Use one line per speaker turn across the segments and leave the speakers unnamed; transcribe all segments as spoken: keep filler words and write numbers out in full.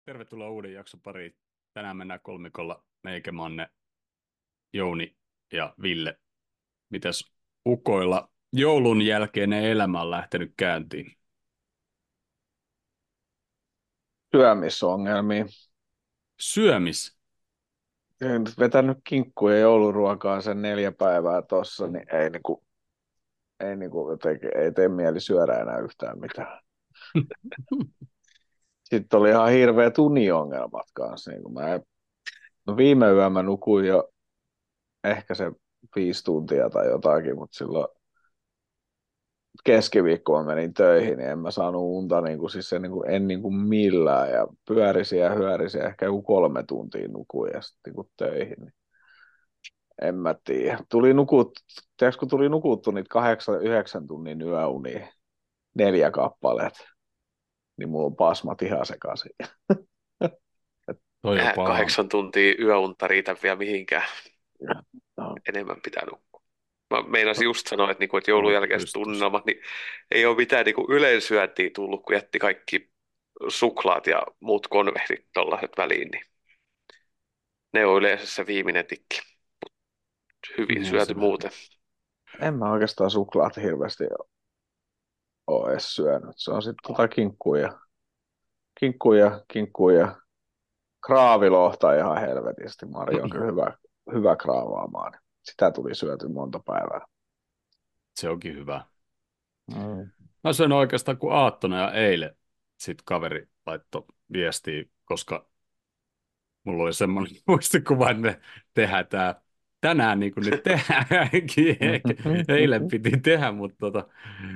Tervetuloa uuden jakson pariin. Tänään mennään kolmikolla meikä, Manne, Jouni ja Ville. Mitäs ukoilla joulun jälkeinen elämä on lähtenyt käyntiin?
Syömisongelmia.
Syömis.
En nyt vetänyt kinkkuja ja jouluruokaa sen neljä päivää tossa, niin ei, niinku, ei, niinku, jotenkin, ei tee mieli syödä enää yhtään mitään. Sitten oli ihan hirveät uniongelmat kanssa. Niin mä en, no viime yönä mä nukuin jo ehkä se viisi tuntia tai jotakin, mutta silloin keskiviikkoon menin töihin, niin en mä saanut unta, niin kuin, siis se, niin kuin, en niin kuin millään. Ja pyörisin ja hyörisin, ehkä joku kolme tuntia nukuin ja sitten niin töihin. Niin en mä tiedä. Tuli nukut, tiedätkö, kun tuli nukuttu niitä kahdeksan, yhdeksän tunnin yöunia, neljä kappaleet, niin mulla on pasmat ihan sekaisin.
Toi on
Eihän
paha.
kahdeksan tuntia yöunta riitä vielä mihinkään.
No,
Enemmän pitää nukkua. Mä meinasin just sanoa, että, niinku, että joulun
Oot
jälkeiset
pystyssä.
tunnelmat, niin ei ole mitään niinku yleisyöntiä tullut, kun jätti kaikki suklaat ja muut konvehdit tollaset väliin. Niin ne on yleensä se viimeinen tikki. Hyvin
Niin
syöty
se menee.
muuten.
en mä oikeastaan suklaat hirveästi ole edes syönyt. Se on sitten tota kinkkuja, kinkkuja, kinkkuja, kraavilohta ihan helvetisti. Mari on kyllä hyvä, hyvä kraavaamaan. Sitä tuli syöty monta päivää.
Se onkin hyvä.
Mm.
Mä söin oikeastaan kuin aattona ja eilen. Sitten kaveri laittoi viestiä, koska mulla oli semmoinen muistikuva, että me tehdään tää tänään niin kuin nyt tehdäänkin. Eilen piti tehdä, mutta tota,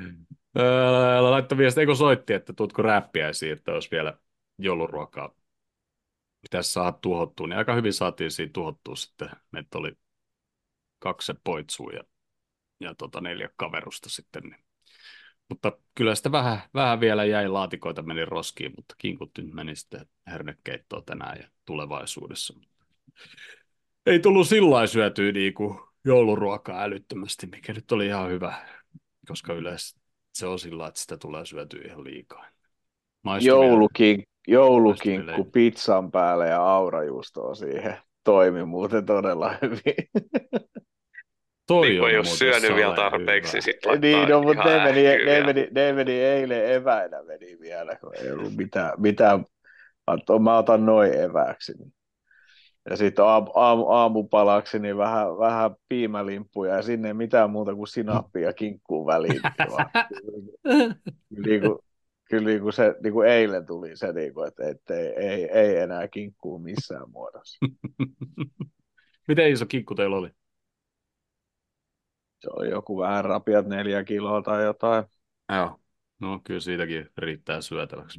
öö, laittoi viesti, eikö soitti, että tuutko räppiäisiin, että olisi vielä jouluruokaa. Pitäisi saada tuhottua, niin aika hyvin saatiin siinä tuhottua sitten. Meitä oli kaksi poitsua ja, ja tota neljä kaverusta sitten. Niin. Mutta kyllä sitä vähän, vähän vielä jäi, laatikoita meni roskiin, mutta kinkut nyt meni sitten hernekeittoon tänään ja tulevaisuudessa. Ei tullut sillä lailla syötyä niinku jouluruokaa älyttömästi, mikä nyt oli ihan hyvä, koska yleensä se on sillä lailla, että sitä tulee syötyä ihan liikaa. Maistui vielä,
Joulukin,
maistui vielä.
joulukinkku pizzan päälle ja aurajuustoa siihen toimi muuten todella hyvin.
Toi
Niin kun
on
ei ole
muuten
syönyt vielä
sale
tarpeeksi,
hyvä.
niin sit laittaa
Niin, no, mutta
ihan
ne meni,
ähkyä
ne
vielä.
meni, ne meni eilen eväinä meni vielä, kun ei ollut mitään, mitään että mä otan noin evääksi. Ja sitten aam, aam, aamupalaksi niin vähän, vähän piimälimppuja ja sinne ei mitään muuta kuin sinappia ja kinkkuu väliin. Niin vaan, niin kuin, kyllä niin kuin se, niin kuin eilen tuli se, niin kuin, että, että ei, ei, ei enää kinkkuu missään muodossa.
Miten iso kinkku teillä oli?
Se oli joku vähän rapiat neljä kiloa tai jotain.
Joo. No kyllä siitäkin riittää syötäväksi.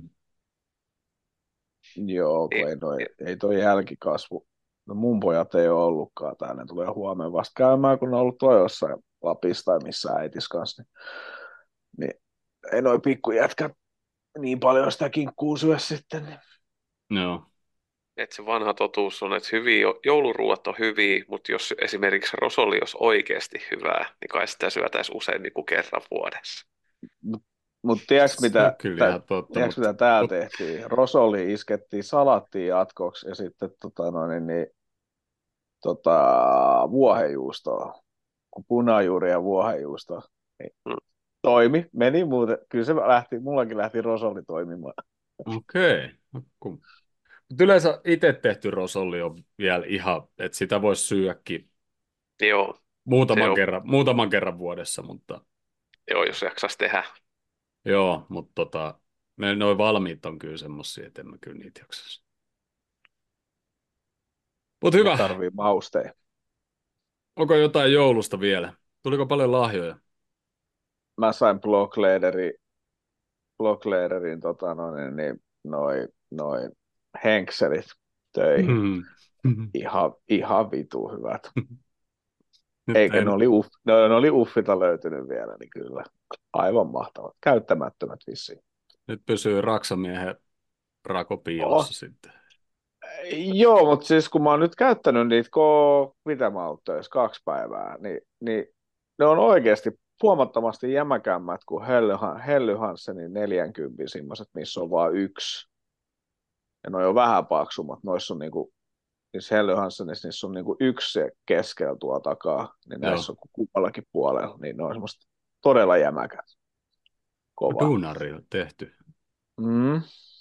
Joo, kun
Niin,
ei toi, ei toi jälkikasvu. No mun pojat ei ole ollutkaan täällä, ne tulee huomenna vasta käymään, kun ne on ollut tuo jossain Lapissa tai missä äitis kanssa. Niin, niin ei noi pikkujätkät niin paljon sitä kinkkuu syö sitten. Niin.
Joo.
että se vanha totuus on, että hyviä, jouluruuat on hyviä, mutta jos esimerkiksi rosolli olisi oikeasti hyvää, niin kai sitä syötäisiin usein niin kuin kerran vuodessa.
Mutta mut tiedätkö
Se on
mitä,
kyllä
tä,
ihan totta,
tiedätkö
mutta
mitä täällä
mut,
tehtiin? Rosoli iskettiin salattiin jatkoksi ja sitten tota, no, niin, niin, tota, vuohenjuustoa, kun punajuuri ja vuohenjuusto. Niin
Mm.
toimi, meni muuten. Kyllä se lähti, mullakin lähti rosoli toimimaan.
okei. Okay. Mutta yleensä itse tehty rosolli on vielä ihan, että sitä voisi syödäkin
Joo, se
muutaman
on,
kerran, muutaman kerran vuodessa, mutta
joo, jos jaksaisi tehdä.
joo, mutta tota, ne noin valmiit on kyllä semmoisia, että en mä kyllä niitä jaksaisi. Mutta
Ne
hyvä,
tarvii mausteja.
onko jotain joulusta vielä? Tuliko paljon lahjoja?
Mä sain Blocklederin, Blocklederin tota, noin, niin, noin, noin henkselit töihin.
Hmm.
Ihan, ihan vitu hyvät.
Nyt
Eikä ne
en,
oli, uff, ne, ne oli uffita löytynyt vielä, niin kyllä. Aivan mahtavat. Käyttämättömät vissiin.
nyt pysyy Raksamiehen rako
Oh,
piilossa sitten.
joo, mutta siis kun mä oon nyt käyttänyt niitä, ko, mitä mä oon töissä, kaksi päivää, niin, niin ne on oikeasti huomattavasti jämäkämmät kuin Helly, Helly Hansenin neljäkymmentä semmoiset, missä on vain yksi. ja ne on jo vähän paksummat. Noissa on niinku, niissä Helly Hansenissa niissä on niinku yksi se keskellä tuo takaa, niin näissä
Joo.
on kummallakin puolella, niin ne on semmoista todella jämäkät, kova.
Duunari on tehty.
Mm.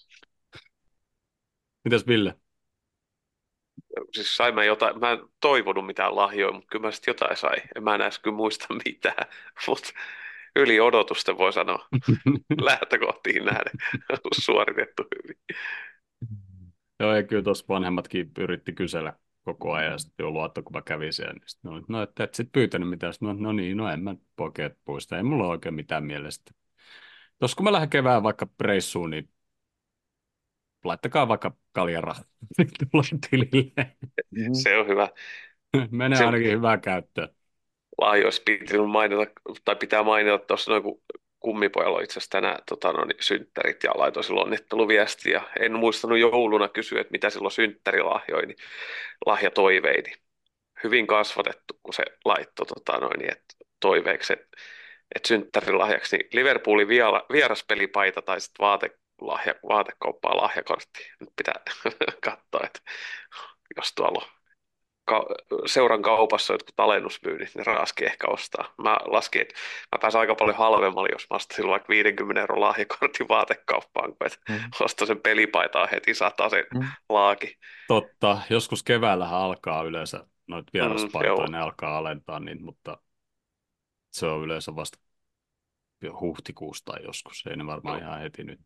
Mitäs Ville?
Siis sain mä jotain, mä en toivonut mitään lahjoja, mutta kyllä mä sitten jotain sai. En mä enää kyllä muista mitään, mutta yli odotusten voi sanoa lähtökohtiin nähden suoritettu hyvin.
Joo, ja kyllä tuossa vanhemmatkin yritti kysellä koko ajan, ja sitten jo luotto, kun mä kävin siellä, niin sitten oli, no, että et sit pyytänyt mitään. Sitten mä, no niin, no en mä oikein puista, ei mulla ole oikein mitään mielestä. Tuossa kun mä lähden kevään vaikka reissuun, niin laittakaa vaikka kaljarahaa tulla tilille.
Mm.
Se on hyvä.
Menee
Se
ainakin hyvää käyttöä.
lahjoissa piti mainita, tai pitää mainita tuossa noin, kun kummipojalla on itse asiassa tänään tota, no, niin, synttärit ja laitoin silloin onnitteluviestiä. En muistanut jouluna kysyä, että mitä silloin synttärilahjoi, niin lahjatoiveini. Hyvin kasvatettu, kun se laittoi tota, noin, niin, että toiveeksi, että, että synttärilahjaksi niin Liverpoolin viera, vieraspelipaita tai sitten vaatelahja, vaatekauppaa lahjakortti. Nyt pitää katsoa, että jos tuolla on ka- seuran kaupassa jotkut alennusmyynnit, ne raski ehkä ostaa. Mä laskin, että mä pääsen aika paljon halvemmalla, jos mä ostaisin vaikka viidenkymmenen euron lahjakortin vaatekauppaan, kun että
Mm.
ostaa sen pelipaitaa heti sataa sen
Mm.
laaki.
Totta, joskus keväällähän alkaa yleensä noita
Mm,
vieraspaitoja,
joo,
ne alkaa alentaa niin, mutta se on yleensä vasta jo huhtikuussa tai joskus, ei ne varmaan
joo.
ihan heti nyt.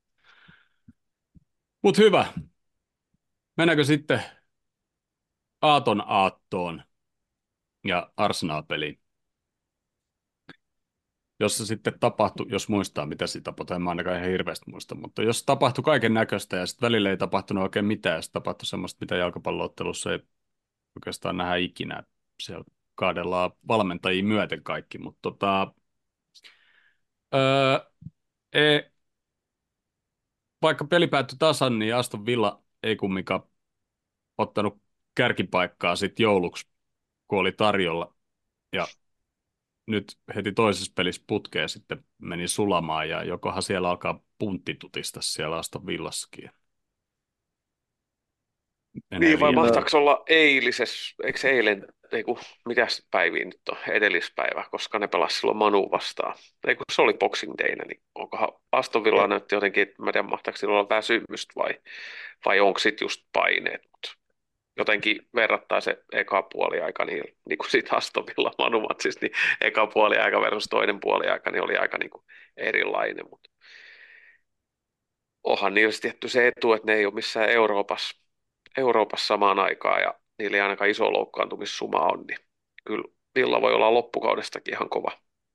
Mutta hyvä, mennäänkö sitten Aaton aattoon ja Arsenal-peliin? Jos se sitten tapahtui, jos muistaa mitä siitä tapahtui, en mä ainakaan ihan hirveästi muista, mutta jos tapahtui kaiken näköistä ja sitten välillä ei tapahtunut oikein mitään, ja sitten tapahtui semmoista, mitä jalkapalloottelussa ei oikeastaan nähdä ikinä. Siellä kaadellaan valmentajia myöten kaikki, mutta tota, öö, e, vaikka peli päättyi tasan, niin Aston Villa ei kumminkaan ottanut kärkipaikkaa sitten jouluksi, kun oli tarjolla. Ja nyt heti toisessa pelissä putkeen sitten meni sulamaan, ja jokohan siellä alkaa punttitutista siellä Aston Villassakin. Menee
Niin vai
viimeinen.
No,
mahtaako olla eilisessä, eikö se eilen, ei kun, mitäs päiviä nyt on, edellispäivä, koska ne pelasivat silloin Manu vastaan. Ei kun se oli Boxing Dayna, niin onkohan Aston Villa
e-
näytti jotenkin, että mä en tiedä mahtaako sillä olla väsymystä vai, vai onko sitten just paineet, mutta jotenkin verrattain se eka puoliaika, niin, niin kuin siitä Aston Villa Manu-matsista, niin eka puoliaika versus toinen puoliaika, niin oli aika niin kuin erilainen, mutta onhan niillä sitten tietty se etu, että ne ei ole missään Euroopassa, Euroopassa samaan aikaan ja niillä ei ainakaan iso loukkaantumissuma on, niin kyllä Villa voi olla loppukaudestakin ihan kova.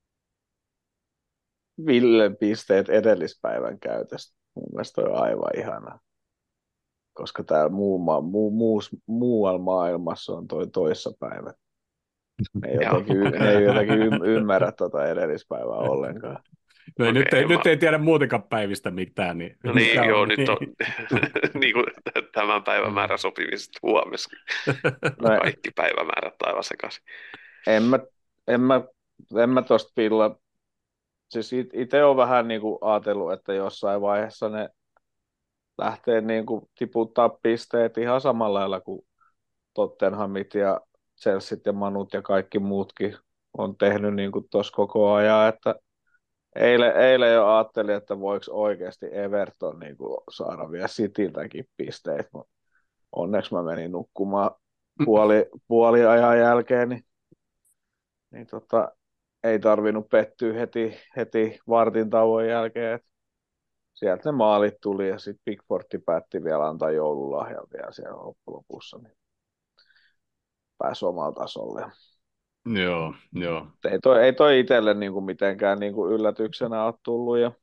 Villen pisteet edellispäivän käytöstä. Mun mielestä on aivan ihana, koska täällä muu, ma- muu, muus, muualla maailmassa on toi toissapäivä. Ne ei
Ja
jotenkin, y- ne ei jotenkin ym- ymmärrä tuota edellispäivää ollenkaan.
No ei, nyt,
okei,
ei,
okay, mä,
nyt ei tiedä muutenkaan päivistä mitään, niin
no
mikä
niin, joo,
on
nyt on
niin.
niin kuin tämän päivämäärän sopimisesta huomessa.
No,
Kaikki päivämäärät aivan sekaisin.
en mä, en mä, en mä tosta Villa, siis itse olen vähän niin kuin ajatellut, että jossain vaiheessa ne lähtee niin kuin tiputtaa pisteet ihan samalla lailla kuin Tottenhamit ja Chelsea ja Manut ja kaikki muutkin on tehnyt niin kuin tuossa koko ajan, että eilen, eilen jo ajattelin, että voiko oikeasti Everton niin kuin saada vielä Cityltäkin pisteet, mutta onneksi mä menin nukkumaan puoli, puoli ajan jälkeen, niin, niin tota, ei tarvinnut pettyä heti, heti vartin tauon jälkeen, että sieltä ne maalit tuli ja sitten Pickfordi päätti vielä antaa joululahjan vielä siellä lopussa, niin pääsi omalla tasolle.
Joo, joo.
Ei toi, ei toi itselle niinku mitenkään niinku yllätyksenä ole tullut ja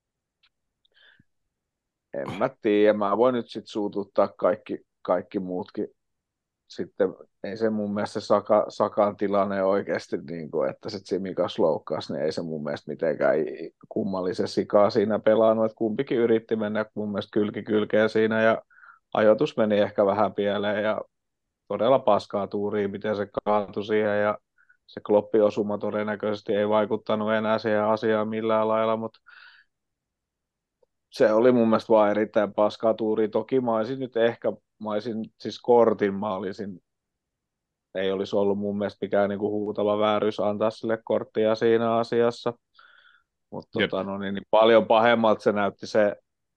en mä tiedä, mä voin nyt sitten suututtaa kaikki, kaikki muutkin. Sitten ei se mun mielestä se Saka, Sakan tilanne oikeasti, niin kuin, että sitten Simikas loukkasi, niin ei se mun mielestä mitenkään kummallisen sikaa siinä pelannut, että kumpikin yritti mennä mun mielestä kylki kylkeen siinä ja ajoitus meni ehkä vähän pieleen ja todella paskaa tuuria, miten se kaatui siihen ja se kloppiosuma todennäköisesti ei vaikuttanut enää siihen asiaan millään lailla, mutta se oli mun mielestä vaan erittäin paskaa tuuri. Toki mä olisin nyt ehkä, mä olisin siis kortin, mä olisin, ei olisi ollut mun mielestä mikään niinku huutava vääryys antaa sille korttia siinä asiassa. Mutta
Jep.
tota, no niin, niin paljon pahemmalta se näytti se,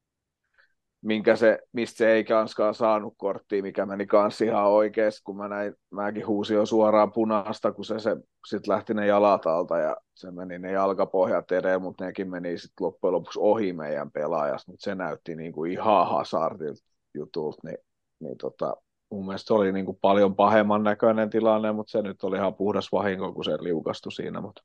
minkä se, mistä se ei kanskaan saanut korttia, mikä meni kans ihan oikeasti, kun mä näin, mäkin huusin jo suoraan punaista, kun se, se sit lähti ne jalat alta ja se meni ne jalkapohjat edeen, mutta nekin meni sitten loppujen lopuksi ohi meidän pelaajasta, mutta se näytti niinku ihan hazardilta jutulta, niin, niin tota, mun mielestä se oli niinku paljon pahemman näköinen tilanne, mutta se nyt oli ihan puhdas vahinko, kun se liukastui siinä, mutta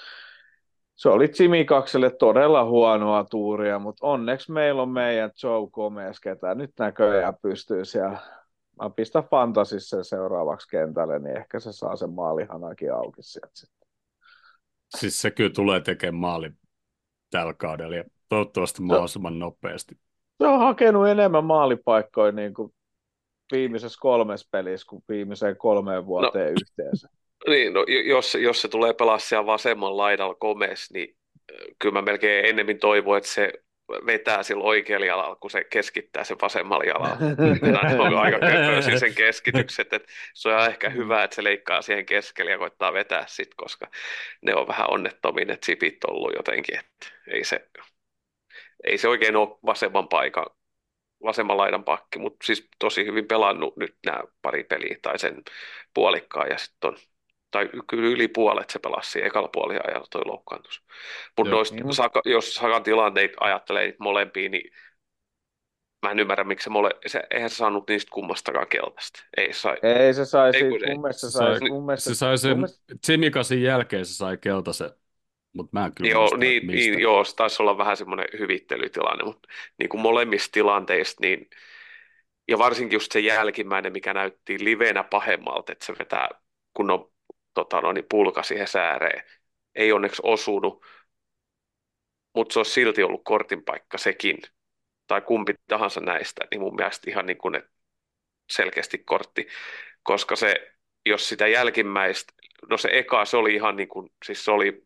se oli Tsimicakselle todella huonoa tuuria, mutta onneksi meillä on meidän Joe Gomez, ketä nyt näköjään pystyy siellä. Mä pistän fantasissa sen seuraavaksi kentälle, niin ehkä se saa sen maalihanakin auki sieltä sitten.
Siis se kyllä tulee tekemään maali tällä kaudella ja toivottavasti mahdollisimman nopeasti.
Se on hakenut enemmän maalipaikkoja niin kuin viimeisessä kolmessa pelissä kuin viimeiseen kolmeen vuoteen no. yhteensä.
Niin, no, jos, jos se tulee pelaa siellä vasemman laidalla Gomez, niin kyllä mä melkein ennemmin toivon, että se vetää sillä oikealla jalalla, kun se keskittää sen vasemmalla jalalla. Ne on aika köpöisiä sen keskitykset, että se on ehkä hyvä, että se leikkaa siihen keskelle ja koittaa vetää sit, koska ne on vähän onnettomia ne chipit ollut jotenkin, että ei se, ei se oikein ole vasemman paikan, vasemman laidan pakki, mutta siis tosi hyvin pelannut nyt nämä pari peliä tai sen puolikkaan ja sitten on tai kyllä yli puolet se pelasi siinä ekalla puoliajalla toi loukkaantus. Mutta
niin, mut...
Saka, jos Sakan tilanteita ajattelee niitä molempia, niin mä en ymmärrä, miksi se, mole, se eihän se saanut niistä kummastakaan keltaista. Ei, sai,
ei se sai,
ei,
mun
se,
mielestä se
sai,
sai, mun mielestä,
se sai sen
mielestä...
Tsimicasin jälkeen se sai keltaisen, mutta mä en kyllä
joo,
muista,
niin,
mistä.
niin, joo, se taisi olla vähän semmoinen hyvittelytilanne, mutta niin kuin molemmista tilanteista, niin ja varsinkin just se jälkimmäinen, mikä näytti livenä pahemmalta, että se vetää kunnon tota, no, niin pulka siihen sääreen. Ei onneksi osunut, mutta se olisi silti ollut kortin paikka sekin, tai kumpi tahansa näistä, niin mun mielestä ihan niin kuin ne selkeästi kortti, koska se, jos sitä jälkimmäistä, no se eka, se oli ihan niin kuin, siis se oli,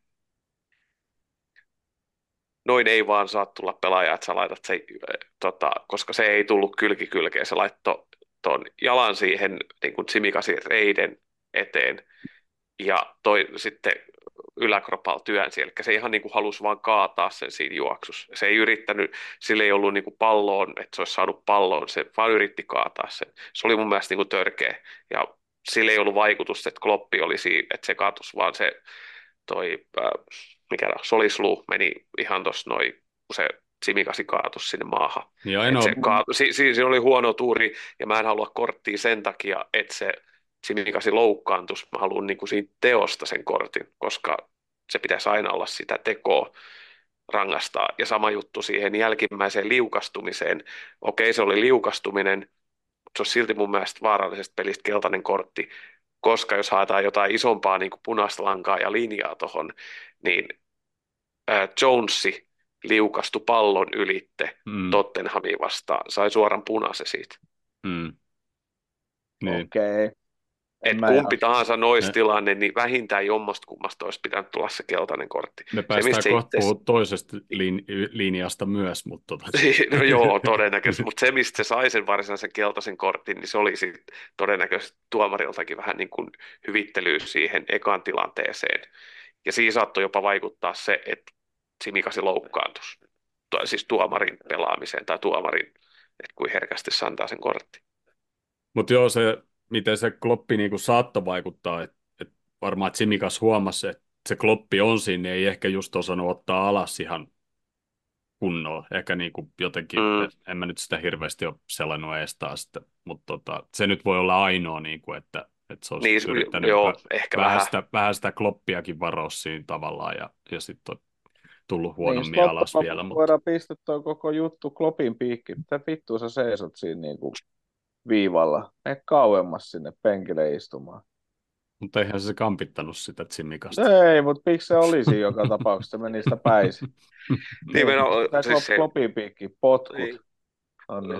noin ei vaan saa tulla pelaaja, että sä laitat se, tota, koska se ei tullut kylki kylkeen, se laittoi ton jalan siihen niin kuin Tsimicasin reiden eteen, ja toi sitten yläkropalla työnsi, eli se ihan niin kuin halusi vaan kaataa sen siinä juoksussa. Se ei yrittänyt, sillä ei ollut niin kuin palloon, että se olisi saanut palloon, se vaan yritti kaataa sen. Se oli mun mielestä niin kuin törkeä, ja sillä ei ollut vaikutusta, että kloppi oli siinä, että se kaatus, vaan se toi, äh, mikä solisluu meni ihan tuossa noin, kun se Tsimikasi kaatus sinne maahan.
Joo,
se kaatu, si, si, siinä oli huono tuuri, ja mä en halua korttia sen takia, että se Tsimikasi loukkaantus, mä haluan niin kuin siitä teosta sen kortin, koska se pitäisi aina olla sitä tekoa rangaistaa. Ja sama juttu siihen jälkimmäiseen liukastumiseen. Okei, se oli liukastuminen, mutta se on silti mun mielestä vaarallisesta pelistä keltainen kortti, koska jos haetaan jotain isompaa niin kuin punaista lankaa ja linjaa tuohon, niin äh, Jonesi liukastui pallon ylitte mm. Tottenhamin vastaan, sai suoran punaisen siitä.
Mm. Niin.
Okei. Okay.
Että kumpi ihan... tahansa nois tilanne, niin vähintään jommasta kummasta olisi pitänyt tulla se keltainen kortti.
Me päästään se, kohta itse... toisesta lin... linjasta myös, mutta... Tota...
no joo, todennäköisesti. Mutta se, mistä se sai sen varsinaisen keltaisen kortin, niin se oli sit todennäköisesti tuomariltakin vähän niin kuin hyvittelyä siihen ekaan tilanteeseen. Ja siinä saattoi jopa vaikuttaa se, että Tsimikasi loukkaantus. Siis tuomarin pelaamiseen tai tuomarin, että kuin herkästi se antaa sen kortti.
Mutta joo, se... miten se kloppi niin kuin saattoi vaikuttaa, että et varmaan Tsimikas huomasi, että se kloppi on siinä, niin ei ehkä just osannut ottaa alas ihan kunnolla. Ehkä niin kuin jotenkin, mm. en mä nyt sitä hirveästi ole selannut ees taas, mutta tota, se nyt voi olla ainoa, niin kuin, että, että se olisi niin, yrittänyt
joo,
vähän,
ehkä
vähän,
vähän.
Sitä, vähän sitä kloppiakin varoa siinä tavallaan, ja, ja sitten on tullut huonommin niin, alas vielä. Mutta...
voidaan pistää tuo koko juttu klopin piikki. Mitä vittua sä seisot siinä niin kuin viivalla? Mene kauemmas sinne penkille istumaan.
Mutta eihän se kampittanut sitä Tsimikasta.
Ei, mutta miksi se olisi joka tapauksessa, se meni sitä päisin.
Niin, niin,
Tämä siis se... klopipiikki, potkut.
Niin.
On niin,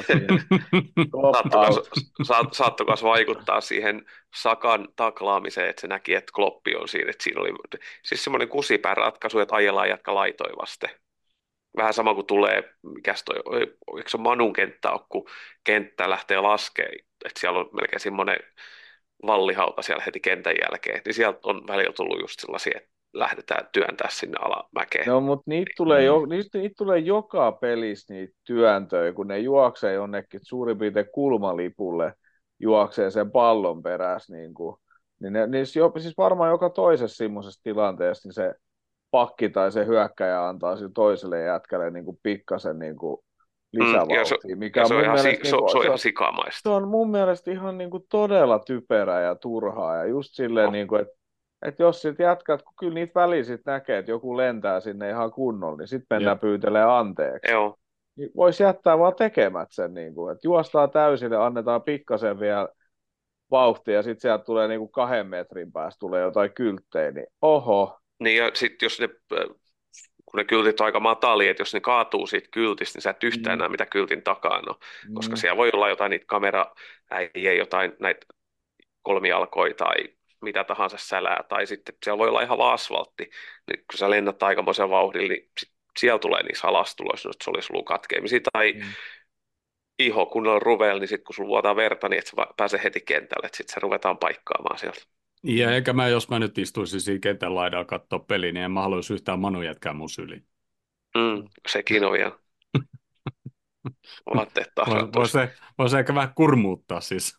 Saatto kas vaikuttaa siihen Sakan taklaamiseen, että se näki, että kloppi on siinä. Että siinä oli siis semmoinen kusipään ratkaisu, että ajellaan jatka laitoi vasten. Vähän sama kuin tulee, mikäs toi, eikö se ole Manun kenttä ole, kun kenttä lähtee laskemaan, että siellä on melkein semmoinen vallihauta siellä heti kentän jälkeen, niin sieltä on välillä tullut just sellaisia, että lähdetään työntää sinne alamäkeen.
No, mutta niitä tulee,
Mm.
jo, niistä, niitä tulee joka pelissä niitä työntöjä, kun ne juoksee jonnekin suurin piirtein kulmalipulle, juoksee sen pallon perässä, niin, kuin, niin ne, niissä jo, siis varmaan joka toisessa semmoisessa tilanteessa, niin se pakki tai se hyökkäjä antaa sille toiselle jätkälle niin kuin pikkasen niin kuin
Mm, ja, se,
lisävauhtia, mikä
ja
on
se on
mun
ihan, si,
mielestä,
se,
niin
on- se
kuin,
on
se
ihan
on, se
sikamaista.
on mun mielestä ihan niin kuin todella typerää ja turhaa, ja just silleen,
No,
niin kuin, että että jos sit jatkat, kun kyllä niitä väliä sit näkee, että joku lentää sinne ihan kunnolla, niin sitten mennään
Jep.
pyytelee anteeksi.
joo.
Niin voisi jättää vaan tekemät sen, niin kuin, että juostaan täysille, annetaan pikkasen vielä vauhtia, ja sitten sieltä tulee niin kuin kahden metrin päästä tulee jotain kylttejä, niin oho.
Niin ja sitten jos ne, äh, kun ne kyltit on aika matalia, että jos ne kaatuu siitä kyltistä, niin sä et yhtään
Mm,
näe, mitä kyltin takana on. Koska
mm,
siellä voi olla jotain niitä kameraäijiä, jotain näitä kolmijalkoja tai mitä tahansa sälää, tai sitten siellä voi olla ihan vaan asfaltti. Niin kun sä lennät aikamoisen vauhdilla, niin sit siellä tulee niissä alastuloissa, että se olisi ollut katkeamisia, tai
mm.
iho kunnolla ruveella, niin sitten kun sulla vuotaa verta, niin et sä va- pääse heti kentälle, että sitten se ruvetaan paikkaamaan sieltä.
Ja eikä mä, jos mä nyt istuisin siinä kentän laidalla katsoa peliä, niin en mä haluaisi yhtään Manu jätkää mun syliin.
Mm, sekin on vielä vaatteet
Voisi vois,
tasattuisi.
se- vois ehkä vähän kurmuuttaa siis.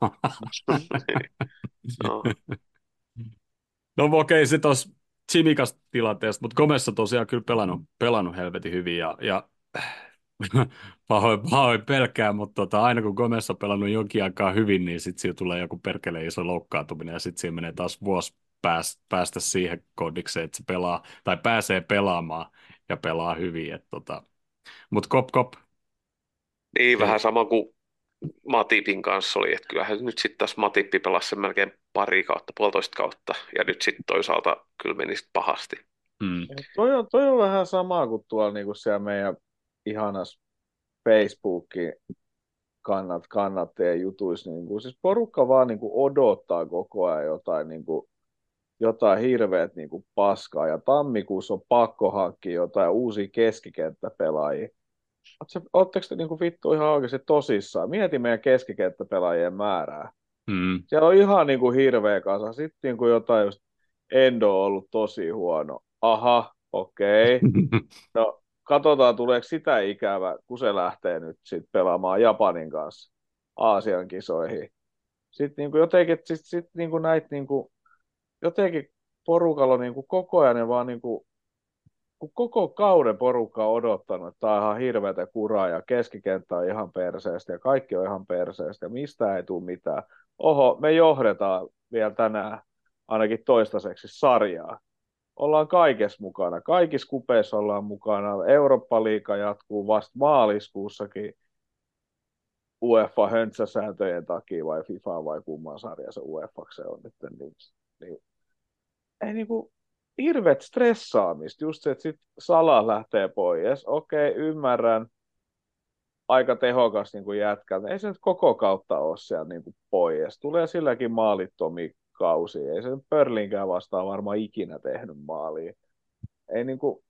No,
No okei, se tuossa Chimikas tilanteesta, mutta Gomessa tosiaan kyllä pelannut, pelannut helvetin hyvin ja, ja pahoin, pahoin pelkää, mutta tota, aina kun Gomez on pelannut jonkin aikaa hyvin, niin sitten siinä tulee joku perkele iso loukkaantuminen ja sitten siinä menee taas vuosi pääs, päästä siihen kodikseen, että se pelaa tai pääsee pelaamaan ja pelaa hyvin. Et, tota. Mutta kop kop,
niin vähän
ei,
sama kuin Matipin kanssa oli, että kyllähän nyt sitten taas Matippi pelasi sen melkein pari kautta, puolitoista kautta, ja nyt sitten toisaalta kyllä meni sit pahasti.
mm,
Ja Toi on, toi on vähän sama kuin tuolla niin kuin siellä meidän ihanas Facebookin kannat, kannattajien jutuissa. Niin kuin, siis porukka vaan niin kuin odottaa koko ajan jotain, niin kuin, jotain hirveät niin kuin paskaa, ja tammikuussa on pakko hankkia jotain uusia keskikenttäpelaajia. Oletteko te niin kuin vittu ihan oikeasti tosissaan? Mieti meidän keskikenttäpelaajien määrää.
mm.
Siellä on ihan niin kuin hirveä kasa. Sitten niin kuin jotain just Endo on ollut tosi huono. Aha, okei. Okay. No, katsotaan tuleeko sitä ikävä, kun se lähtee nyt sit pelaamaan Japanin kanssa Aasian kisoihin. Sitten niin kuin jotenkin, sit, sit niin kuin näitä niin kuin, jotenkin porukalla on niin kuin koko ajan ne vaan niin kuin, kun koko kauden porukka on odottanut, että tämä on ihan hirveätä kuraa ja keskikenttä on ihan perseestä ja kaikki on ihan perseestä ja mistä ei tule mitään. Oho, me johdetaan vielä tänään ainakin toistaiseksi sarjaa. Ollaan kaikessa mukana. Kaikissa kupeissa ollaan mukana. Eurooppa-liiga jatkuu vasta maaliskuussakin UEFA-höntsäsääntöjen takia vai FIFA vai kumman sarja se UEFA se on nyt. Niin, niin, ei niinku hirveät stressaamista. Just se, että sit Salah lähtee pois. Okei, ymmärrän. Aika tehokas niin kuin jätkä. Ei se nyt koko kautta ole siellä niin kuin pois. Tulee silläkin maalittomia kausia. Ei se nyt Pörlinkään vastaan varmaan ikinä tehnyt maalia. Ei niin kuin,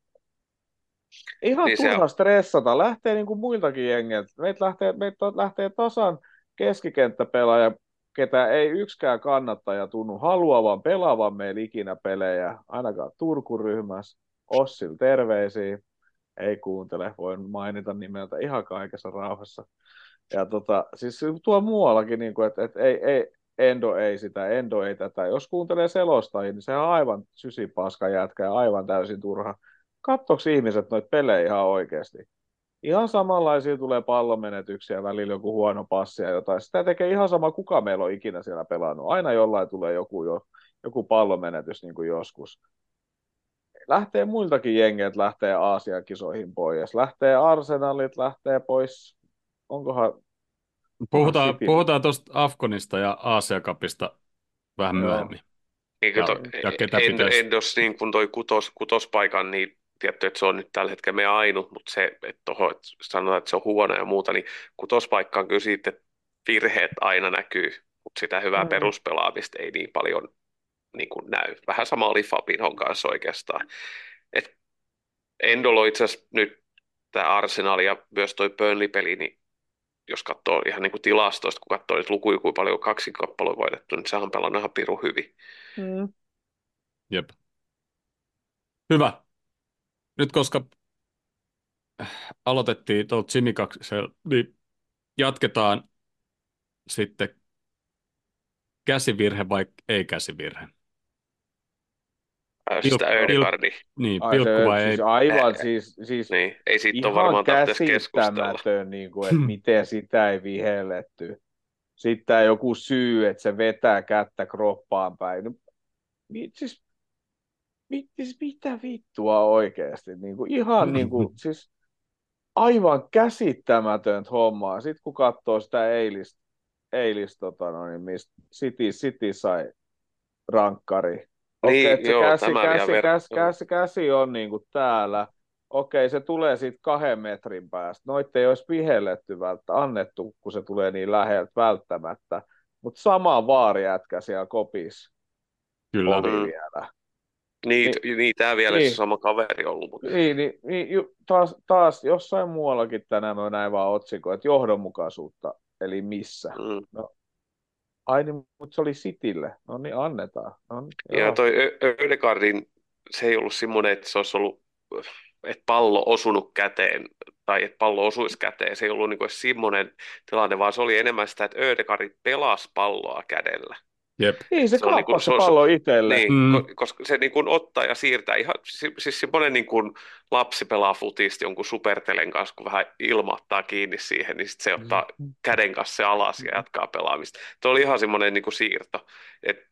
ihan
Niin se,
turha stressata. Lähtee niin kuin muiltakin jengeiltä. Meitä lähtee, meitä lähtee tasan keskikenttäpelaaja, ketä ei yksikään kannattaja tunnu haluavan pelaavan meillä ikinä pelejä, ainakaan Turku-ryhmässä. Ossil terveisiä. Ei kuuntele, voin mainita nimeltä ihan kaikessa rauhassa. Ja tota, siis tuo muuallakin, niin kuin, että, että ei, ei, Endo ei sitä, Endo ei tätä. Jos kuuntelee selostajia, niin se on aivan sysipaska jätkä ja aivan täysin turha. Katsoks ihmiset noita pelejä ihan oikeasti? Ihan samanlaisia tulee pallonmenetyksiä, välillä joku huono passi ja jotain. Sitä tekee ihan sama, kuka meillä on ikinä siellä pelannut. Aina jollain tulee joku, jo, joku pallonmenetys niin kuin joskus. Lähtee muiltakin jengeiltä, lähtee Aasian kisoihin pois. Lähtee Arsenalit, lähtee pois. Onkohan, onkohan
Puhutaan,
City?
puhutaan tuosta Afkonista ja Aasia Cupista vähän
Joo.
myöhemmin.
niin kuin
Ja,
to,
ja ketä
en,
pitäisi...
Endos niin kuin toi kutos, kutospaikan, niin tietty, että se on nyt tällä hetkellä meidän ainut, mutta se, että, toho, että sanotaan, että se on huono ja muuta, niin kutospaikka on kyllä siitä, että virheet aina näkyy, mutta sitä hyvää
Mm.
peruspelaamista ei niin paljon niin kuin näy. Vähän sama oli Fabinhon kanssa oikeastaan. Et Endolo itse asiassa nyt tämä Arsenal ja myös toi Burnley-peli, niin jos katsoo ihan niin kuin tilastoista, kun katsoo niitä lukuja, kuinka paljon kaksi kappalua voitettu, niin sehän on pelannut ihan pirun hyvin.
Mm.
Jep. Hyvä. Nyt koska aloitettiin tuolta Simikaksella, niin jatketaan sitten käsivirhe vai ei käsivirhe.
Ää, siis
Pilk,
tämä
pilk,
Ödegaardi,
niin,
Ai
pilkku
se
vai
siis
ei.
aivan
ää,
siis, siis
niin ei siitä ole
ihan
varmaan tarvitse keskustella.
käsittämätön, niin kuin, että miten sitä ei vihelletty. Sitten joku syy, että se vetää kättä kroppaan päin. No, mi- siis, mi- siis mitä vittua oikeasti? Niin kuin, ihan niin kuin, siis aivan käsittämätöntä hommaa. Sitten kun katsoo sitä eilistä, eilistä tota, no, niin mistä City, City sai rankkari. Okei,
Niin,
että se
joo,
käsi,
tämä vielä
käsi,
ver...
käsi,
joo.
käsi, käsi on niin kuin täällä. Okei, se tulee siitä kahden metrin päästä. Noita ei olisi vihelletty välttämättä, annettu, kun se tulee niin läheltä välttämättä. Mutta sama vaariätkä siellä kopissa
Kyllä.
oli
Mm.
vielä.
Niin,
Ni,
niin tämä vielä se
niin,
sama kaveri ollut, mutta
niin, niin, niin ju, taas, taas jossain muuallakin tänään on näin vaan otsikko, että johdonmukaisuutta, eli missä.
mm.
No, ai niin, mutta se oli Citylle. No niin, annetaan. No niin,
Ja
joo.
toi Ö- Ödegaardin, se ei ollut semmoinen, että se olisi ollut, että pallo osunut käteen, tai että pallo osuisi käteen, se ei ollut niin kuin semmoinen tilanne, vaan se oli enemmän sitä, että Ödegaard pelasi palloa kädellä.
Jep.
Niin, se
Se on niin kuin,
kaappasi
se
se
on,
pallo itselle.
niin,
Mm.
ko- koska se niin kuin ottaa ja siirtää ihan, si- siis semmoinen niin kuin lapsi pelaa futista jonkun supertelen kanssa, kun vähän ilmoittaa kiinni siihen, niin sit se ottaa käden kanssa se alas ja jatkaa pelaamista. Tuo oli ihan semmoinen niin kuin siirto, että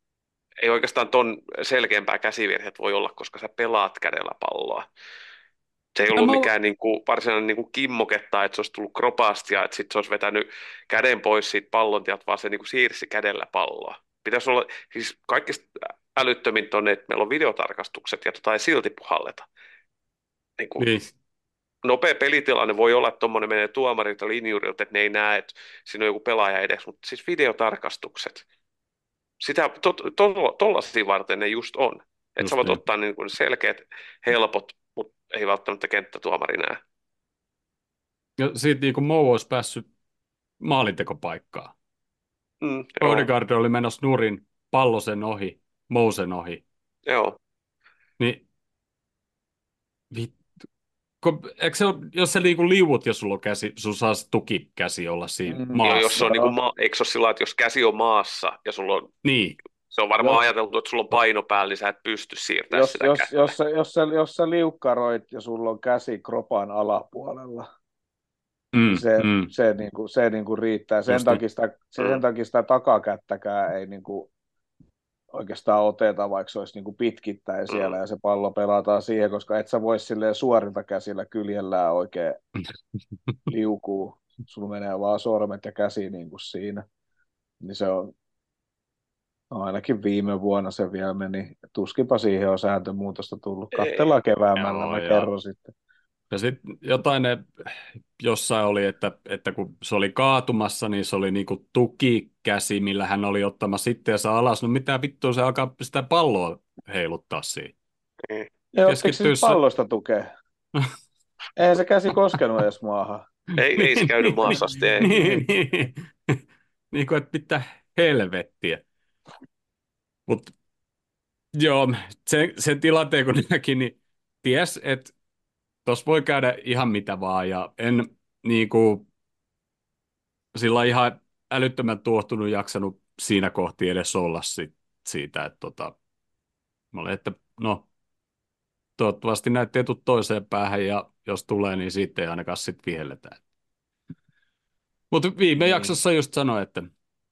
ei oikeastaan ton selkeämpää käsivirheet voi olla, koska sä pelaat kädellä palloa. Se ei
Ja
ollut
mä,
mikään niin kuin, varsinainen niin kuin kimmoketta, että se olisi tullut kropasta ja että sitten se olisi vetänyt käden pois siitä pallon tieltä, vaan se niin kuin siirsi kädellä palloa. Pitäisi olla, siis kaikista älyttömintä on, että meillä on videotarkastukset ja tota ei silti puhalleta. Niin kuin,
niin,
nopea pelitilanne voi olla, että tuommoinen menee tuomarilta linjurilta, että ne ei näe, että siinä on joku pelaaja edessä, mutta siis videotarkastukset, sitä, to, to, tollaisia varten ne just on. Että sä
just
voit
niin.
ottaa niin kuin selkeät, helpot, mutta ei välttämättä kenttätuomari näe.
Ja siitä niin kuin Mou olisi päässyt maalintekopaikkaan.
Mm, joo,
Odegaard oli menossa nurin, pallo sen ohi, Mou sen ohi.
joo.
Niin, vit, kun, eikö se ole, jos sä niinku liuut ja sulla on käsi, sun saa se tukikäsi olla siinä
Mm,
Ja jos se
maassa.
on niin kuin
joo.
maa, eikö se ole sillä lailla, että jos käsi on maassa ja sulla on,
Niin,
se on varmaan
Jos,
ajateltu, että sulla on paino päällä, niin sä et pysty siirtämään
jos,
sitä
jos,
kättä.
jos, sä, jos, sä, jos sä liukkaroit ja sulla on käsi kropan alapuolella, niin
mm,
se,
mm,
se, niin kuin, se niin kuin riittää. Sen
just niin.
takia sitä, sen
Mm,
takia sitä takakättäkään ei niin kuin oikeastaan oteta, vaikka se olisi niin kuin pitkittäin siellä
mm.
ja se pallo pelataan siihen, koska et sä voi silleen suorilta käsillä kyljellään oikein liukuu. Sulla menee vaan sormet ja käsi niin kuin siinä. Niin se on, no ainakin viime vuonna se vielä meni. Tuskinpa siihen on sääntömuutosta tullut.
Ei.
Katsellaan keväämällä,
Joo,
mä
ja,
kerron sitten.
ja sitten jotain ne, jossain oli, että, että kun se oli kaatumassa, niin se oli niinku tukikäsi, millä hän oli ottamassa itseänsä alas. No mitä vittua, se alkaa sitä palloa heiluttaa siinä.
Niin.
Ja ottiko se
Keskittyy
sit
se...
pallosta tukea? Eihän se käsi koskenut edes maahan.
Ei, ei se
niin,
käynyt
niin,
maassa asti, ei.
niin,
Niin.
niin, niin kuin, että mitä helvettiä. Mutta joo, sen, sen tilanteen kun näki, niin ties, että tuossa voi käydä ihan mitä vaan, ja en niin kuin, sillä lailla ihan älyttömän tuohtunut jaksanut siinä kohti edes olla sit, siitä, että tota, mä olin, että no, toivottavasti näitä ei tule toiseen päähän, ja jos tulee, niin siitä ei ainakaan sitten vihelletään. Mutta viime
Niin.
jaksossa just sanoin, että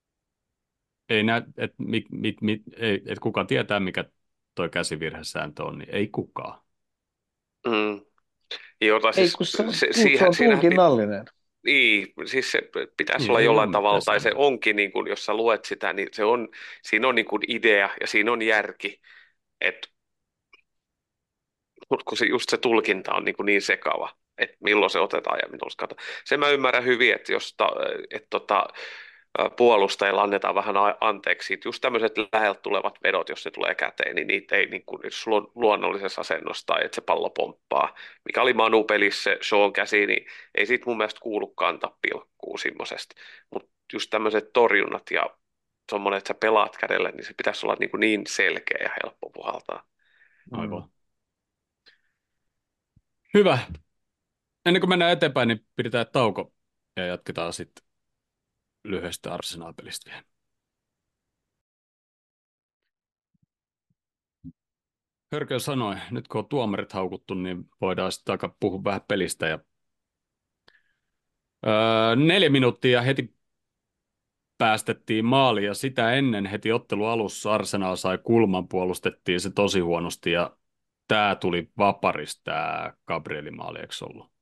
ei nä, et, mit, mit, mit, ei, et kuka tietää, mikä toi käsivirhesääntö on, niin ei kukaan.
Mm. Jota
Ei,
siis,
kun se,
se,
tul- se
siihen,
on
siinähän pit,
tulkinnallinen.
niin, siis se pitäisi
Niin,
olla
ei ole
jollain tavalla,
mitään
tai se
sääntöä.
onkin, niin kuin, jos sä luet sitä, niin se on, siinä on niin kuin idea ja siinä on järki, että mutta kun se, just se tulkinta on niin, kuin niin sekava, että milloin se otetaan ja milloin se katsotaan. Sen mä ymmärrän hyvin, että jos ta, et, tota, puolustajilla annetaan vähän a- anteeksi. Just tämmöiset läheltä tulevat vedot, jos ne tulee käteen, niin niitä ei niin kuin, jos sulla on luonnollisessa asennossa tai että se pallo pomppaa. Mikä oli Manu pelissä se Sean käsi, niin ei siitä mun mielestä kuulukaan antaa pilkkuu semmoisesta. Mutta just tämmöiset torjunnat ja semmoinen, että sä pelaat kädellä, niin se pitäisi olla niin, kuin niin selkeä ja helppo puhaltaa.
Aivan. Hyvä. Ennen kuin mennään eteenpäin, niin pidetään tauko ja jatketaan sitten lyhyesti Arsenal-pelistä vielä. Hörkö sanoi, nyt kun on tuomarit haukuttu, niin voidaan sitten alkaa puhua vähän pelistä. Ja... Öö, neljä minuuttia heti päästettiin maaliin ja sitä ennen heti ottelu alussa Arsenal sai kulman, puolustettiin se tosi huonosti ja tämä tuli vaparista, tämä Gabrielin maali, eikö ollut?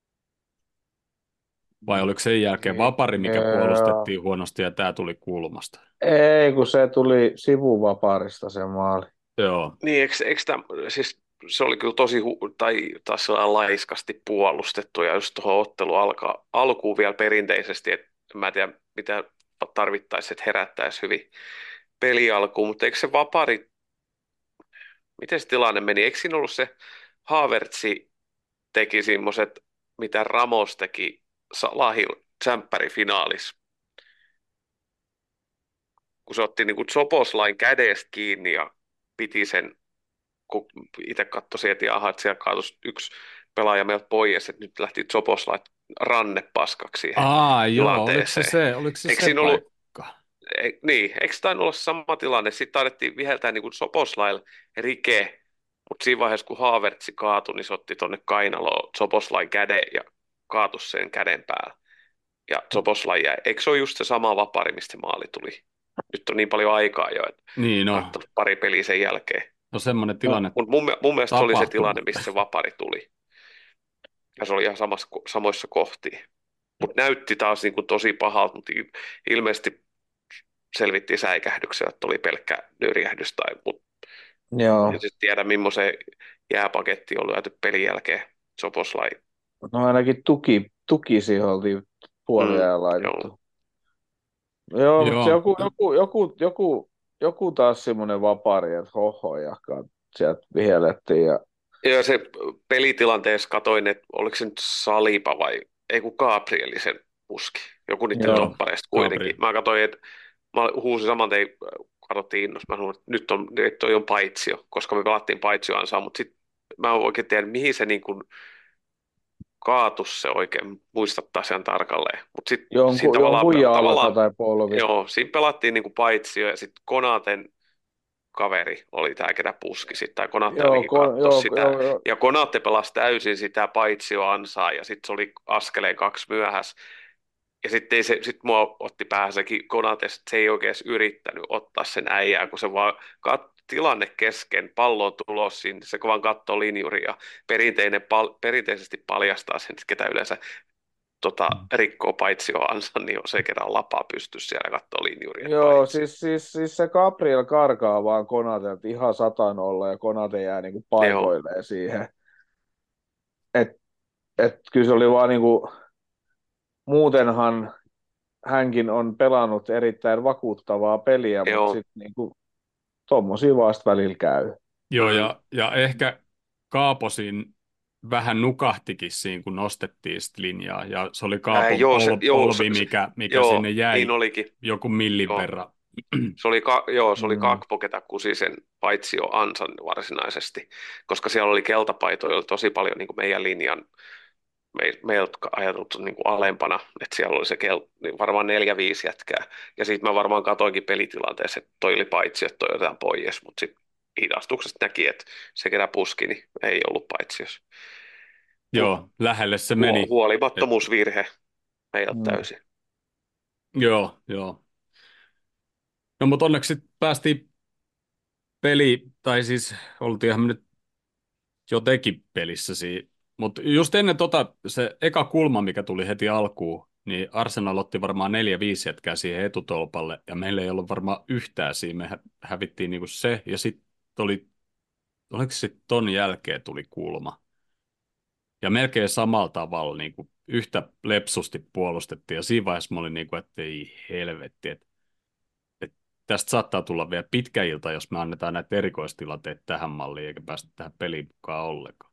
Vai oliko sen jälkeen vapari, mikä puolustettiin huonosti ja tämä tuli kulmasta?
Ei, kun se tuli sivuvaparista se maali.
Joo. Niin, eikö, eikö tämä, siis se oli kyllä tosi, hu- tai taas sellainen laiskasti puolustettu, ja just tuohon ottelu alkaa, alkuun vielä perinteisesti, että mä en tiedä, mitä tarvittaisiin, että herättäisi hyvin peli alkuun, mutta eikö se vapari, miten se tilanne meni, eikö siinä ollut se Havertzi teki semmoiset, mitä Ramos teki Salahil tsemppärifinaalissa, kun se otti niin kuin Soboslain kädestä kiinni ja piti sen, kun itse katsoi sieltä, ja aha, että siellä kaatui yksi pelaaja meiltä pois, että nyt lähti Soboslait ranne paskaksi siihen
Aa, joo, oliko se
tilanteeseen.
se, oliko se,
Eikö
se
siinä ollut,
paikka?
e, niin, eikö tainnut olla sama tilanne? Sitten taidettiin viheltää niin kuin Soboslail rike, mutta siinä vaiheessa, kun Havertzi kaatui, niin se otti tuonne kainaloon Soboslain käden ja kaatui sen käden päällä. Ja Soboslai jäi. Eikö se ole just se sama vapari, mistä se maali tuli? Nyt on niin paljon aikaa jo, että
Niin, no.
katsonut pari peliä sen jälkeen.
No semmoinen tilanne
Mutta mun, mun mielestä se oli se
tapahtui,
tilanne,
mutta-
mistä se vapari tuli. Ja se oli ihan samassa, samoissa kohtiin. Mutta näytti taas niin kuin tosi pahalta, mutta ilmeisesti selvittiin säikähdyksellä, että oli pelkkä nyrjähdys. Tai, mutta
Joo.
en siis tiedä, millaisen jääpaketti on lyöty pelin jälkeen. Soboslai.
No ainakin tuki, tuki siihen oltiin puoliajan
Mm,
laitettu.
joo.
Joo,
Joo.
mutta joku, joku, joku, joku, joku taas semmoinen vapari, että hoho, ja sieltä vihellettiin. Ja...
Ja se pelitilanteessa katoin, että oliko se nyt Saliba vai ei kun Gabrieli sen puski. Joku niiden
Joo,
toppareista kuitenkin.
Gabriel.
Mä katsoin, että mä huusin saman tein, katsottiin innossa. Mä sanoin, että nyt on, nyt toi on paitsio, koska me pelattiin paitsioansaa, mutta sitten mä en oikein tiedä, mihin se niin kuin kaatus se oikein, muistattaa sen tarkalleen. Mutta sitten siinä
jonkun,
tavallaan,
jonkun jalka
tavallaan
tai polvi.
joo, siinä pelattiin niin kuin paitsio ja sitten Konaten kaveri oli tämä, ketä puski sitten, tai Konate
Joo,
ainakin
ko,
katsoi
joo,
sitä.
joo, joo.
Ja Konate pelasi täysin sitä paitsio ansaa, ja sitten se oli askeleen kaksi myöhässä. Ja sitten se, sit mua otti päähän sekin Konate, että se ei oikein edes yrittänyt ottaa sen äijää, kun se vaan kat, tilanne kesken, pallo on tulos siinä, se vaan katsoo linjuria, ja perinteinen, pal, perinteisesti paljastaa sen, että ketä yleensä tota, rikkoo paitsio ansan, niin on se, ketä on lapaa pystyssä siellä ja katsoo linjuria.
Joo, siis, siis, siis se Gabriel karkaa vaan Konatelta ihan satan olla, ja Konate jää niinku paikoilleen siihen. Et, et kyllä se oli vaan niinku, muutenhan hänkin on pelannut erittäin vakuuttavaa peliä,
Joo.
mutta sitten niinku, tommosia vasta välillä käy.
Joo,
Mm.
ja, ja ehkä Kaaposin vähän nukahtikin siinä, kun nostettiin sitä linjaa, ja se oli Kaapon
Ää, joo, se-
pol-
joo,
polvi,
se- se-
mikä, mikä
joo,
sinne jäi
niin olikin.
joku millin
Joo.
verran.
Se oli, ka- joo, se oli
Mm.
Kakpo, ketä kusi sen paitsio ansan varsinaisesti, koska siellä oli keltapaitoja oli tosi paljon niin kuin meidän linjan, me, meiltä ajateltu niin kuin alempana, että siellä oli se kel, niin varmaan neljä, viisi jätkää. Ja sitten mä varmaan katoinkin pelitilanteessa, että toi oli paitsi, että toi otetaan pois, mutta sitten hidastuksesta näki, että se ketä puski, niin ei ollut paitsiossa.
Joo, lähelle se meni.
Huo- Huolimattomuusvirhe meiltä
Mm.
täysin.
Joo, joo. No, mutta onneksi sit päästiin peli, tai siis oltiinhan me nyt jotenkin pelissä siinä. Mutta just ennen tota, se eka kulma, mikä tuli heti alkuun, niin Arsenal otti varmaan neljä viisi jätkää siihen etutolpalle, ja meillä ei ollut varmaan yhtään siinä. Me hä- hävittiin niinku se, ja sitten oli, oliko sitten ton jälkeen tuli kulma. Ja melkein samalla tavalla niinku yhtä lepsusti puolustettiin, ja siinä vaiheessa mä olin niin kuin, että ei helvetti, että, että tästä saattaa tulla vielä pitkä ilta, jos me annetaan näitä erikoistilanteita tähän malliin, eikä päästä tähän peliin mukaan ollenkaan.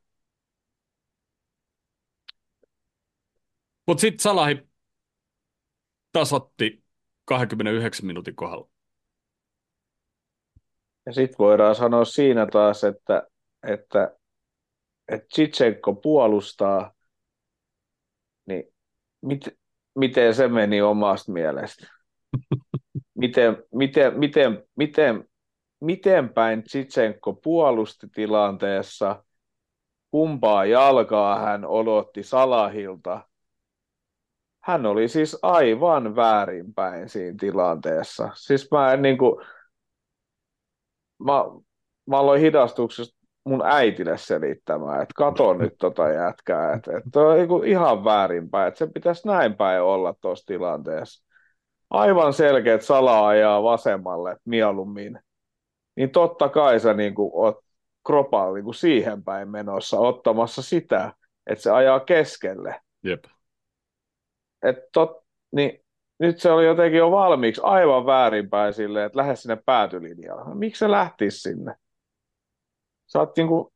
Mutta sitten Salahi tasotti kaksikymmentäyhdeksän minuutin kohdalla.
Ja sitten voidaan sanoa siinä taas, että, että, että Zinchenko puolustaa, niin mit, miten se meni omasta mielestä? Miten, miten, miten, miten, miten päin Zinchenko puolusti tilanteessa, kumpaa jalkaa hän odotti Salahilta? Hän oli siis aivan väärinpäin siinä tilanteessa. Siis mä en niinku, mä, mä aloin hidastuksesta mun äitille selittämään, että kato nyt tota jätkää, että, että on niinku ihan väärinpäin, että se pitäisi näin päin olla tuossa tilanteessa. Aivan selkeä, että Salah ajaa vasemmalle mieluummin. Niin totta kai sä niinku oot kropalla niinku siihen päin menossa ottamassa sitä, että se ajaa keskelle.
Jep.
Et tot, niin nyt se oli jotenkin jo valmiiksi aivan väärinpäin silleen, että lähde sinne päätylinjalle. Miksi se lähtisi sinne? Sä oot niinku,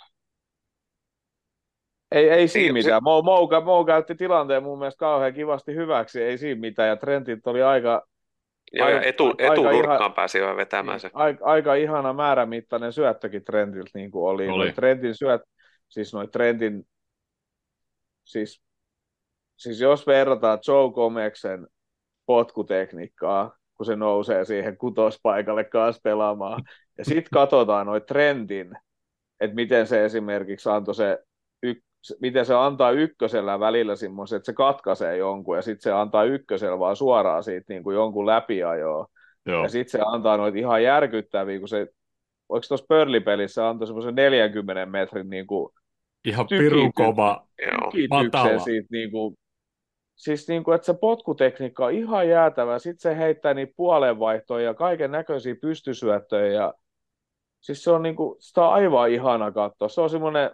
ei, ei siinä
Niin,
mitään. Mou, Mou, Mou käytti tilanteen mun mielestä kauhean kivasti hyväksi, ei siinä mitään. Ja Trentit oli aika,
joo, ja
aika,
etu,
aika,
etunurkkaan
ihan,
pääsi jo vetämään se.
aika, aika ihana määrämittainen syöttökin Trentiltä niin kuin oli.
Oli.
Noi Trentin syöt, siis noi Trentin, siis, siis jos verrataan Joe Gomezsen potkutekniikkaa, kun se nousee siihen kutospaikalle kanssa pelaamaan. Ja sitten katsotaan noin trendin, että miten se esimerkiksi antoi se, yk, miten se antaa ykkösellä välillä semmoisen, että se katkaisee jonkun, ja sitten se antaa ykkösellä vaan suoraan siitä niin kuin jonkun läpiajoa.
Joo.
Ja sitten se antaa noita ihan järkyttäviä, kun se, oliko tuossa Pörlipelissä antoi semmoisen neljänkymmenen metrin niin kuin
Ihan
tykity-
pirun kova
tykityksen
matala.
siitä niin kuin, siis niin kuin, että se potkutekniikka on ihan jäätävä, sitten se heittää niitä puolenvaihtoja ja kaiken näköisiä pystysyöttöjä, ja siis se on niin kuin, sitä on aivan ihana katsoa. Se on semmoinen,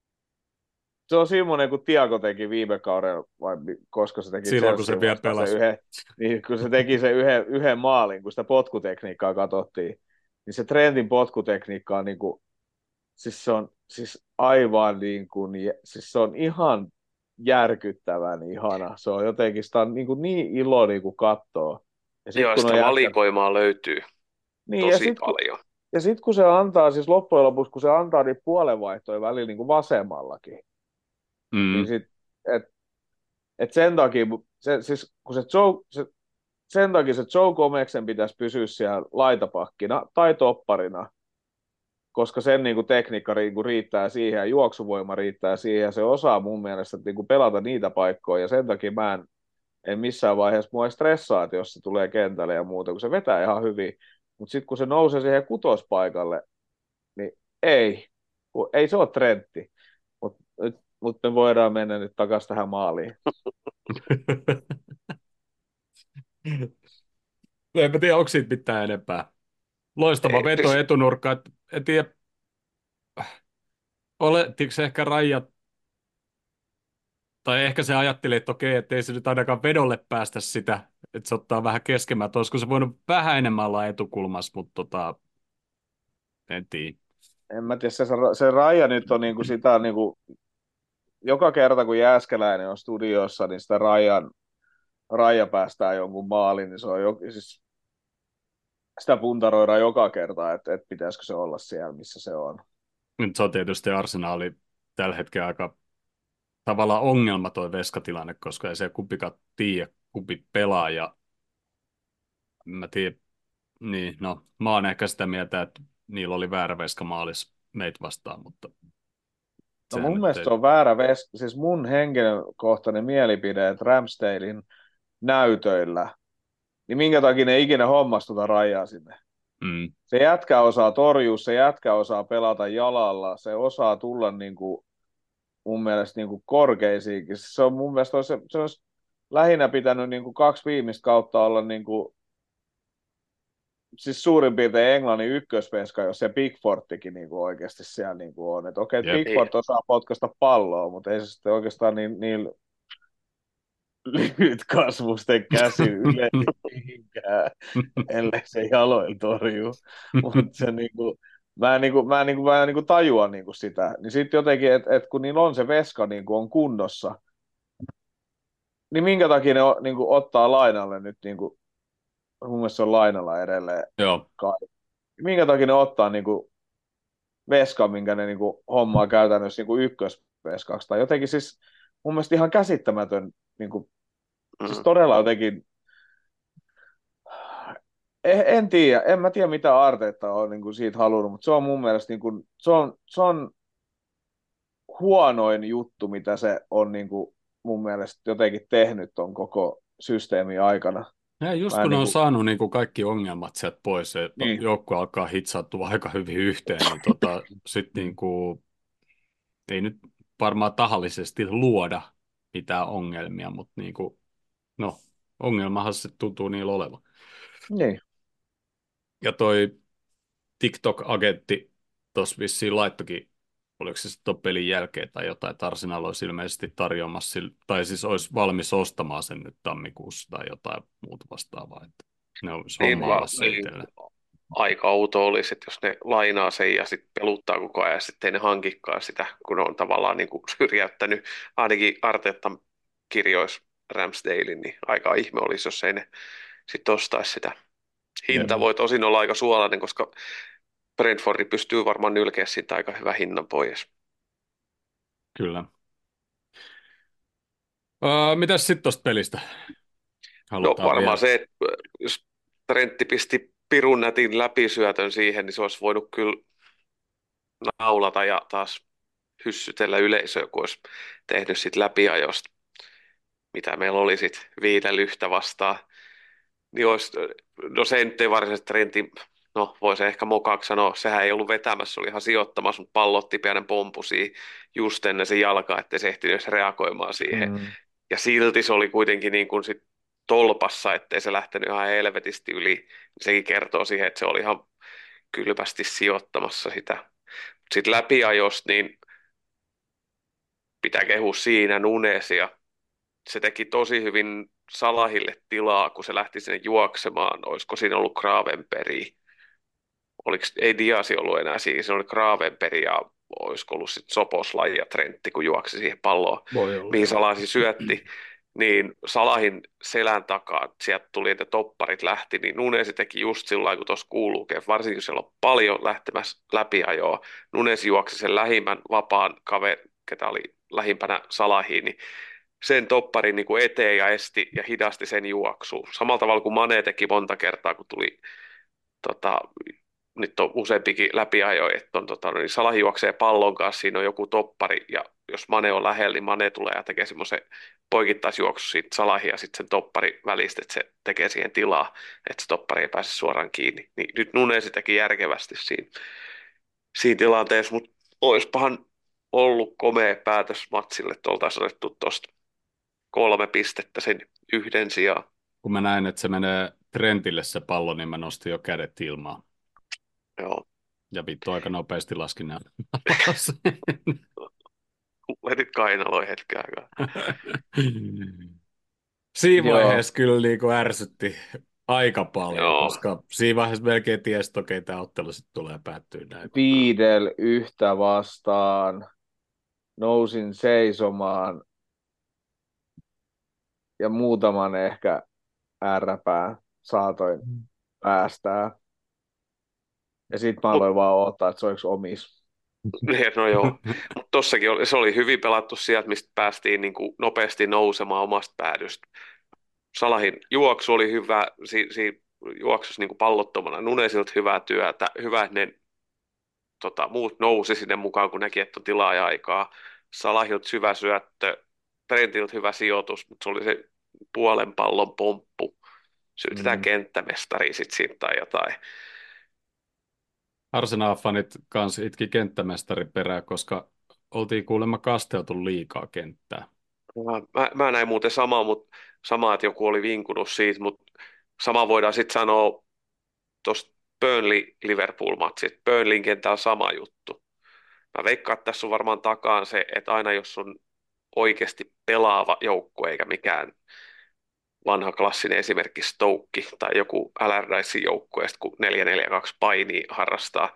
se on semmoinen kuin Tiago teki viime kaudella, vai koska se teki
Silloin, kun se
Chelsea
vielä
vastaan
pelasi.
yhden, niin kun se teki sen yhden, yhden maalin, kun sitä potkutekniikkaa katsottiin, niin se trendin potkutekniikka on niin kuin, siis se on siis aivan niin kuin, siis se on ihan järkyttävän ihana. Se on jotenkin, sitä on niin, kuin niin ilo niin kuin kattoo. Ja sit,
Joo,
kun
sitä
on jätkät,
valikoimaa löytyy
niin, ja
tosi
sit, kun,
paljon.
ja sit kun se antaa, siis loppujen lopuksi, kun se antaa niitä puolenvaihtoja välillä niin kuin vasemmallakin, niin
Mm.
sit, et, et sen takia, se, siis, kun se Joe, se, sen takia se Joe Gomezsen pitäisi pysyä siellä laitapakkina tai topparina, koska sen niin kuin, tekniikka niin kuin, riittää siihen ja juoksuvoima riittää siihen ja se osaa mun mielestä niin kuin, pelata niitä paikkoja ja sen takia mä en, en missään vaiheessa mua ei stressaa, että jos se tulee kentälle ja muuta, kun se vetää ihan hyvin, mutta sitten kun se nousee siihen kutospaikalle, niin ei, kun ei se ole Trentti, mutta mut me voidaan mennä nyt takaisin tähän maaliin.
En mä tiedä, onko siitä mitään enempää. Loistava
Ei,
veto
siis,
etunurkka. Et, en tiedä, olettiko se ehkä Raija, tai ehkä se ajatteli, että okei, että ei se nyt ainakaan vedolle päästä sitä, että se ottaa vähän keskemmän. Että olisiko se voinut vähän enemmän olla etukulmassa, mutta tota, en tiedä.
En mä tiedä, se, se Raija nyt on niinku sitä niinku, joka kerta kun Jääskeläinen on studiossa, niin sitä Rajan, Raija päästää jonkun maalin, niin se on jo, siis sitä puntaroidaan joka kerta, että, että pitäisikö se olla siellä, missä se on.
Nyt se on tietysti Arsenaali tällä hetkellä aika tavallaan ongelma toi veskatilanne, koska ei se kumpikaan tiedä, kumpi pelaa. Ja mä tiedän, niin, no, mä oon ehkä sitä mieltä, että niillä oli väärä veska maalis meitä vastaan, mutta
No
sehän
mun
nyt
mielestä
ei...
se on väärä veska, siis mun henkilökohtainen mielipide, että Ramsdalein näytöillä, niin minkä takia ne ikinä hommas tuota Rajaa sinne.
Mm.
Se jätkä osaa torjua, se jätkä osaa pelata jalalla, se osaa tulla niin kuin, mun mielestä niin kuin korkeisiinkin. Se on mun mielestä se, se olisi lähinnä pitänyt niin kuin kaksi viimeistä kautta olla niin kuin, siis suurin piirtein Englannin ykkösveska, jos se Pickfordikin niin kuin oikeasti siellä niin kuin on. Että okei,
Jep.
Pickford osaa potkaista palloa, mutta ei se sitten oikeastaan niin, niin lyhytkasvusten käsin yleensä mihinkään, ellei se jaloin torju. Mutta se niinku, mä en, niinku, mä en, niinku, mä en niinku tajua niinku sitä. Niin sitten jotenkin, että et kun niillä on se veska niinku on kunnossa, niin minkä takia ne o, niinku, ottaa lainalle nyt, niinku, mun mielestä se on lainalla edelleen
Joo,
kai. Minkä takia ne ottaa niinku, veskan, minkä ne niinku, hommaa käytännössä niinku, ykkösveskaksi. Tai jotenkin siis mun mielestä ihan käsittämätön, niinku, siis
Mm.
todella jotenkin. En, en tiedä, en mä tiedä mitä Arteetta on niin kuin siitä halunnut, mutta se on mun mielestä niin kuin, se on, se on huonoin juttu, mitä se on niin kuin, mun mielestä jotenkin tehnyt ton koko systeemin aikana.
ja just
Mä en,
kun ne
niin
on
kuin,
saanut niin kuin kaikki ongelmat sieltä pois, se
niin,
joukkue alkaa hitsautua aika hyvin yhteen, niin tota, sitten niin kuin, ei nyt varmaan tahallisesti luoda mitään ongelmia, mutta niin kuin, no, ongelmahan se tuntuu niillä olevan.
niin,
Ja toi TikTok-agentti tuossa vissiin laittokin, oliko se sitten ton pelin jälkeen tai jotain, että Arsenal olisi ilmeisesti tarjoamassa, sille- tai siis olisi valmis ostamaan sen nyt tammikuussa tai jotain muuta vastaavaa, että ne olisi
Niin,
hommailla
va,
se
niin
itselleen.
aika outo olisi, että jos ne lainaa sen ja sitten peluttaa koko ajan ja sitten ei ne hankikaan sitä, kun on tavallaan niin kuin syrjäyttänyt ainakin Arteetan kirjoissa Ramsdalein, niin aika ihme olisi, jos ei ne sitten ostaisi sitä.
Jep,
Hinta voi tosin olla aika suolainen, koska Brentford pystyy varmaan nylkeä siitä aika hyvä hinnan pois.
kyllä. Öö, mitäs sitten tuosta pelistä
No
halutaan
varmaan
vielä?
se, että jos Trentti pisti pirun nätin läpisyötön siihen, niin se olisi voinut kyllä naulata ja taas hyssytellä yleisöä, kun olisi tehnyt sit läpiajosta, mitä meillä oli sit viidelyhtä vastaan. Niin olisi, no se nyt ei varsinaisesti Trentin, no voisi ehkä mokaksi sanoa, sehän ei ollut vetämässä, se oli ihan sijoittamassa, mutta pallotti pienen pompusi just ennen sen jalkaa, ettei se ehtinyt edes reagoimaan siihen.
mm,
Ja silti se oli kuitenkin niin kuin sit tolpassa, ettei se lähtenyt ihan helvetisti yli. Sekin kertoo siihen, että se oli ihan kylmästi sijoittamassa sitä. Sitten läpiajosta, niin pitää kehua siinä Nunesia. Se teki tosi hyvin Salahille tilaa, kun se lähti sinne juoksemaan. Olisiko siinä ollut Gravenberg? Oliko, ei Diasi ollut enää siinä, se oli Gravenberg ja olisiko ollut sitten Soposlai ja Trentti, kun juoksi siihen palloon,
Voi olla,
mihin
joo.
Salah siis syötti. Niin Salahin selän takaa, sieltä tuli, että topparit lähti, niin Nunesi teki just sillä lailla, kun tuossa kuuluukin, että varsinkin kun siellä on paljon lähtemässä läpiajoa, Nunesi juoksi sen lähimmän vapaan kaveri, ketä oli lähimpänä Salahiin, niin sen topparin niin kuin eteen ja esti ja hidasti sen juoksu. Samalla tavalla kuin Mane teki monta kertaa, kun tuli tota, nyt on useampikin läpiajo, että on, tota, niin Salah juoksee pallon kanssa, siinä on joku toppari, ja jos Mane on lähellä, niin Mane tulee ja tekee semmoisen poikittaisjuoksu siitä Salahin ja sitten sen toppari välistä, että se tekee siihen tilaa, että se toppari ei pääse suoraan kiinni. Niin nyt Nunesi teki järkevästi siinä, siinä tilanteessa, mutta olisipahan ollut komea päätös matsille, että oltaisiin otettu tuosta kolme pistettä sen yhden sijaan.
Kun mä näin, että se menee Trentille se pallo, niin mä nostin jo kädet ilmaan.
Joo.
Ja vittu aika nopeasti laskin nämä alas.
Vedit kainaloin hetken aikaa.
Siinä
joo,
vaiheessa kyllä niin kuin ärsytti aika paljon,
Joo.
koska siinä vaiheessa melkein tiesi, että okei, tämä ottelu sitten tulee päättyä näin.
viidel yhtä vastaan, nousin seisomaan ja muutaman ehkä ärräpään saatoin päästää. Ja sitten mä
Mut,
aloin vaan odottaa, että se olisi omis.
no joo, mutta tossakin oli, se oli hyvin pelattu sieltä, mistä päästiin niin kuin nopeasti nousemaan omasta päädystä. Salahin juoksu oli hyvä, si, si, juoksussa niin kuin pallottomana. Nunesilta hyvää työtä, hyvä, että ne tota, muut nousi sinne mukaan, kun näki, että on tilaa ja aikaa. Salahilta syvä syöttö, Trentiltä hyvä sijoitus, mutta se oli se puolen pallon pomppu. Syytetään
Mm.
kenttämestari sitten siitä tai jotain.
Arsenal-fanit kans itki kenttämestari perään, koska oltiin kuulemma kasteltu liikaa kenttää.
Mä, mä, mä näin muuten samaa, mutta samaa, että joku oli vinkunut siitä, mutta sama voidaan sitten sanoa tuosta Burnley-Liverpool-matsit. Burnleyn kentällä sama juttu. Mä veikkaan, että tässä on varmaan takaan se, että aina jos on oikeasti pelaava joukkue, eikä mikään vanha klassinen esimerkki Stoke tai joku Allardycein joukkueesta, kun neljä neljä kaksi painia harrastaa.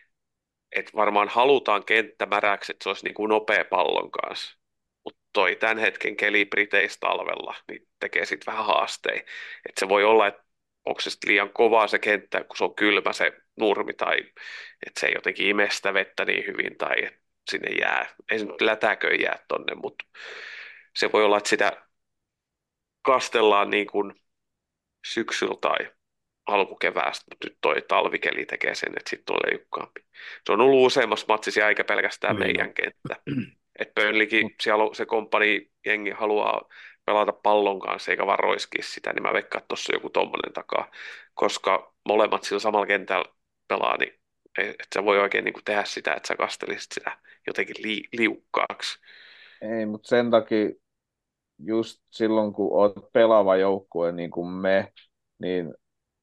Et varmaan halutaan kenttä märäksi, että se olisi niin kuin nopea pallon kanssa. Mutta toi tämän hetken keli Briteissä talvella niin tekee sitten vähän haasteja. Et se voi olla, että onko se sit liian kovaa se kenttä, kun se on kylmä se nurmi, tai että se ei jotenkin ime sitä vettä niin hyvin, tai että sinne jää. Ei se nyt lätäköön jää tonne, mutta se voi olla, että sitä kastellaan niin kuin syksyllä tai alkukeväästä, mutta nyt toi talvikeli tekee sen, että sitten tulee liukkaampi. Se on ollut useammassa matsissa eikä pelkästään
Niin
meidän
on.
kenttä. Et Burnleykin, siellä on, se komppani jengi haluaa pelata pallon kanssa eikä vaan roiskia sitä, niin mä veikkaan, että tuossa on joku tommonen takaa. Koska molemmat sillä samalla kentällä pelaa, niin ei- et sä voi oikein niin kuin tehdä sitä, että sä kastelisit sitä jotenkin li, liukkaaksi.
Ei, mutta sen takia just silloin, kun oot pelaava joukkue niin kuin me, niin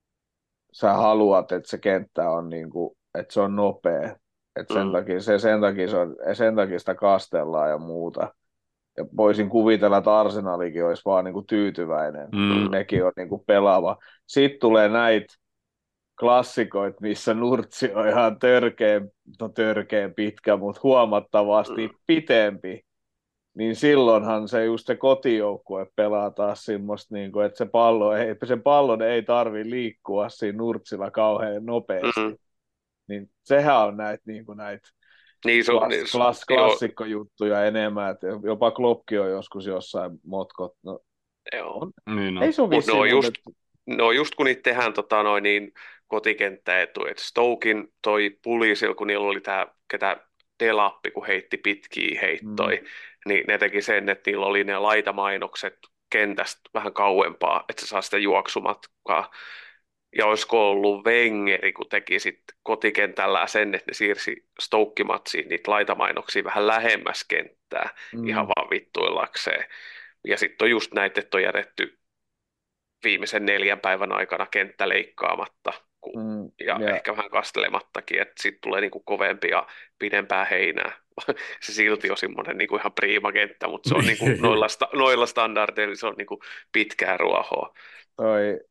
sä haluat, että se kenttä on niin kuin, että se on nopea. Et sen
Mm,
takia, se, sen, takia se on, sen takia sitä kastellaan ja muuta. Ja voisin kuvitella, että Arsenalikin olisi vaan niin kuin tyytyväinen,
Mm.
kun nekin on niin kuin pelaava. Sitten tulee näitä klassikoita, missä nurtsi on ihan törkeän, no törkeän pitkä, mutta huomattavasti
mm,
pitempi. Niin silloinhan se just se kotijoukkue pelaa taas semmoista, niin kuin, että se pallo ei, sen pallon ei tarvi liikkua siinä nurtsilla kauhean
mm.
nopeasti. Niin sehän on näitä, niin kuin näitä
Niin, se on,
klass,
niin, s-
klass,
joo,
klassikkojuttuja enemmän, että jopa Kloppki on joskus jossain motkot. No,
joo.
on.
Niin
Ei
on.
se ole
Mutta ne
vissiin
on
muuten.
just, no just kun niitä tehdään tota, noin, niin kotikenttäetu, että Stokin toi pulisil, kun niillä oli tämä, ketä Delappi, kun heitti pitkiä
Mm,
heittoi, niin ne teki sen, että niillä oli ne laitamainokset kentästä vähän kauempaa, että se saa sitä juoksumatkaa. Ja olisiko ollut Wengeri, kun teki sit kotikentällä sen, että ne siirsi Stoke-matsiin niitä laitamainoksia vähän lähemmäs kenttää ihan
mm,
vaan vittuillakseen. Ja sitten on just näitä, että on jätetty viimeisen neljän päivän aikana kenttä leikkaamatta ku-
mm,
ja
ja
ehkä vähän kastelemattakin, että sitten tulee niinku kovempi ja pidempää heinää. Se silti on semmoinen niinku ihan priima kenttä, mutta se on niinku
Niin.
noilla, sta, noilla standardeilla se on niinku pitkää ruohoa.
toi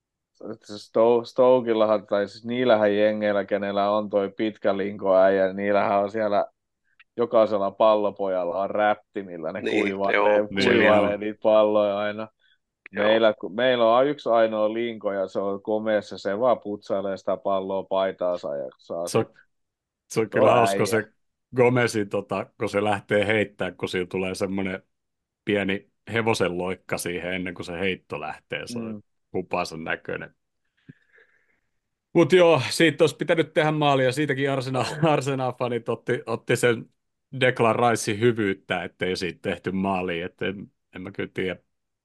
Sto- Stokillahan, tai siis niillähän jengeillä, kenellä on toi pitkä linkoäijä, niin niillähän on siellä jokaisella pallopojalla on räppi, millä ne
Niin,
kuivailee,
joo, se
Niin
vielä,
kuivailee
on.
niitä palloja aina.
joo.
Meillä, kun- meillä on yksi ainoa linko ja se on komeassa, se vaan putsailee sitä palloa paitaansa ja saa
Se
se,
on, se on
se on
kyllä hauska
äijä.
se Gomezin, tota, kun se lähtee heittämään, kun sillä tulee semmoinen pieni hevosen loikka siihen ennen kuin se heitto lähtee. Se on
Mm.
hupaisen näköinen. Mutta joo, siitä olisi pitänyt tehdä maali ja siitäkin Arsenal, Arsenal-fanit otti, otti sen Declan Ricein hyvyyttä, ettei siitä tehty maaliin. Että en, en mä kyllä tiedä.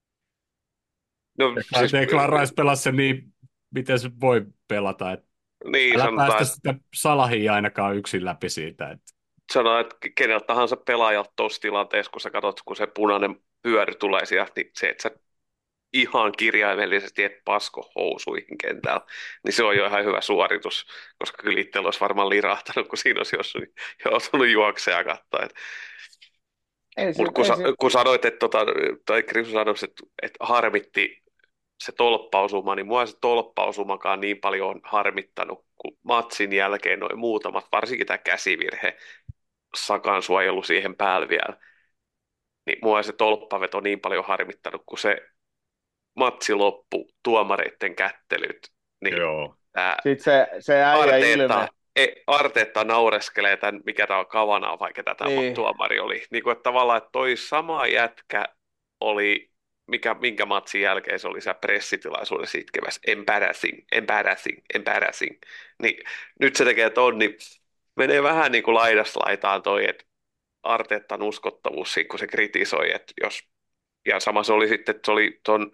No
Declan,
siis
Declan Rice pelasi sen niin, miten se voi pelata. Että
niin
älä
sanotaan,
päästä
että
sitä Salahia ainakaan yksin läpi siitä. Että
sanoa, että keneltä tahansa pelaajalta tuossa tilanteessa, kun sä katsot, kun se punainen pyöry tulee sieltä, niin se, että sä ihan kirjaimellisesti et pasko housuihin kentällä, niin se on jo ihan hyvä suoritus, koska kyllä itsellä olisi varmaan lirahtanut, kun siinä olisi jossain joutunut juoksemaan katsoa.
Ei
Mutta
se,
kun,
ei
sa-
se,
kun sanoit, että, tota, tai Krisu sanoi, että, että harmitti se tolppausuma, niin mua se tolppausumakaan niin paljon on harmittanut, kun matsin jälkeen noin muutamat, varsinkin tämä käsivirhe, Sakan suojelu siihen päälle vielä, niin mua ei se tolppaveto niin paljon harmittanut, kun se matsi loppu, tuomareiden kättelyt, niin
joo.
tämä
sit se, se äijä ilme,
Arteetta, e, Arteetta naureskelee tämän, mikä tämä on Kavanaa, vai ketä tämä
niin,
tuomari oli. Niin kuin, että tavallaan, että toi sama jätkä oli, mikä, minkä matsin jälkeen se oli se pressitilaisuudessa itkemässä, embarrassing, embarrassing, embarrassing. Niin nyt se tekee ton, niin menee vähän niin kuin laidasta laitaan toi, että Arteetan uskottavuus siinä, kun se kritisoi, että jos, ja sama se oli sitten, että se oli ton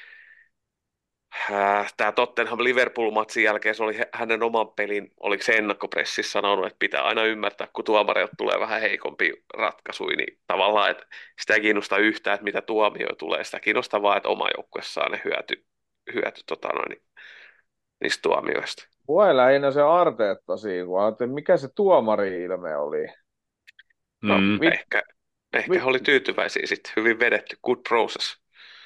Äh, Tämä Tottenham Liverpool-matsin jälkeen se oli hä- hänen oman pelin, oliko se ennakkopressissä sanonut, että pitää aina ymmärtää, kun tuomareilta tulee vähän heikompi ratkaisu, niin tavallaan, että sitä ei kiinnosta yhtään, että mitä tuomio tulee, sitä kiinnostaa vaan, että oma joukkue saa ne hyöty, hyöty tota noin, niistä tuomioista.
voi lähinnä se Arteetta siinä, kun ajattelin, mikä se tuomari-ilme oli.
No
Mm.
Vit,
ehkä, Ehkä he
Mi-
oli tyytyväisiä sitten. Hyvin vedetty. Good process.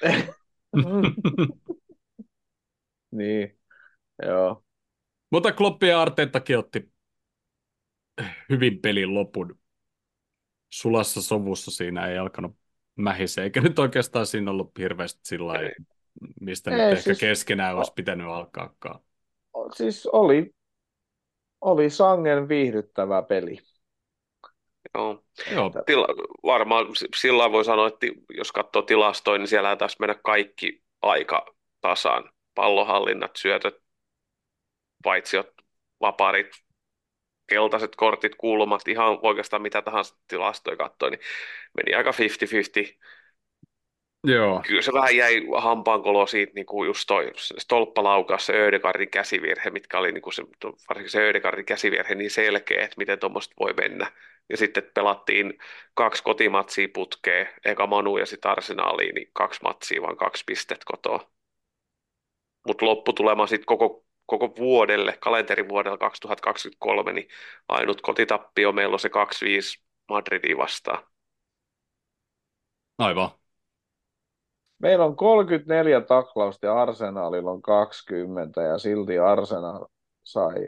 Niin, joo.
Mutta Klopp ja Arteettakin otti hyvin pelin lopun. Sulassa sovussa siinä ei alkanut mähisee, eikä nyt oikeastaan siinä ollut hirveästi sillä lailla,
Ei.
mistä nyt
Ei
ehkä
siis,
keskenään olisi
o,
pitänyt alkaakaan.
o, siis oli, oli sangen viihdyttävä peli.
Joo.
Joo,
Tila, varmaan s- sillä lailla voi sanoa, että jos katsoo tilastoja, niin siellä taas mennä kaikki aika tasan. Pallohallinnat, syötöt, paitsiot, vaparit, keltaiset kortit, kulmat, ihan oikeastaan mitä tahansa tilastoja katsoi, niin meni aika viisikymmentä viisikymmentä.
joo.
Kyllä se vähän jäi hampaankoloon siitä, niin kuin just toi stolppalaukaus, se Ödegardin käsivirhe, mitkä oli niin kuin se, varsinkin se Ödegardin käsivirhe niin selkeä, että miten tuommoista voi mennä. Ja sitten pelattiin kaksi kotimatsia putkeen, eka Manu ja sitten Arsenaaliin, niin kaksi matsia, vaan kaksi pistettä kotoa. Mutta lopputulema sitten koko, koko vuodelle, kalenterivuodelle kaksituhattakaksikymmentäkolme, niin ainut kotitappio meillä on se kaksi viisi Madridia vastaan.
Aivan.
Meillä on kolmekymmentäneljä taklausta ja Arsenalilla on kaksikymmentä ja silti Arsenal sai,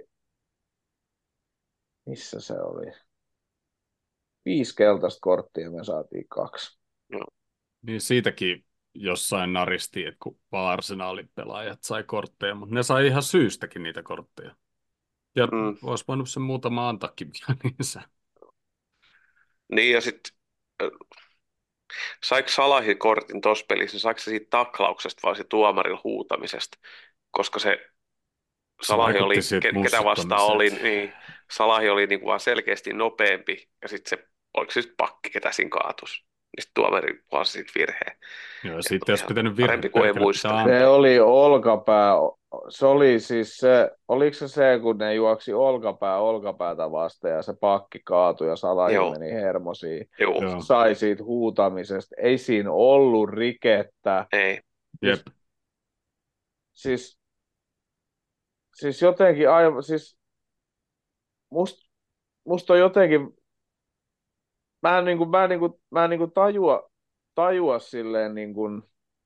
missä se oli? Viisi keltaista korttia me saatiin kaksi.
Joo.
Niin siitäkin jossain naristi, että kun vaan Arsenalin pelaajat sai kortteja, mutta ne sai ihan syystäkin niitä kortteja. Ja
Mm.
olisi voinut sen muutama antaakin vielä niissä.
Niin ja sitten saiko Salahin kortin tuossa pelissä, niin saiko se siitä taklauksesta vai se tuomarilla huutamisesta? Koska se
Se
Salahi
vaikutti
oli,
siitä
ke- ketä vastaan oli,
mussuttamiselta.
niin Salahi oli niin kuin vaan selkeästi nopeampi ja sitten se, oliko se sitten pakki, ketä siinä kaatus? Niin sitten tuomari puolsi siitä virheen.
Joo, ja
Ja
sitten
tuli
olisi
ihan
pitänyt
parempi kuin ei
virhepelkänä
muistele.
pitää
Se
antaa.
oli olkapää, se oli siis se, oliko se se, kun ne juoksi olkapää olkapäätä vasten ja se pakki kaatui ja Salahi
Joo,
meni hermosiin.
joo,
Joo,
Sai siitä huutamisesta. Ei siinä ollut rikettä.
ei.
jep.
Siis, siis, siis jotenkin aivan, siis must, musta on jotenkin, mä en, niin kuin, mä en, niin kuin, mä en niin kuin tajua, tajua silleen, niin kuin,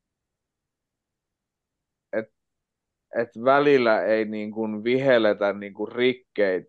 että et välillä ei niin kuin vihelletä niin kuin rikkeitä,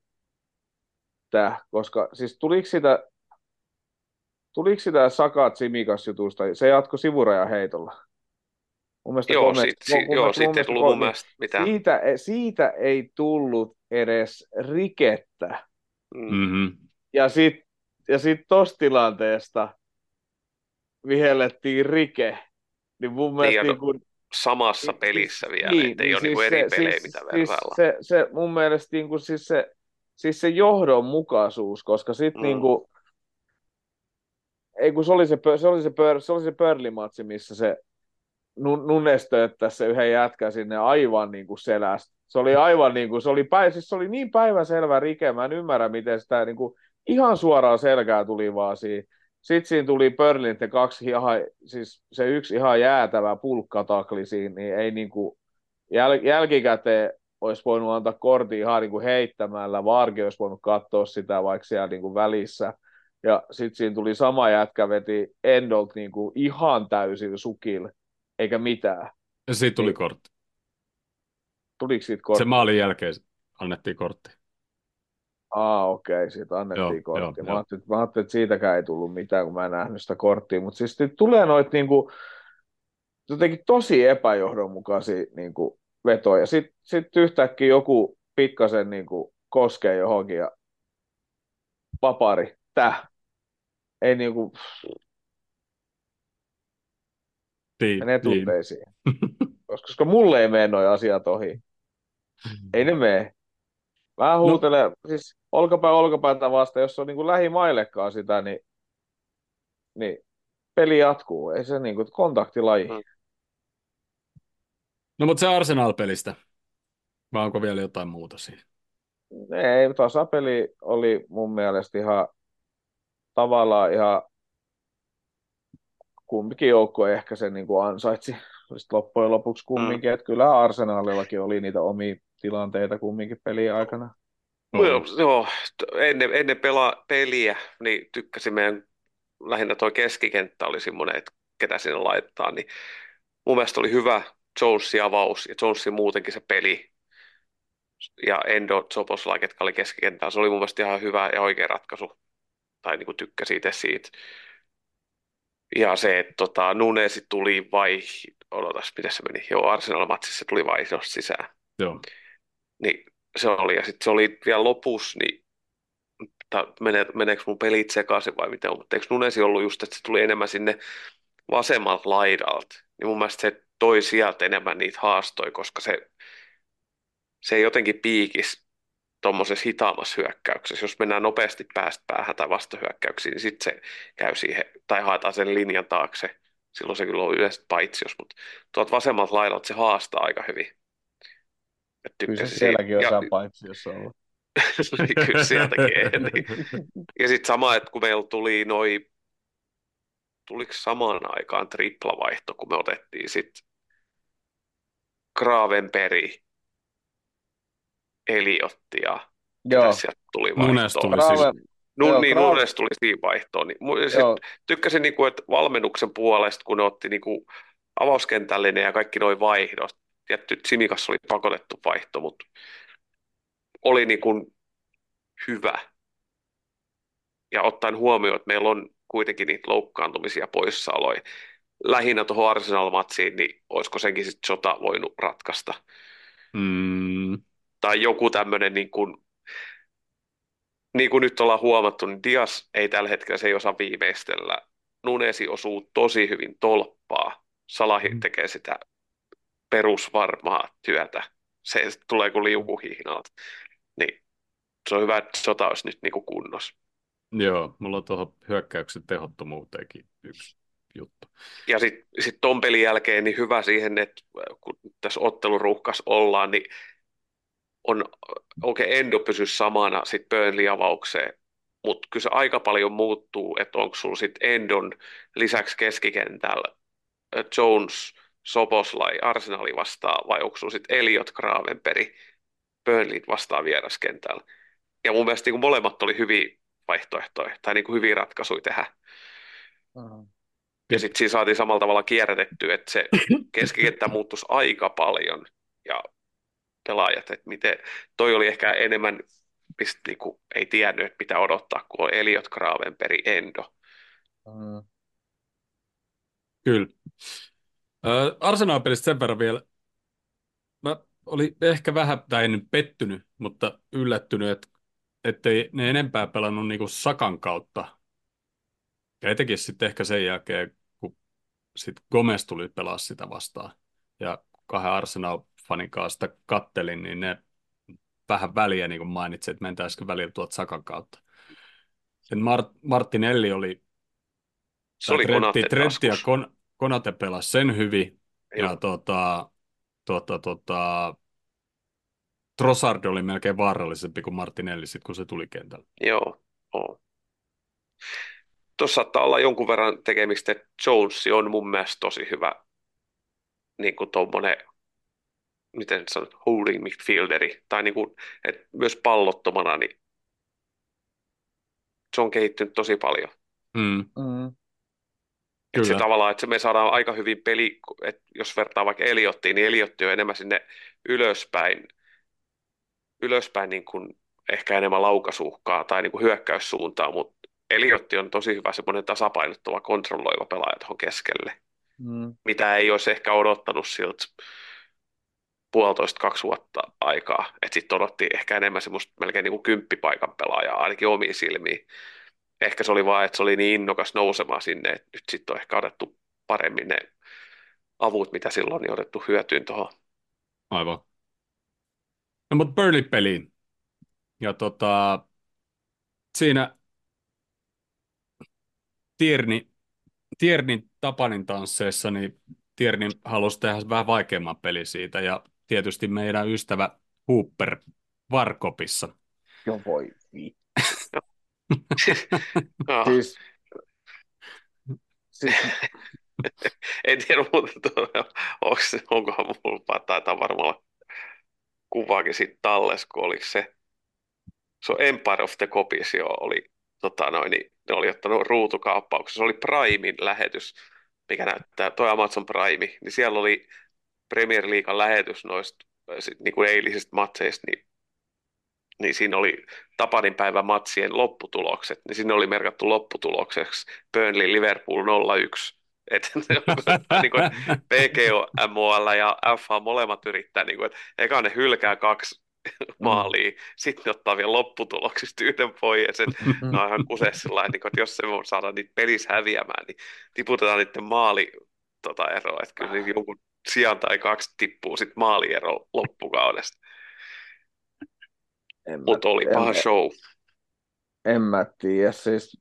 koska siis tuliko sitä, tuliko sitä Saka Tsimikas jutusta, se jatkoi sivurajan heitolla. Mun mielestä
Joo,
komeasti,
siitä,
mun
si,
mun
joo,
mielestä, mun
siitä ei
mielestä
tullut mun
ko- niin,
mielestä mitään.
siitä, siitä ei tullut edes rikettä.
Mm.
Mm-hmm.
Ja sitten ja sit tosta tilanteesta vihellettiin rike, niin mun
Niin,
mielestä
ja
niin
no,
kuin,
samassa
niin,
pelissä
siis,
vielä,
niin,
että ei
niin
ole niinku
siis
eri
se,
pelejä, mitä
siis, siis
vertaillaan.
se, se mun mielestä niin kuin, siis se, siis se johdonmukaisuus, koska sitten niin
Mm.
kuin, ei kun se oli se, pö- se, oli se, pör, se, oli se Burnley-matsi, missä se Nun- Nunes tööttäisi se yhden jätkän sinne aivan niin kuin selästä. Se oli aivan niin kuin, se oli, päin, siis se oli niin päivänselvä rike, mä en ymmärrä, miten sitä niin kuin, ihan suoraan selkää tuli vaan siinä. Sitten siinä tuli Burnley ja kaksi ihan, siis se yksi ihan jäätävä pulkkatakli siinä, niin ei niin kuin, jäl, jälkikäteen olisi voinut antaa kortin ihan niin kuin heittämällä, Vaarkin olisi voinut katsoa sitä vaikka siellä niin kuin välissä. Ja sitten siinä tuli sama jätkä, veti Endolt niin kuin ihan täysin sukille eikä mitään.
Ja siitä tuli
Niin,
kortti.
tuliko siitä
Se
kortti?
maalin jälkeen annettiin kortti.
Aa, okei, okay, siitä
Joo,
annettiin
joo,
kortti. Mä
joo.
ajattelin, mä ajattelin, että siitäkään ei tullut mitään, kun mä en nähnyt sitä korttia. Mutta siis nyt tulee noita niinku, jotenkin tosi epäjohdonmukaisia niinku, vetoja. Sitten sit yhtäkkiä joku pikkasen niinku, koskee johonkin ja vapari, täh. Ei niinku,
Niin,
mene
niin.
tunteisiin. Koska, koska mulle ei mene noi asiat ohi. Ei ne mene. Mä
No,
huutelen, siis olkapää olkapäätä vasta, jos on niinku lähimaillekaan sitä, niin, niin peli jatkuu. Ei se niinku kontaktilaji.
Mm.
no mutta se Arsenal-pelistä. Vai onko vielä jotain muuta siinä?
Ei, tasapeli oli mun mielestä ihan tavallaan ihan kumpikin joukkue ehkä sen niinku ansaitsi. Sitten loppujen lopuksi
Mm.
kumminkin, että kyllä Arsenalillakin oli niitä omia tilanteita kumminkin pelin aikana.
Joo,
Oli.
joo, t- ennen, ennen pela, peliä niin tykkäsin meidän lähinnä tuo keskikenttä oli semmoinen, että ketä sinne laittaa, niin mun mielestä oli hyvä Jonesin avaus ja Jonesin muutenkin se peli ja Endo Soboslai, ketkä oli keskikentällä. Se oli mun mielestä ihan hyvä ja oikea ratkaisu, tai niin kuin tykkäsin itse siitä. Ja se, että tota, Nunesi tuli vai, odotas, miten se meni, joo, Arsenal-matsissa tuli vaihdosta sisään.
Joo.
Niin se oli, ja sitten se oli vielä lopussa, niin ta, mene, meneekö mun pelit sekaisin vai mitä, mutta eikö Nunesi ollut just, että se tuli enemmän sinne vasemmalta laidalta, niin mun mielestä se toi sieltä enemmän niitä haastoja, koska se, se ei jotenkin piikisi tuommoisessa hitaammassa hyökkäyksessä. Jos mennään nopeasti päästä päähän tai vastahyökkäyksiin, niin sitten se käy siihen, tai haetaan sen linjan taakse. Silloin se kyllä on yleensä paitsios, mutta tuolta vasemmalta laidalta se haastaa aika hyvin. Et
Kyllä se
tykkäsin siitä.
sielläkin
Ja,
osaa paitsi, jos on ollut.
niin kyllä sieltäkin. Niin. Ja sitten sama, että kun meillä tuli noi, tuliko samaan aikaan triplavaihto, kun me otettiin sitten Gravenberg, Eliotti ja ketä
Joo,
sieltä tuli
Nunes
vaihtoon.
tuli siis.
Grave,
Nun,
joo,
niin,
Grave,
Nunes tuli siinä vaihtoon. Niin, mu- sit
joo,
tykkäsin, niin kuin, että valmennuksen puolesta, kun ne otti niin kuin, avauskentällinen ja kaikki noin vaihdot. Tietty Tsimikas oli pakotettu vaihto, mutta oli niin kuin, hyvä. Ja ottaen huomioon, että meillä on kuitenkin niitä loukkaantumisia poissaoloja. Lähinnä tuohon Arsenal-matsiin, niin olisiko senkin sitten Jota voinut ratkaista.
Mm,
Tai joku tämmöinen, niin kuin, niin kuin nyt ollaan huomattu, niin Dias ei tällä hetkellä, se ei osaa viimeistellä. Nunesi osuu tosi hyvin tolppaa. Salahi tekee sitä perusvarmaa työtä. Se tulee kuin liukuhihnalta. Niin se on hyvä, että Jota olisi nyt niin kuin kunnossa.
joo, mulla on tuohon hyökkäyksen tehottomuuteenkin yksi juttu.
Ja sitten sit ton pelin jälkeen niin hyvä siihen, että kun tässä otteluruuhkas ollaan, niin on oikein okay, Endo pysy samana sitten Burnley avaukseen, mutta kyllä se aika paljon muuttuu, että onko sulla sitten Endon lisäksi keskikentällä äh, Jones, Soboslai, Arsenali vastaa, vai onko sulla sitten Elliot, Gravenberg, Burnley vastaa vieraskentällä. Ja mun mielestä niin kuin molemmat oli hyviä vaihtoehtoja, tai niin kuin hyviä ratkaisuja tehdä.
mm,
Ja sitten siinä saatiin samalla tavalla kierrätetty, että se keskikenttä muuttuisi aika paljon ja pelaajat, että miten, toi oli ehkä enemmän, mistä niinku ei tiennyt, että mitä odottaa, kun on Elliot, Gravenberg, Endo.
mm.
Kyllä. Ö, Arsenal-pelistä sen verran vielä. Mä olin ehkä vähän, tai en nyt pettynyt, mutta yllättynyt, että ettei ne enempää pelannut niinku Sakan kautta. Ja etenkin sitten ehkä sen jälkeen, kun sit Gomez tuli pelaa sitä vastaan. Ja kahden Arsenal-fanin kanssa sitä kattelin, niin ne vähän väliä, niin kuin mainitsin, että mentäisikö välillä tuolta Sakan kautta. Sen Mart- Martinelli oli,
Se
tai
oli
Trentti,
Konate
Trentti ja
taskus.
Kon, Konate pelasi sen hyvin. Ja
Joo,
tota, tota, tota, Trossard oli melkein vaarallisempi kuin Martinelli sit, kun se tuli kentälle.
joo, joo. Tuossa saattaa olla jonkun verran tekemistä, että Jones on mun mielestä tosi hyvä, niin kuin tuommoinen, miten sanot, holding midfielderi, tai niin kuin, että myös pallottomana, niin se on kehittynyt tosi paljon.
Mm,
Mm.
Että se
kyllä.
tavallaan, että me saadaan aika hyvin peli, että jos vertaa vaikka Eliottiin, niin Eliotti on enemmän sinne ylöspäin, ylöspäin niin kuin ehkä enemmän laukasuhkaa tai niin kuin hyökkäyssuuntaan, mutta Eliotti on tosi hyvä semmoinen tasapainottava, kontrolloiva pelaaja tuohon keskelle,
Mm.
mitä ei olisi ehkä odottanut siltä puolitoista kaksi vuotta aikaa. Että sitten odottiin ehkä enemmän semmoista melkein niin kuin kymppipaikan pelaajaa, ainakin omiin silmiin. Ehkä se oli vaan, että se oli niin innokas nousemaan sinne, että nyt sitten on ehkä otettu paremmin ne avut, mitä silloin on otettu hyötyyn tuohon.
Aivan. No, mutta Burnley-peliin. Ja tota, siinä Tierni, Tiernin Tapanin tansseissa, niin Tierni halusi tehdä vähän vaikeamman peli siitä. Ja tietysti meidän ystävä Hooper Varkopissa.
Jo voi vi.
Ah,
Siis, siis
en tiedä muuten, onko, onkohan mulla, taitaa varmaan olla kuvaakin siitä tallessa, kun oliko se, se on Empire of the Copies, joo, oli tota noin, niin ne oli ottanut ruutukaappauksessa. Se oli Primein lähetys, mikä näyttää, toi Amazon Prime, niin siellä oli Premier Leaguean lähetys noista sit, niin kuin eilisistä matseista, niin, niin siinä oli Tapanin päivän matsien lopputulokset, niin sinne oli merkattu lopputulokseksi Burnley Liverpool nolla yksi. Että niin kuin, P K M O L ja F A molemmat yrittää, niin kuin, että eka ne hylkää kaksi
Mm.
maalia, sitten ne ottaa vielä lopputuloksista yhden pois, että ne on ihan kuseessa sillä niin kuin, että jos se voi saada niitä pelissä häviämään, niin tiputetaan niiden maali tota, eroa, että kyllä niin jonkun sijaan tai kaksi tippuu sitten maaliero loppukaudesta,
En mä,
mutta oli
en,
paha show.
en mä tiedä, siis,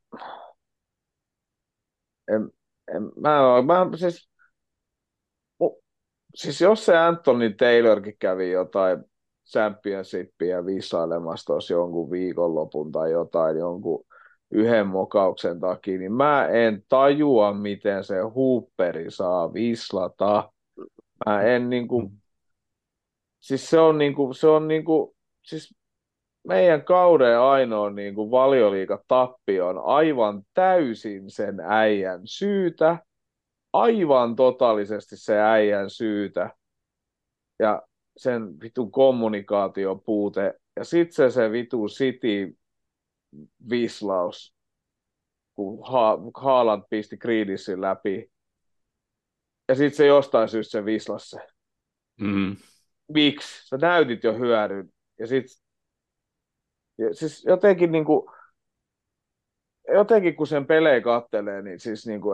en, en, mä, mä, siis, mu- siis jos se Anthony Taylorkin kävi jotain championshipia visailemassa tuossa jonkun viikonlopun tai jotain jonkun yhden mokauksen takia, niin mä en tajua, miten se Hooperi saa vislata. Mä en niinku, siis se on niinku, se on niinku, siis meidän kauden ainoa niinku valioliiga tappio on aivan täysin sen äijän syytä, aivan totaalisesti se äijän syytä ja sen vitun kommunikaation puute ja sit se se vitu City vislaus, kun ha- Haaland pisti Grealishin läpi ja sit se jostain syystä se vislas se.
Mm.
Miksi? Sä näytit jo hyödyn ja sit ja siis jotenkin niinku jotenkin kun sen pelejä kattelee, niin siis niinku,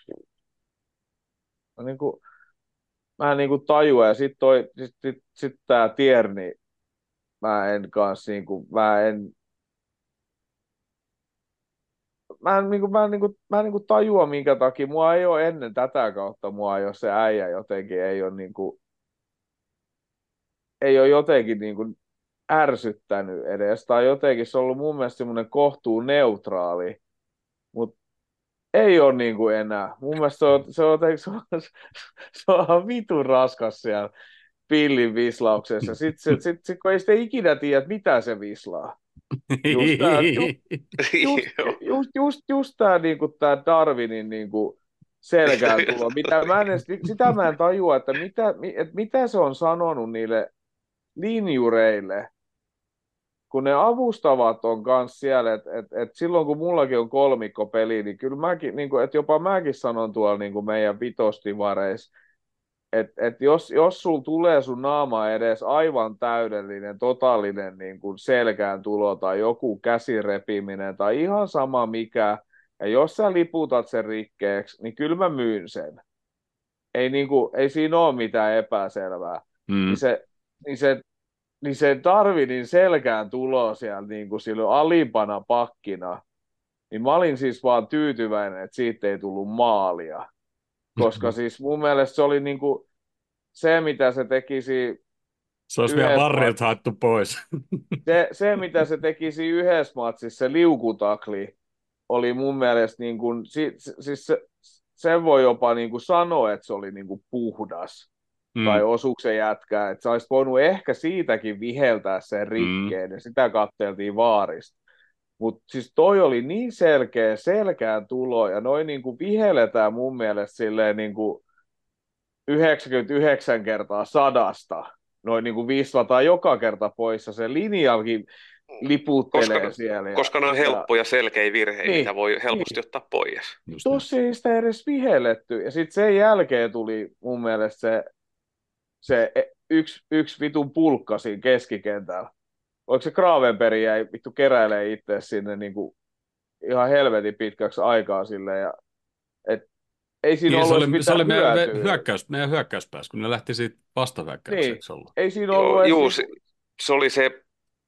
niinku mä en niinku tajua, ja sit toi, sit, sit, sit tää Tierney, mä en kans niinku, mä en, mä en, niinku, mä en, niinku, mä en niinku tajua, minkä takia, mua ei ole ennen tätä kautta, mua jos se äijä jotenkin ei ole niinku, ei ole jotenkin niinku ärsyttänyt edes, tai jotenkin se on ollut mun mielestä semmoinen kohtuu neutraali, mutta ei ole niinku enää. Mun mielestä se on, se on, se on, se on vitun raskas siellä pillin vislauksessa. Sitten sit, sit, sit, kun ei sitten ikinä tiedä, että mitä se vislaa. Just tää, just, just,
Joo.
just, just, just tää, niinku, tää Darwinin niinku, selkään tulo. Mitä mä en, edes- sitä mä en tajua, että mitä, että mitä se on sanonut niille linjureille, kun ne avustavat on kanssa siellä, että et, et silloin kun mullakin on kolmikkopeli, niin kyllä mäkin, niin kuin, että jopa mäkin sanon tuolla niin kuin meidän vitostivareissa, että et jos, jos sul tulee sun naama edes aivan täydellinen, totaalinen niin kuin selkään tulo tai joku käsirepiminen tai ihan sama mikä, ja jos sä liputat sen rikkeeksi, niin kyllä mä myyn sen. Ei, niin kuin, ei siinä ole mitään epäselvää.
Mm.
Niin se, niin se niin se Darwinin selkään tulo siellä niin kuin silloin alimpana pakkina, niin mä olin siis vaan tyytyväinen, että siitä ei tullut maalia. Koska siis mun mielestä se oli niin kuin se, mitä se tekisi
Se olisi vielä
yhdessä
varrilta haettu pois.
se, se, mitä se tekisi yhdessä matsissa, se liukutakli, oli mun mielestä niin kuin, siis se, sen voi jopa niin kuin sanoa, että se oli niin kuin puhdas. Tai
Mm.
osuuko se jätkää, että sä olisit voinut ehkä siitäkin viheltää sen
Mm.
rikkeen, ja sitä katteltiin vaarista. Mutta siis toi oli niin selkeä, selkään tulo, ja noin niinku vihelletään mun mielestä silleen niinku yhdeksänkymmentäyhdeksän kertaa sadasta. Noin niinku vislataan joka kerta pois, ja se linjakin liputtelee
Koska,
siellä. Ja,
koska ne on
ja,
helppoja, selkeitä virheitä,
niin,
mitä voi
niin.
helposti ottaa pois.
Just
Tossa ei sitä edes vihelletty, ja sitten sen jälkeen tuli mun mielestä se se yksi, yksi vitun pulkka siinä keskikentällä. Oliko se Gravenberg jäi vittu keräilee itse sinne niin kuin ihan helvetin pitkäksi aikaa sille ja et, ei siinä
niin,
ollut
se
edes
oli, se
mitään
oli meidän,
hyötyä.
hyökkäys, meidän hyökkäyspäässä, kun ne lähti siitä
Niin,
vastahyökkäykseksi olla.
ei siinä
Joo,
ollut edes
juu,
niinku,
se, se oli se,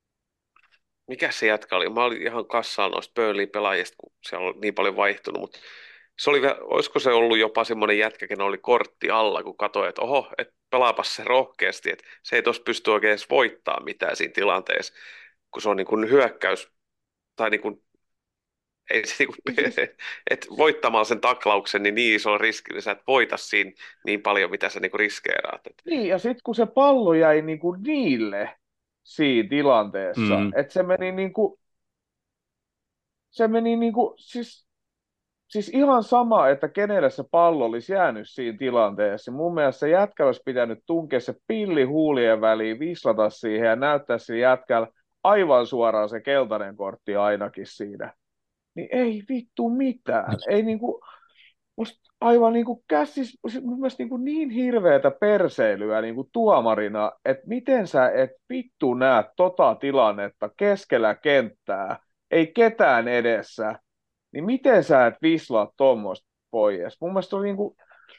mikä se jätkä oli? Mä olin ihan kassaan noista Burnley pelaajista, kun siellä oli niin paljon vaihtunut, mutta se oli, vä- olisiko se ollut jopa semmoinen jätkä, kenen oli kortti alla, kun katsoi, että oho, että pelaapas se rohkeasti, että se ei tuossa pysty oikein edes voittaa mitään siinä tilanteessa, kun se on niin kuin hyökkäys, tai niin kuin, ei se niin kuin,
siis,
että voittamalla sen taklauksen, niin niin iso riski, että sä et voita siinä niin paljon, mitä sä niin kuin riskeeraat. Että
niin, ja sitten kun se pallo jäi niinku niille siinä tilanteessa,
Mm.
että se meni niinku, se meni niinku, siis, siis ihan sama, että kenelle se pallo olisi jäänyt siinä tilanteessa. Mun mielestä se jätkä olisi pitänyt tunkea se pilli huulien väliin, vislata siihen ja näyttää sille jätkällä aivan suoraan se keltainen kortti ainakin siinä. Niin ei vittu mitään. Ei niinku, musta aivan niinku käsis, mun mielestä niinku niin hirveätä perseilyä niinku tuomarina, että miten sä et vittu näe tota tilannetta keskellä kenttää, ei ketään edessä, niin miten sä et vislaa tuommoista pois? Mun mielestä oli niinku,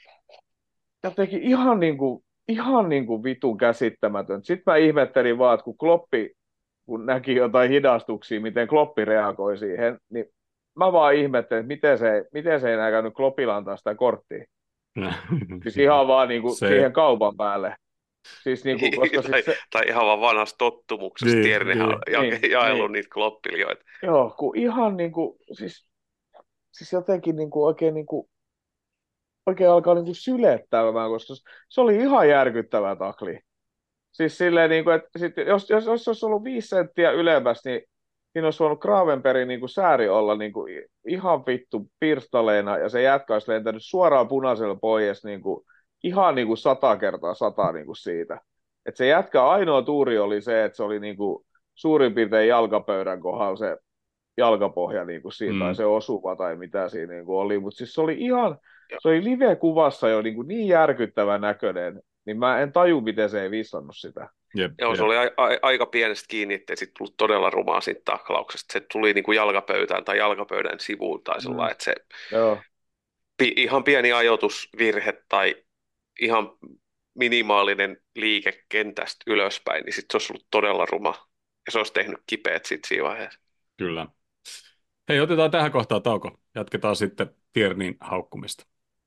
jotenkin ihan niinku, ihan niinku vitun käsittämätön. Sitten mä ihmettelin vaan, että kun Kloppi, kun näki jotain hidastuksia, miten Kloppi reagoi siihen, niin mä vaan ihmettelin, että miten se, miten se ei enää käynyt Kloppilla antaa sitä korttia. Siis ihan vaan niinku
Se,
siihen kaupan päälle. Siis niinku, koska
tai,
siis se,
tai ihan vaan vanhasta tottumuksesta.
niin,
Tiernihän on
niin.
ja,
niin,
jaellut
niin,
niitä kloppiljoita.
joo, kun ihan niinku, siis, siis jotenkin niinku oikein niinku, oikein alkaa niinku sylettämään, koska se oli ihan järkyttävä takli. Siis silleen, niin kuin, että sit, jos, jos, jos olisi ollut viisi senttiä ylemmäs, niin siinä olisi voinut Gravenbergin niin kuin sääri olla niin kuin, ihan vittu pirstaleena, ja se jätkä olisi lentänyt suoraan punaisella pois niin kuin, ihan niin kuin sata kertaa sata niin kuin siitä. Et se jätkä ainoa tuuri oli se, että se oli niin kuin, suurin piirtein jalkapöydän kohdalla se jalkapohja niin kuin siinä, tai
Mm,
se osuva tai mitä siinä niin kuin oli, mutta siis se oli ihan, se oli live-kuvassa jo niin, kuin niin järkyttävän näköinen, niin mä en taju, miten se ei vissannut sitä.
jep,
Joo, se
jep.
oli a- a- aika pienestä kiinni, ettei sit tullut todella rumaa siitä taklauksesta. Se tuli niinku jalkapöytään tai jalkapöydän sivuun tai
Mm,
sellainen, että se
joo.
pi- ihan pieni ajoitusvirhe tai ihan minimaalinen liike kentästä ylöspäin, niin sitten se olisi ollut todella ruma. Ja se olisi tehnyt kipeät sitten siinä vaiheessa.
Kyllä. Hei, otetaan tähän kohtaan tauko. Jatketaan sitten Tiernin haukkumista.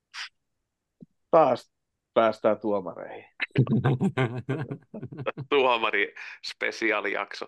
Taas päästään tuomareihin.
Tuomari spesiaalijakso.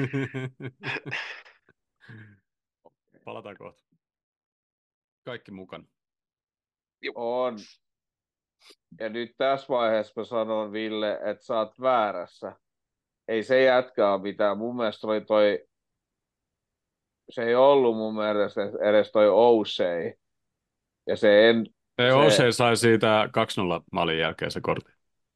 Palataan kohta. Kaikki mukana.
On. Ja nyt tässä vaiheessa mä sanon, Ville, että sä oot väärässä. Ei se jätkä ole mitään. Mun mielestä oli toi, se ei ollut mun mielestä edes toi O'Shea. Ja se en,
Ei,
se,
Ose sai siitä kaksi nolla maalin jälkeen se kortti.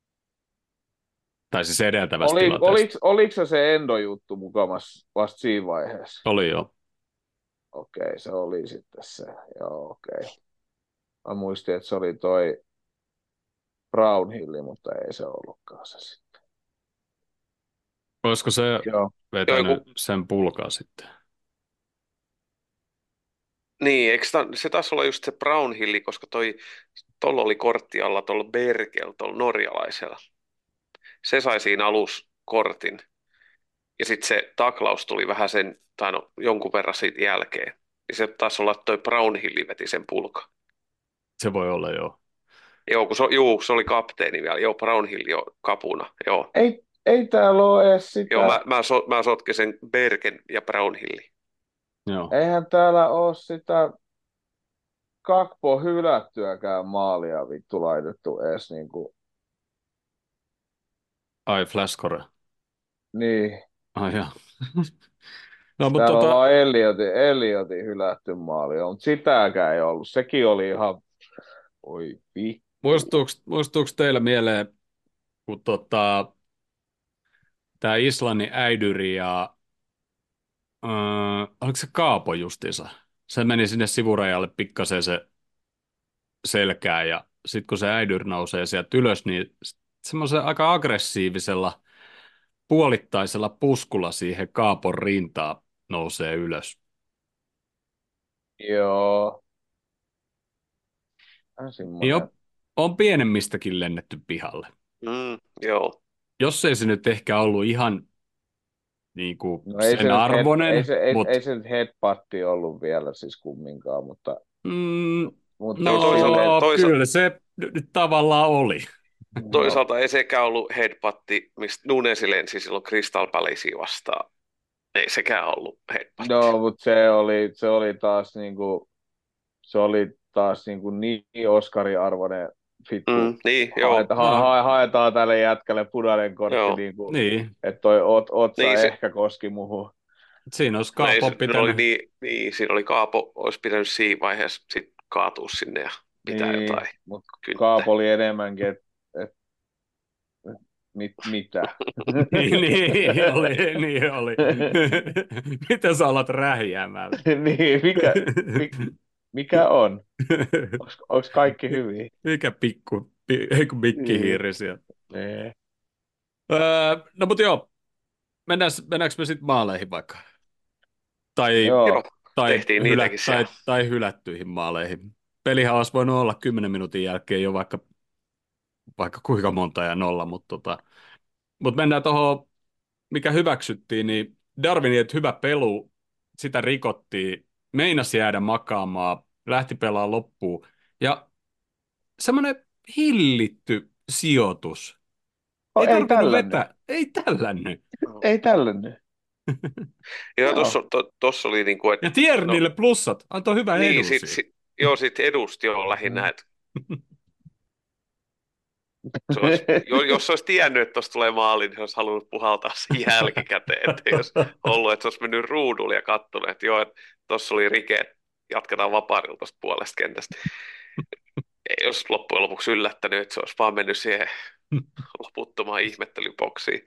Tai siis edeltävästä
oli,
tilanteesta.
oliko, oliko se se Endo-juttu mukamas vasta siinä vaiheessa?
Oli jo.
Okei, se oli sitten se. Joo, okei. Mä muistin, että se oli toi Brownhill, mutta ei se ollutkaan se sitten.
Olisiko se
Joo.
Joo,
vetänyt
joku,
sen pulkaa sitten?
niin, eikö ta, se taisi olla just se Brownhilli, koska toi, tolla oli kortti alla tuolla Bergel, tuolla norjalaisella. Se sai siinä alus kortin. Ja sitten se taklaus tuli vähän sen, tai no, jonkun verran siitä jälkeen. Niin se taisi olla, että toi Brownhilli veti sen pulka.
Se voi olla, joo.
Joo, kun se, juu, se oli kapteeni vielä. Joo, Brownhill jo kapuna. Joo,
Ei, ei täällä ole edes
joo
sitä,
mä, mä, so, mä sotken sen Bergen ja Brownhilli.
Joo.
eihän täällä ole sitä Kakpo hylättyäkään maalia vittu laitettu edes niinku,
Ai, flashcore.
niin.
Ai, joo. No, mutta
Täällä on
tota,
vaan Elliotin, Elliotin hylätty maali, mutta sitäkään ei ollut. Sekin oli ihan, oi vittu.
muistuuko, muistuuko teillä mieleen, kun tota, tämä Islannin äidyri ja öö, oliko se Kaapo justiinsa? Se meni sinne sivurajalle pikkasen se selkää ja sitten kun se äidyri nousee sieltä ylös, niin semmoisen aika aggressiivisella puolittaisella puskulla siihen Kaapon rintaa nousee ylös.
Joo. Vähän
Niin
semmoinen.
on, on pienemmistäkin lennetty pihalle.
Mm, joo.
Jos ei se nyt ehkä ollut ihan niin kuin
No ei se
sen
nyt head, ei
arvoinen,
se, ei,
mutta
ei se nyt headbatti ollut vielä siis kumminkaan, mutta,
mm,
mutta
Joo,
siis
toisaalta,
silleen,
no
toisa,
kyllä se nyt tavallaan oli.
no,
toisaalta ei sekään ollut headpatti, mistä Nunesi lensi silloin Crystal Palacea vastaan. Ei sekään ollut headpatti.
no, mutta se oli, se oli taas niinku, se oli taas niinku niin Oskari-arvoinen
Mm,
vittu.
niin, joo,
Haeta, ha,
No,
ha, haetaan tälle jätkälle punainen kortti,
joo.
niin kuin,
niin,
että toi ot, otsa
Niin se,
ehkä koski muuhun.
Siinä olisi
No ei,
Kaapo
se- ne oli
pitänyt.
niin, niin, siinä oli Kaapo, olisi pitänyt siinä vaiheessa sit kaatua sinne ja pitää
Niin,
jotain
mutta
kynttä.
Kaapo oli enemmänkin, että et, et, mit, mitä.
Niin, niin oli, niin oli. Mitä sä alat rähjäämään?
Niin, mikä, mi, mikä on? Onko kaikki hyvin?
Mikä pikku, pi, ei kun
Niin.
mikkihiiri siellä.
Nee.
Öö, no mutta joo, mennään, mennäänkö me sitten maaleihin vaikka? Tai,
Joo,
Joo,
tai,
tehtiin
hylä,
niitäkin
tai,
siellä.
tai hylättyihin maaleihin. Pelihän olisi voinut olla kymmenen minuutin jälkeen jo vaikka, vaikka kuinka monta ja nolla, mutta tota, mut mennään tuohon, mikä hyväksyttiin, niin Darwinin, että hyvä pelu, sitä rikottiin, meinasi jäädä makaamaan, lähti pelaamaan loppuun. Ja semmoinen hillitty sijoitus.
oh,
Ei
ei
tarvinnut
tällainen.
vetää, ei tällännyt.
Ei tällainen.
Ja tuossa
Joo.
to, tossa oli niinku, että
Ja Tiernille
no
plussat, antoi hyvän
niin,
edun
sit,
siinä.
sit, joo, sit edusti jo lähinnä, että se olisi, jo- jos se olisi tiennyt, että tuossa tulee maali, niin se olisi halunnut puhaltaa sen jälkikäteen, että jos ollut, että se olisi mennyt ruudulle ja katsonut, että joo, että tuossa oli rike, että jatketaan vapaudella tuosta puolesta kentästä. Ei olisi loppujen lopuksi yllättänyt, että se olisi vaan mennyt siihen loputtomaan ihmettelyboksiin.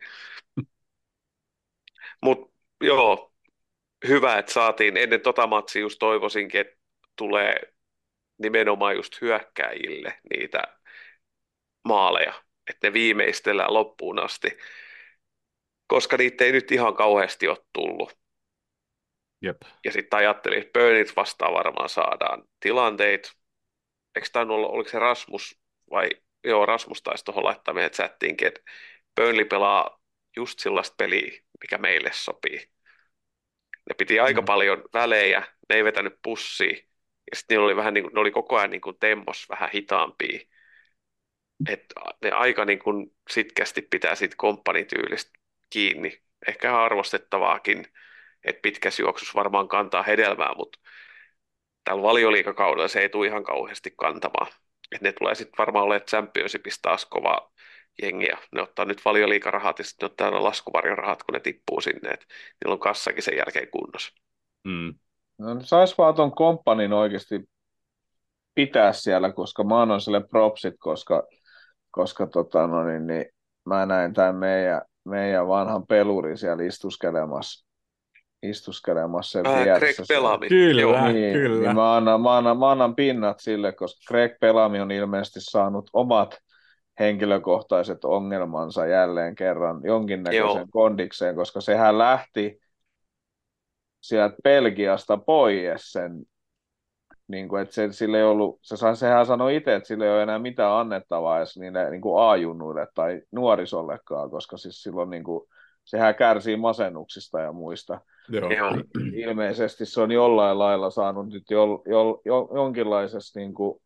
Mutta joo, hyvä, että saatiin. Ennen tota matsia just toivoisinkin, että tulee nimenomaan just hyökkääjille niitä maaleja, että ne viimeistellään loppuun asti, koska niitä ei nyt ihan kauheasti ole tullut.
Jep.
Ja sitten ajattelin, että Burnit vastaan varmaan saadaan tilanteita. Eikö tämä ollut, oliko se Rasmus vai, joo, Rasmus taisi tuohon laittaa meidän chattiinkin, että Burnley pelaa just sellaista peliä, mikä meille sopii. Ne piti aika
Mm.
paljon välejä, ne ei vetänyt pussiin, ja sitten ne oli vähän niin kuin, ne oli koko ajan niin kuin tempos vähän hitaampia. Että ne aika niin kuin sitkästi pitää siitä komppanityylistä kiinni. Ehkä arvostettavaakin, että pitkässä juoksussa varmaan kantaa hedelmää, mutta tällä valioliigakaudella se ei tule ihan kauheasti kantamaan. Et ne tulee sitten varmaan olemaan Championshipissa taas kova jengi, ja ne ottaa nyt valioliigarahat ja sitten ne ottaa ne laskuvarjorahat, kun ne tippuu sinne, että niillä on kassakin sen jälkeen kunnossa.
Mm.
No, sais vaan ton komppanin oikeasti pitää siellä, koska mä annan sille propsit, koska, koska tota, no niin, niin, mä näin tämän meidän, meidän vanhan pelurin siellä istuskelemassa, istuskelemassa sen
Ää, Greg
vieressä siellä.
Bellamy, joo.
Kyllä,
Niin, niin
kyllä.
mä annan, mä, annan, mä annan pinnat sille, koska Greg Bellamy on ilmeisesti saanut omat henkilökohtaiset ongelmansa jälleen kerran jonkinnäköiseen
Joo,
kondikseen, koska sehän lähti sieltä Belgiasta pois sen, niin kuin, että se, sillä ei ollut, se, sehän sanoi itse, että sillä ei ole enää mitään annettavaa edes niille niin kuin A-junnuille tai nuorisollekaan, koska siis silloin niin kuin, sehän kärsii masennuksista ja muista.
Joo.
joo.
Ilmeisesti se on jollain lailla saanut nyt jo, jo, jo, jonkinlaisessa niin kuin,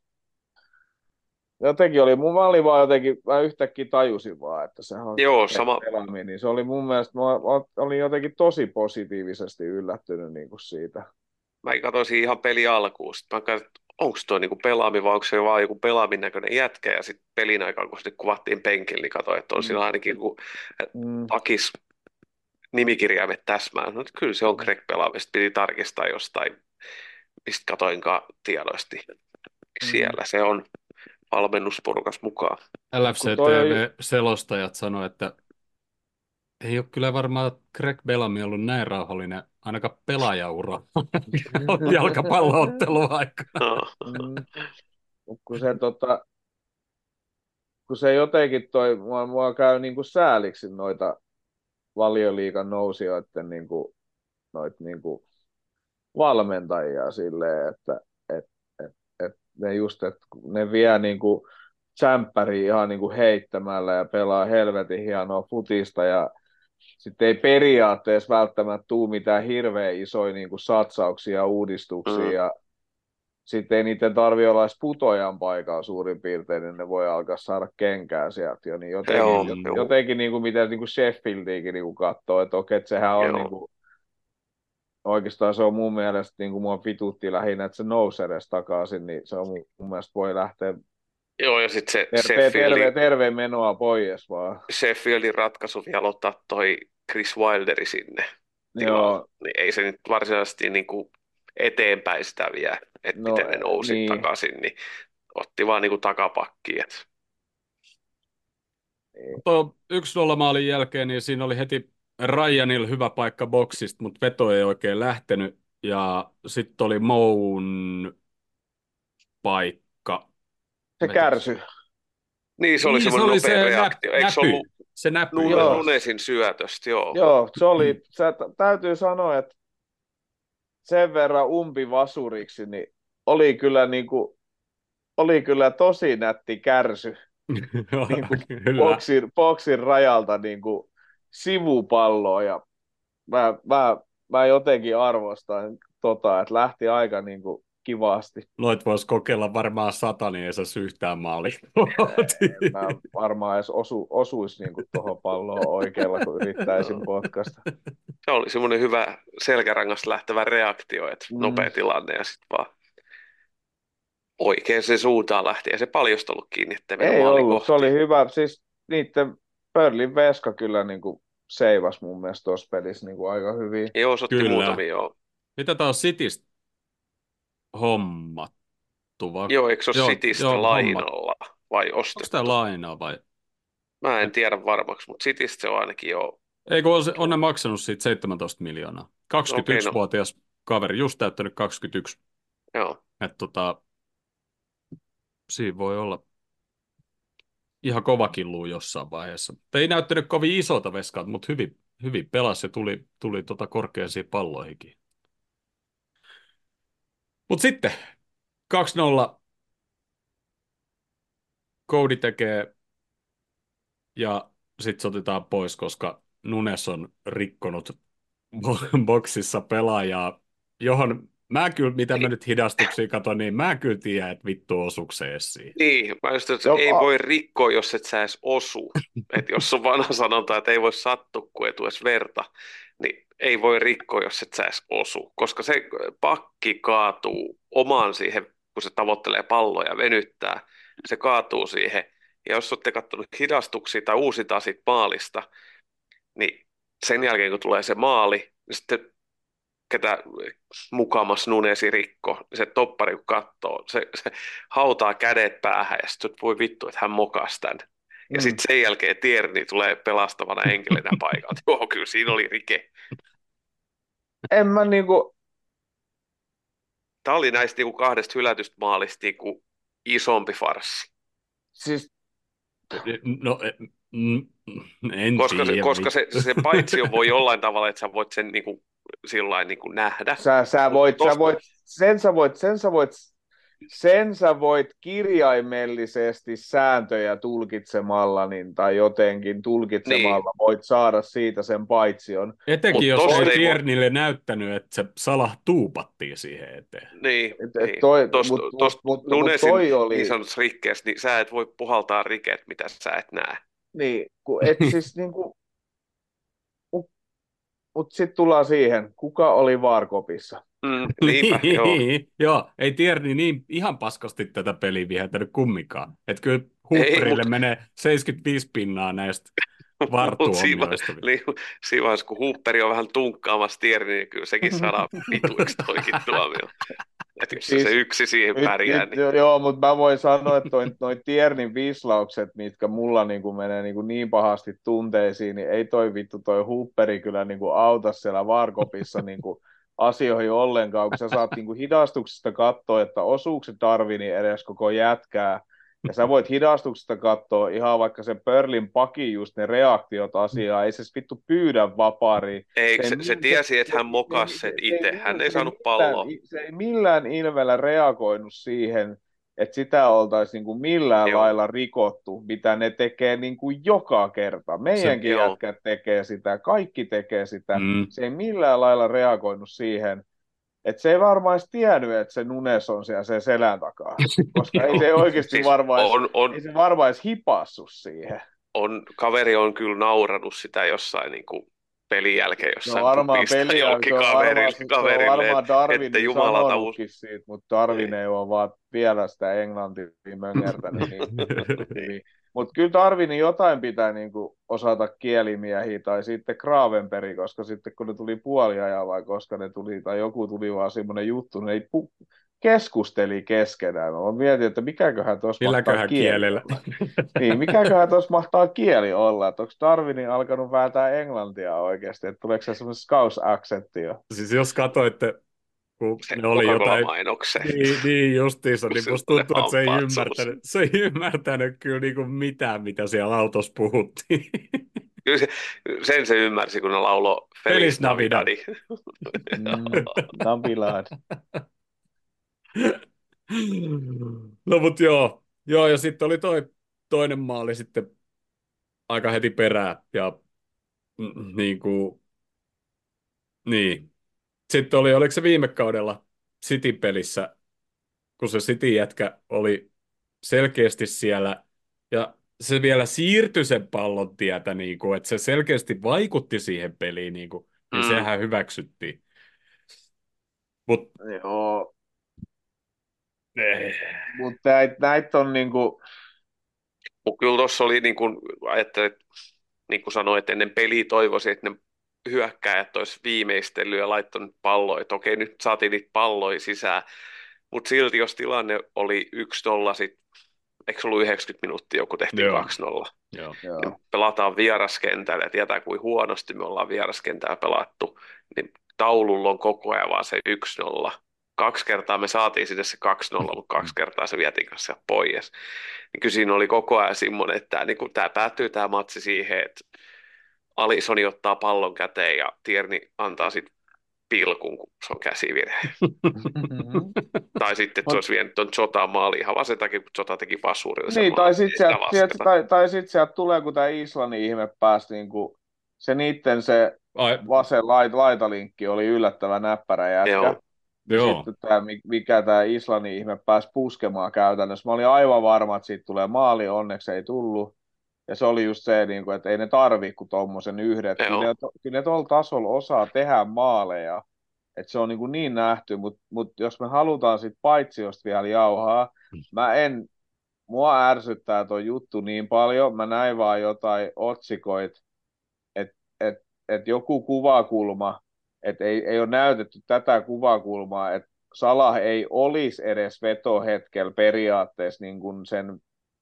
jotenkin oli, mun mä olin vaan jotenkin, mä yhtäkkiä tajusin vaan, että se on
Joo, sama.
Bellamy, niin se oli mun mielestä, mä, mä olin jotenkin tosi positiivisesti yllättynyt niin kuin siitä.
Mä katsoin siinä ihan peli alkuun. Sitten mä katsoin, että onko toi niinku pelaami vai onko se vaan joku pelaamin näköinen jätkä. Ja sitten pelin aikaan, kun sitten kuvattiin penkillä, niin katsoin, että on siinä ainakin joku
Mm.
pakis nimikirjaimet täsmään. No, kyllä se on Greg Bellamy. Sitten piti tarkistaa jostain, mistä katoinkaan tiedoista.
Mm.
Siellä se on valmennusporukas mukaan.
Kun toi on,
L F C T V-selostajat sanoi, että ei ole kyllä varmaan Greg Bellamy ollut näin rauhallinen ainakaan pelaajaura jalkapalloottelun aikana.
No.
mm, kun se, tota, kun se jotenkin toi, mua, mua käy niin kuin sääliksi noita Valioliigan nousijoiden niin kuin, noit niin kuin valmentajia silleen, että et, et, et ne just, että ne vie niin kuin tsemppäriä ihan niin kuin heittämällä ja pelaa helvetin hienoa futista ja sitten ei periaatteessa välttämättä tule mitään hirveän isoja niin kuin satsauksia ja uudistuksia
Mm.
ja sitten ei niiden tarvitse olla edes putojan paikalla suurin piirtein, niin ne voi alkaa saada kenkää sieltä jo. Niin jotenkin,
Joo,
Mm.
joo,
jotenkin niin kuin, miten niin kuin Sheffieldiäkin niin kuin katsoo, että okei, että sehän on niin
joo.
kuin, oikeastaan se on mun mielestä, niin kuin mua vitutti lähinnä, että se nousee edes takaisin, niin se on mun, mun mielestä voi lähteä
Joo, ja sitten se
terve, terve,
Sheffieldin,
terve menoa pois vaan.
Sheffieldin ratkaisu vielä ottaa toi Chris Wilderi sinne. tilalla,
joo,
niin ei se nyt varsinaisesti niin kuin eteenpäin sitä vie, että
no
miten ne nousi
niin,
takaisin, niin otti vaan niin kuin takapakkiin. Et
niin.
Tuo yksi nolla maalin jälkeen, niin siinä oli heti Ryanilla hyvä paikka boksista, mutta veto ei oikein lähtenyt. Ja sitten oli Moun paikka.
Se
Vetäks?
kärsy.
niin se oli
Niin, se
semmoinen
oli
nopea
se nä,
reaktio. Eikö se ollut
näpy. Se näpy,
Nun-
joo.
Joo,
Nunesin syötöstä? Joo.
joo, se oli, se, täytyy sanoa, että sen verran umpivasuriksi, niin oli kyllä, niin kuin, oli kyllä tosi nätti kärsy niin kuin
Kyllä.
boksin, boksin rajalta niin kuin sivupalloa ja mä, mä, mä jotenkin arvostan tota, että lähti aika niin kuin kivasti.
Noit vois kokeilla varmaan sata, niin ei saisi yhtään maalia.
En mä varmaan edes osu, osuisi niin kuin tuohon palloon oikealla, kun yrittäisin potkasta.
Se oli semmoinen hyvä selkärangasta lähtevä reaktio, että
Mm,
nopea tilanne ja sitten vaan oikeaan se suuntaan lähti. Ja se paljosta ollut kiinni, ettei mennyt
ei
maalin
ollut, se
kohti.
oli hyvä. Siis niiden Pörlin veska kyllä niin kuin seivas mun mielestä tuossa pelissä niin kuin aika hyvin.
Joo, se otti
Kyllä.
muutamia, joo.
Mitä taas Citystä hommattu? Va?
Joo, eikö se ole
Joo,
Citystä
joo, hommat.
lainalla vai
Onko tämä
ostettu?
lainaa vai?
Mä en tiedä varmaksi, mutta Citystä se on ainakin jo
Ei, kun on, se, on ne
tullut.
maksanut siitä seitsemäntoista miljoonaa.
Okei, okay, no
kaksikymmentäyksivuotias kaveri, just täyttänyt kaksikymmentäyksi.
joo.
Että tota, siinä voi olla ihan kova killuu jossain vaiheessa. Mutta ei näyttänyt kovin isolta veskalta, mutta hyvin, hyvin pelasi ja tuli, tuli tota korkeisiin palloihinkin. Mutta sitten kaksi nolla Cody tekee ja sitten se otetaan pois, koska Nunes on rikkonut bo- boksissa pelaajaa, johon mä kyllä, mitä mä nyt hidastuksia katon, niin mä kyllä tiedän, että vittu osuuko se edes siihen.
Niin, mä just, että
Joo,
ei
a,
voi rikkoa, jos et sä edes osu. Että jos on vanha sanonta, että ei voi sattua, kun ei tule edes verta, niin ei voi rikkoa, jos et sä edes osu. Koska se pakki kaatuu omaan siihen, kun se tavoittelee palloa ja venyttää, se kaatuu siihen. Ja jos olette katsonut hidastuksia tai uusitaan siitä maalista, niin sen jälkeen kun tulee se maali, niin sitten ketä mukamas Nunesi rikko, niin se toppari kun katsoo, se, se hautaa kädet päähän ja sitten voi vittu, että hän mokas tämän. Ja
mm,
sitten sen jälkeen Tierney tulee pelastavana enkelinä paikalta. Joo, kyllä siinä oli rike.
en mä niinku,
Tämä oli näistä niinku kahdesta hylätystä maalista niinku isompi farssi.
siis
No, mm, en
Koska se,
tiedä,
koska se,
vittu.
se paitsio voi jollain tavalla, että sä voit sen niinku, sillain niinku nähdä.
sä, sä
Mutta
voit, sä
tosta,
voit, sen sä voit, sen sä voit, sen sä voit kirjaimellisesti sääntöjä tulkitsemalla niin, tai jotenkin
niin,
tulkitsemalla voit saada siitä sen paitsion.
Etenkin
mutta
jos ei
tosta ei voi,
Tiernille näyttänyt, että se Salah tuupattiin siihen eteen.
niin,
Et, et
niin.
toi,
Tosta,
mut, mut,
tosta
mut, mut
Nunesin
toi
niin
oli,
sanotussa rikkeessä, niin sä et voi puhaltaa rikeet, mitä sä et näe.
niin, kun et siis niinku, mut, mut sitten tullaan siihen, kuka oli Vaarkopissa.
Mm, niinpä, joo.
Niin, joo, ei Tierney niin ihan paskasti tätä peliä viheltänyt kumminkaan. Että kyllä
Ei,
Hooperille
mutta
menee seitsemänkymmentäviisi pinnaa näistä
mut siinä,
vartuomioista.
li- siinä vaiheessa, kun Hooperi on vähän tunkkaamassa Tierney, niin kyllä sekin saadaan vituiksi toikin tuomio. Että jos se
Siis
yksi siihen
nyt,
pärjää,
nyt,
niin
joo, mutta mä voin sanoa, että toi, noi Tiernin vislaukset, mitkä mulla niinku menee niinku niin pahasti tunteisiin, niin ei toi vittu toi Hooperi kyllä niinku auta siellä Vaarkopissa niinku asioihin ollenkaan, kun sä saat niinku hidastuksesta katsoa, että osuuko se Darwini edes koko jätkää, ja sä voit hidastuksesta katsoa ihan vaikka se Pörlin paki just ne reaktiot asiaan, ei se vittu pyydä vaparia.
ei,
Se ei,
se, se
mi- se,
tiesi, että
se,
hän
se,
mokasi
se,
sen
se, ei,
itse. Hän
mi-
ei
se, ei
saanut
millään,
palloa.
se ei millään ilmellä reagoinut siihen, että sitä oltaisiin niin kuin millään
Joo,
lailla rikottu, mitä ne tekee niin kuin joka kerta.
Se,
Meidänkin
joo.
jätkät tekee sitä, kaikki tekee sitä.
mm,
Se ei millään lailla reagoinut siihen, että se ei varmaan edes tiennyt, että se Nunes on siellä sen selän takaa, koska ei
Joo.
se oikeasti
Siis
varmaan edes,
on, on,
ei se varmaan edes hipassu siihen.
on, kaveri on kyllä nauranut sitä jossain niin kuin pelin jälkeen
No
jossain
varmaan
pubissa
peliä,
jollekin
se on varmaan,
kaverille,
se on
kaverille että
varmaan
että
Darwinin
jumalata us...
sanonutkin siitä, mutta Darwin
Niin.
ei ole vaan vielä sitä englantia möngärtänyt niin, niin hyvin. Mutta kyllä Darwinin jotain pitää niinku osata kielimiehiä tai sitten Gravenberg, koska sitten kun ne tuli puoliajalla vai koska ne tuli, tai joku tuli vaan semmoinen juttu, ne ei pu- keskusteli keskenään. Mä mietin, että mikäköhän tuossa mahtaa
Milläköhän
kieli
kielellä?
olla. Niin, mikäköhän tuossa mahtaa kieli olla, että onko Darwinin alkanut vääntää englantia oikeasti, että tuleeko se semmoinen scouse-aksentti jo?
Siis jos katsoitte, kun
Se
ne oli jotain,
Coca-Cola-mainoksen,
niin, niin justiinsa,
kun
niin
sillä
musta
oli ne
tuntuu, että se ei
hampaat suussa.
ymmärtänyt, se ei ymmärtänyt kyllä niin kuin mitään, mitä siellä autossa puhuttiin.
Kyllä se, sen se ymmärsi, kun ne lauloi
Feliz
Feliz
Navidad.
Navidad.
Mm, Nabilad.
No mut joo, joo ja sitten oli toi toinen maali sitten aika heti perään ja mm, niin kuin, niin. Sitten oli, oliko se viime kaudella City-pelissä, kun se City-jätkä oli selkeästi siellä ja se vielä siirtyi sen pallon tietä, niin kuin, että se selkeästi vaikutti siihen peliin, niin, kuin, niin
Mm.
sehän hyväksyttiin. Mut
Joo,
eh,
mutta näitä näit on niinku,
Mutta kyllä tuossa oli, niin kuin, ajattelin, niin kuin sanoit, ennen peliä toivoisin, että ne hyökkääjät olisi viimeistellyt ja laittanut palloja. Että okei, nyt saatiin niitä palloja sisään, mutta silti jos tilanne oli yksi nolla, sit, eikö se ollut yhdeksänkymmentä minuuttia, joku tehtiin
joo,
kaksi nolla,
joo.
niin
joo.
pelataan vieraskentällä ja tietää, kuin huonosti me ollaan vieraskentällä pelattu, niin taululla on koko ajan vaan se yksi nolla. Kaksi kertaa me saatiin sinne se kaksi nolla, mutta kaksi kertaa se vietiin kanssa pois. Niin kyllä siinä oli koko ajan semmoinen, että tämä, niin kuin, tämä päättyy tämä matsi siihen, että Alisoni ottaa pallon käteen ja Tierney antaa sitten pilkun, kun se on käsivirhe. Tai sitten, että se
Mut,
olisi vienyt tuon Jotaan maaliin ihan vaan sen takia, kun Jota teki vasuurilla sen
niin,
maalin,
tai
ei
sitten
sitä
sieltä, sieltä,
lasketa.
tai, tai sit sieltä tulee, kun tämä Islannin ihme pääsi, niinku, se niitten se
Ai,
vasen lait, laitalinkki oli yllättävän näppärä jätkä.
Joo,
Ja
joo.
sitten tämä, mikä tämä Islannin ihme pääsi puskemaan käytännössä. Mä olin aivan varma, että siitä tulee maali, onneksi ei tullut. Ja se oli just se, niin kuin, että ei ne tarvi kuin tuommoisen yhden. Että kyllä
joo.
ne, kyllä ne tuolla tasolla osaa tehdä maaleja. Että se on niin, kuin niin nähty, mutta mut jos me halutaan sitten paitsiosta vielä jauhaa, mä en, mua ärsyttää tuo juttu niin paljon, mä näin vaan jotain otsikoit, että et, et joku kuvakulma, että ei, ei ole näytetty tätä kuvakulmaa, että Salah ei olisi edes vetohetkellä periaatteessa niin kuin sen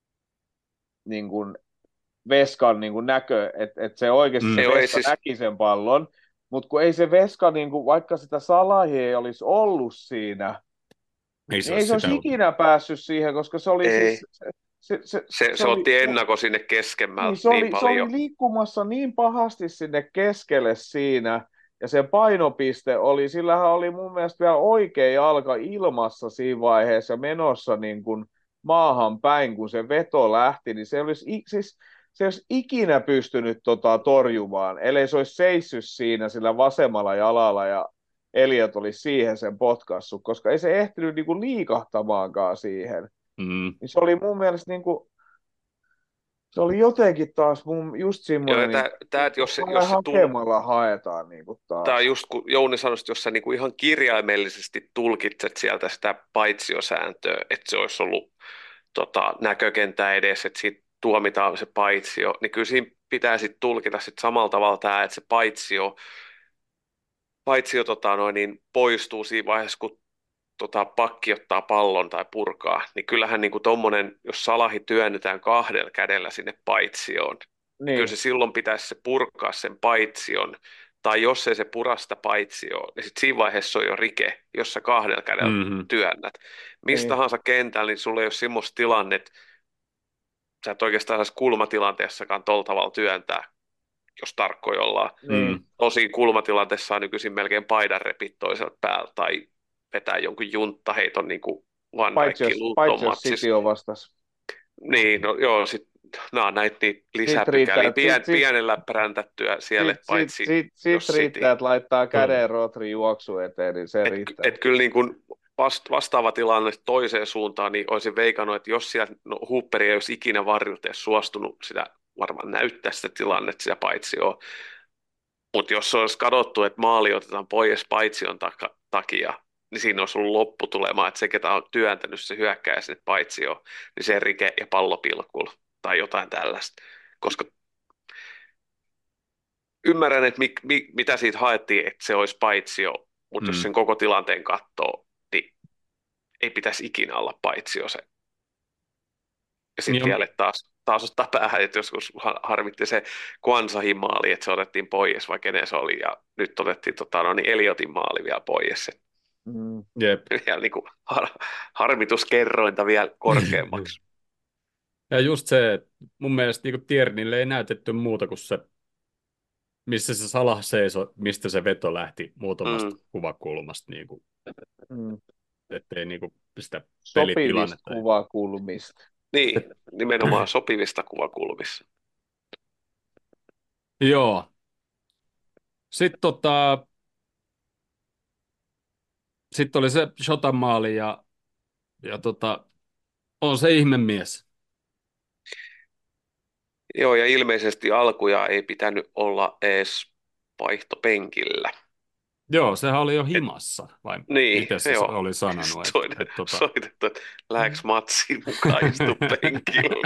niin kuin Veskan niin kuin näkö, että et se oikeasti
Mm.
se
Ei ole
Veska
siis,
näki sen pallon, mutta kun ei se Veska, niin kuin, vaikka sitä Salahia ei olisi ollut siinä,
Ei se
niin
olisi
ei se
sitä
olisi
ollut.
ikinä päässyt siihen, koska se oli
ei.
siis, se, se, se,
Se,
se
se
oli,
otti
se,
ennako sinne keskemmällä
niin, se
niin
oli, se
paljon.
oli liikkumassa niin pahasti sinne keskelle siinä, ja se painopiste oli, sillähän oli mun mielestä vielä oikea jalka ilmassa siinä vaiheessa menossa niin kuin maahan päin, kun se veto lähti, niin se olisi, i- siis, se olisi ikinä pystynyt tota torjumaan, ellei se olisi seissyt siinä sillä vasemmalla jalalla ja Eliot olisi siihen sen potkassut, koska ei se ehtinyt niin kuin liikahtamaankaan siihen.
Mm.
Niin se oli mun mielestä niin kuin, se oli jotenkin taas mun just
Joo, ja
semmoinen, niin
tämä, tämä, että jos se,
kuin
jos se tul,
hakemalla haetaan niin kuin
tämä on
taas.
just kun Jouni sanoi, että jos sä niinku ihan kirjaimellisesti tulkitset sieltä sitä paitsijosääntöä, että se olisi ollut tota, näkökentää edes, että siitä tuomitaan se paitsio, niin kyllä siinä pitää sitten tulkita sit samalla tavalla tämä, että se paitsio, paitsio tota, noin, niin poistuu siinä vaiheessa, kun tota, pakki ottaa pallon tai purkaa, niin kyllähän niin tommonen, jos Salahi työnnetään kahdella kädellä sinne paitsioon, niin kyllä se
Niin,
silloin pitäisi se purkaa sen paitsion, tai jos ei se pura sitä paitsioon, niin sitten siinä vaiheessa on jo rike, jos sä kahdella kädellä
Mm-hmm.
työnnät. Mistä
niin,
tahansa kentällä, niin sulla ei ole semmoista tilannetta, sä et oikeastaan saisi kulmatilanteessakaan tuolla tavalla työntää, jos tarkkoja ollaan.
niin.
Mm.
Tosin kulmatilanteessa saa nykyisin melkein paidan repit toiselta päältä tai vetää jonkun junttaheiton niin kuin Van
Paitsi
Dijkin
jos,
Luton
paitsi jos City
matsissa.
on vastas.
Niin, no joo, sit, nämä on näitä niitä
Sitten riittää,
lisäpykäliä, Pien,
sit, sit,
pienellä präntättyä siellä,
sit,
että
sit,
paitsi
sit, sit
jos
riittää,
City.
että laittaa
Mm.
käden Rodri juoksu eteen, niin se
Et,
riittää.
et kyllä niin kuin vast, vastaava tilanne toiseen suuntaan, niin olisin veikannut, että jos siellä no, Hooperi ei olisi ikinä varrilta suostunut sitä varmaan näyttää sitä tilannetta, sitä paitsi joo, Mutta jos se olisi kadottu, että maali otetaan pois paitsion taka- takia, niin siinä olisi ollut lopputulema, että se, ketä on työntänyt se hyökkääjä sinne paitsioon, niin se rike ja pallo pilkul tai jotain tällaista. Koska ymmärrän, että mi- mi- mitä siitä haettiin, että se olisi paitsio, mutta jos
Mm.
sen koko tilanteen katsoo, niin ei pitäisi ikinä olla paitsio se. Ja
Niin
sitten
on,
vielä että taas, taas ottaa päähän, että joskus ha- harmitti se Kwanzahin maali, että se otettiin pois, vai kenen se oli, ja nyt otettiin tota, no, niin Eliotin maali vielä pois. Et
Mm.
jep.
vielä niin kuin har, harmituskerrointa vielä korkeammaksi.
Ja just se, että mun mielestä niin Tiernille ei näytetty muuta kuin se, missä se Salah seisoi, mistä se veto lähti muutamasta
Mm,
kuvakulmasta, niin kuin,
Mm.
ettei niin kuin sitä
Sopivista
pelitilannetta.
kuvakulmista.
niin, nimenomaan sopivista kuvakulmissa.
Joo. Sitten tota, sit oli se Shotan maali ja, ja tota, on se ihmemies.
Joo, ja ilmeisesti alkuja ei pitänyt olla edes vaihtopenkillä.
Joo, sehän oli jo
Et,
himassa, vai
niin,
miten se
joo.
oli sanonut, että
Soitettu,
et, tota...
soitettu, että lähdekö matsiin mukaan istu penkillä.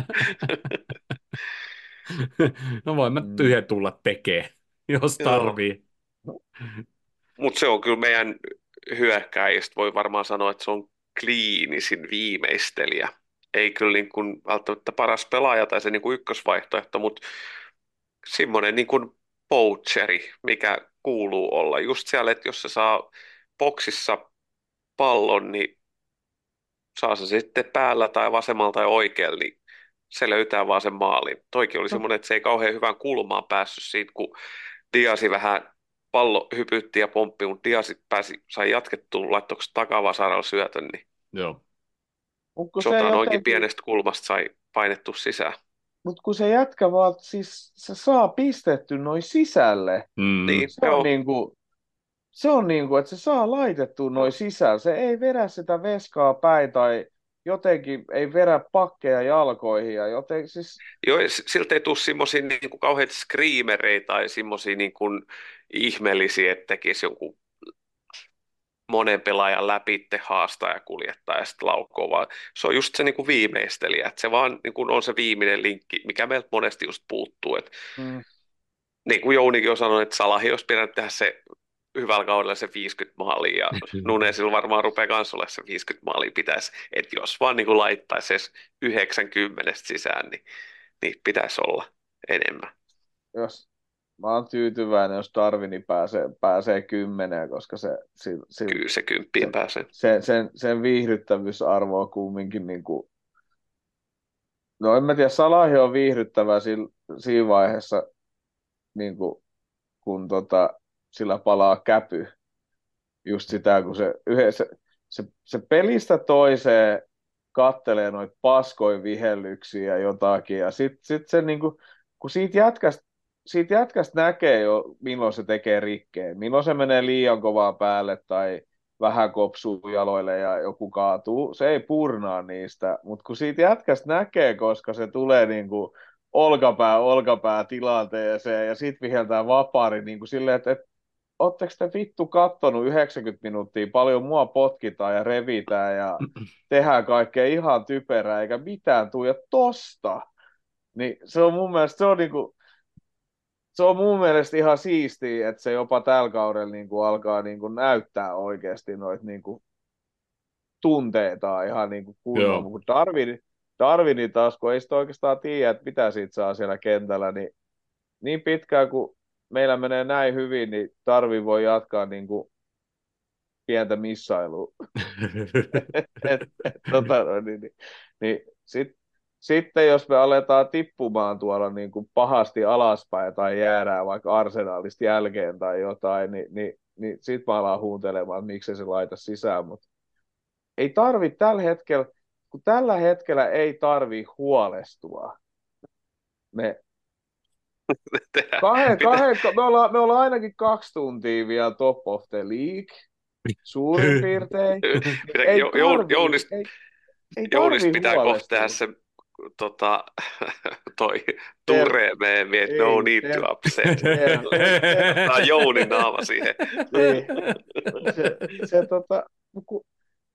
No voin mä
Mm.
tyhjä tulla tekee, jos
Joo.
tarvii.
Mutta se on kyllä meidän hyökkääjistä, voi varmaan sanoa, että se on kliinisin viimeistelijä. Ei kyllä niin kuin välttämättä paras pelaaja tai se niin kuin ykkösvaihtoehto, mutta semmoinen niin kuin poacheri, mikä kuuluu olla. Just siellä, että jos se saa boksissa pallon, niin saa se sitten päällä tai vasemmalla tai oikealla, niin se löytää vaan sen maalin. Toikin oli
No,
semmoinen, että se ei kauhean hyvään kulmaan päässyt siitä, kun Diasi vähän pallo hypytti ja pomppi, mutta Diasi pääsi, sai jatkettua, laittoiko takavasaralla syötön, niin
Joo.
mut kun se
Jota noinkin
jotenkin,
pienestä kulmasta sai painettu sisään.
mut kun se jätkä vaan, siis se saa pistetty noin sisälle.
Mm.
Niin,
Se on
joo,
niinku, se on niinku, että se saa laitettua noin sisälle. Se ei vedä sitä veskaa päin tai jotenkin ei vedä pakkeja jalkoihin ja joten siis,
joo, s- siltä ei tule semmoisia niin kuin kauheita screamereita tai semmoisia niin kuin ihmeellisiä, että tekisi jonkun monen pelaajan läpitte haastaa ja kuljettaa ja sitten laukoo, vaan se on just se niin kuin viimeistelijä, että se vaan niin kuin on se viimeinen linkki, mikä meiltä monesti just puuttuu, että
mm,
niin kuin Jounikin on sanonut, että Salahi olisi pitänyt tehdä se hyvällä kaudella se viisikymmentä maalia ja Nunesilla varmaan rupeaa kans olla se viisikymmentä maalia pitäisi, että jos vaan niin kuin laittaisi edes yhdeksänkymmentä sisään, niin, niin pitäisi olla enemmän.
jos mä oon tyytyväinen, jos Darwini pääsee, pääsee kymmeneen, koska se, se, se,
Kyllä se
se,
kymppiin pääsee.
se, sen, sen viihdyttävyysarvo on kumminkin niin kuin, no en mä tiedä, Salahi on viihdyttävä siinä, siinä vaiheessa, niin kuin, kun tota, sillä palaa käpy. Just sitä, kun se, yhdessä, se, se pelistä toiseen kattelee noita paskoja vihellyksiä ja jotakin, ja sitten sit se niinku, kun siitä jätkästä, siitä jätkästä näkee jo, milloin se tekee rikkeen, milloin se menee liian kovaa päälle tai vähän kopsuu jaloille ja joku kaatuu, se ei purnaa niistä, mutta kun siitä jätkästä näkee, koska se tulee niinku olkapää olkapää tilanteeseen ja sitten viheltää vapaari niin kuin silleen, että, että ootteko te vittu kattonut yhdeksänkymmentä minuuttia, paljon mua potkitaan ja revitään ja tehdään kaikkea ihan typerää, eikä mitään tuu, ja tosta, niin se on mun mielestä, se on niinku, se on mun mielestä ihan siistiä, että se jopa tällä kaudella niinku alkaa niinku näyttää oikeasti noita niinku tunteita ihan niinku kunnolla,
Joo.
mutta Darwin, Darwini taas, kun ei sitä oikeastaan tiedä, että mitä siitä saa siellä kentällä, niin niin pitkään kuin meillä menee näin hyvin, niin Darwin voi jatkaa niinku pientä missailua. et, et, tota, no, niin, niin, niin sit, sitten jos me aletaan tippumaan tuolla niin kuin pahasti alaspäin tai jäädään vaikka Arsenalista jälkeen tai jotain, niin, niin, niin sitten mä alan huutelemaan, että miksei se laita sisään, mutta ei tarvi tällä hetkellä, kun tällä hetkellä ei tarvi huolestua. Me,
Tehdään.
kahden,
Pitää,
kahden, me, ollaan, me ollaan ainakin kaksi tuntia vielä top of the league, suurin piirtein. Niin
pitää,
ei
jo, Joun-
tarvi,
Jounis,
ei, ei
Jounis
tarvi
pitää kohta tehdä
huolestua.
se tota, toi
Ter,
Ture-meemi, että no
ei,
need to
ter,
upset.
ter, ter,
Tää on Jounin naama siihen.
niin, se, se tota, kun,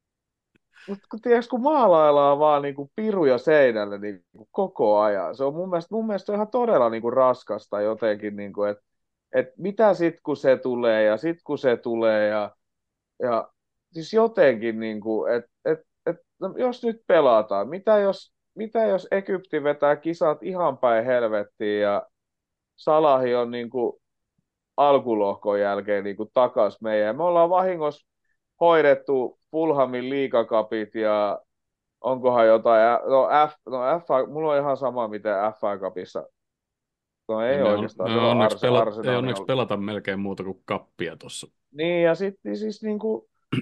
mut kun, tiiäks, kun maalaillaan vaan niinku piruja seinälle niinku koko ajan, se on mun mielestä, mun mielestä se on ihan todella niinku raskasta jotenkin, niinku, että et mitä sit kun se tulee ja sit kun se tulee ja, ja siis jotenkin, niinku, että et, et, no, jos nyt pelataan, mitä jos, mitä jos Egypti vetää kisat ihan päin helvettiin ja Salahi on niinku alkulohkon jälkeen niin kuin takas meidän. Me ollaan vahingossa hoidettu Fulhamin liigacupit ja onkohan jotain, no, F, no F, mulla on ihan sama miten F A Cupissa. No
Ei
ei
me, on,
oikeastaan,
me
se on
onneksi,
Ars,
pela, ei
Arsenal.
onneksi pelata melkein muuta kuin kappia tuossa.
Niin ja sitten siis niin kuin,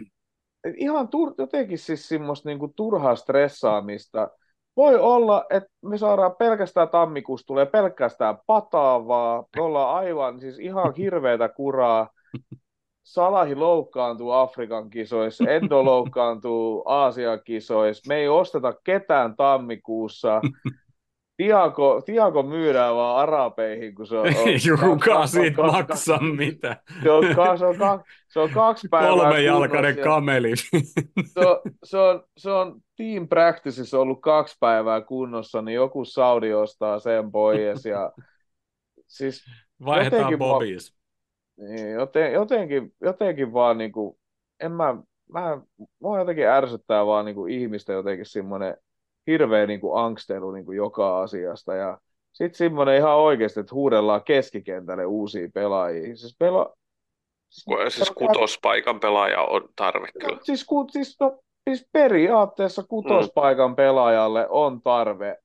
ihan tur, jotenkin siis semmoista niin kuin turhaa stressaamista. Voi olla, että me saadaan pelkästään tammikuussa tulee pelkästään pataavaa. Me ollaan aivan siis ihan hirveätä kuraa. Salahi loukkaantuu Afrikan kisoissa, Endo loukkaantuu Aasian kisoissa, me ei osteta ketään tammikuussa, Tiago, Tiago myydään vaan arabeihin, kun se on,
Ei
kaksi,
kukaan
kaksi,
siitä
kaksi,
maksa mitään.
se on, kaksi, se on, kaksi, se on kaksi päivää
Kolmejalkainen
kunnossa ja
kameli.
se on, se on, se on team practiceissa ollut kaksi päivää kunnossa, niin joku Saudi ostaa sen pois ja siis
Vaihdetaan
jotenkin mua,
Bobis.
niin, joten, jotenkin, jotenkin vaan niin kuin, en mä, mä, mua jotenkin ärsyttää vaan niin kuin ihmistä jotenkin semmoinen hirveä niin kuin angstelu niin kuin joka asiasta ja sitten semmoinen ihan oikeasti, että huudellaan keskikentälle uusia pelaajia. Siis, pela, siis,
Ku- Siis
meillä on käyt-
kutospaikan pelaaja on tarve
no,
kyllä.
siis, ku, siis, no, siis periaatteessa
Mm.
kutospaikan pelaajalle on tarve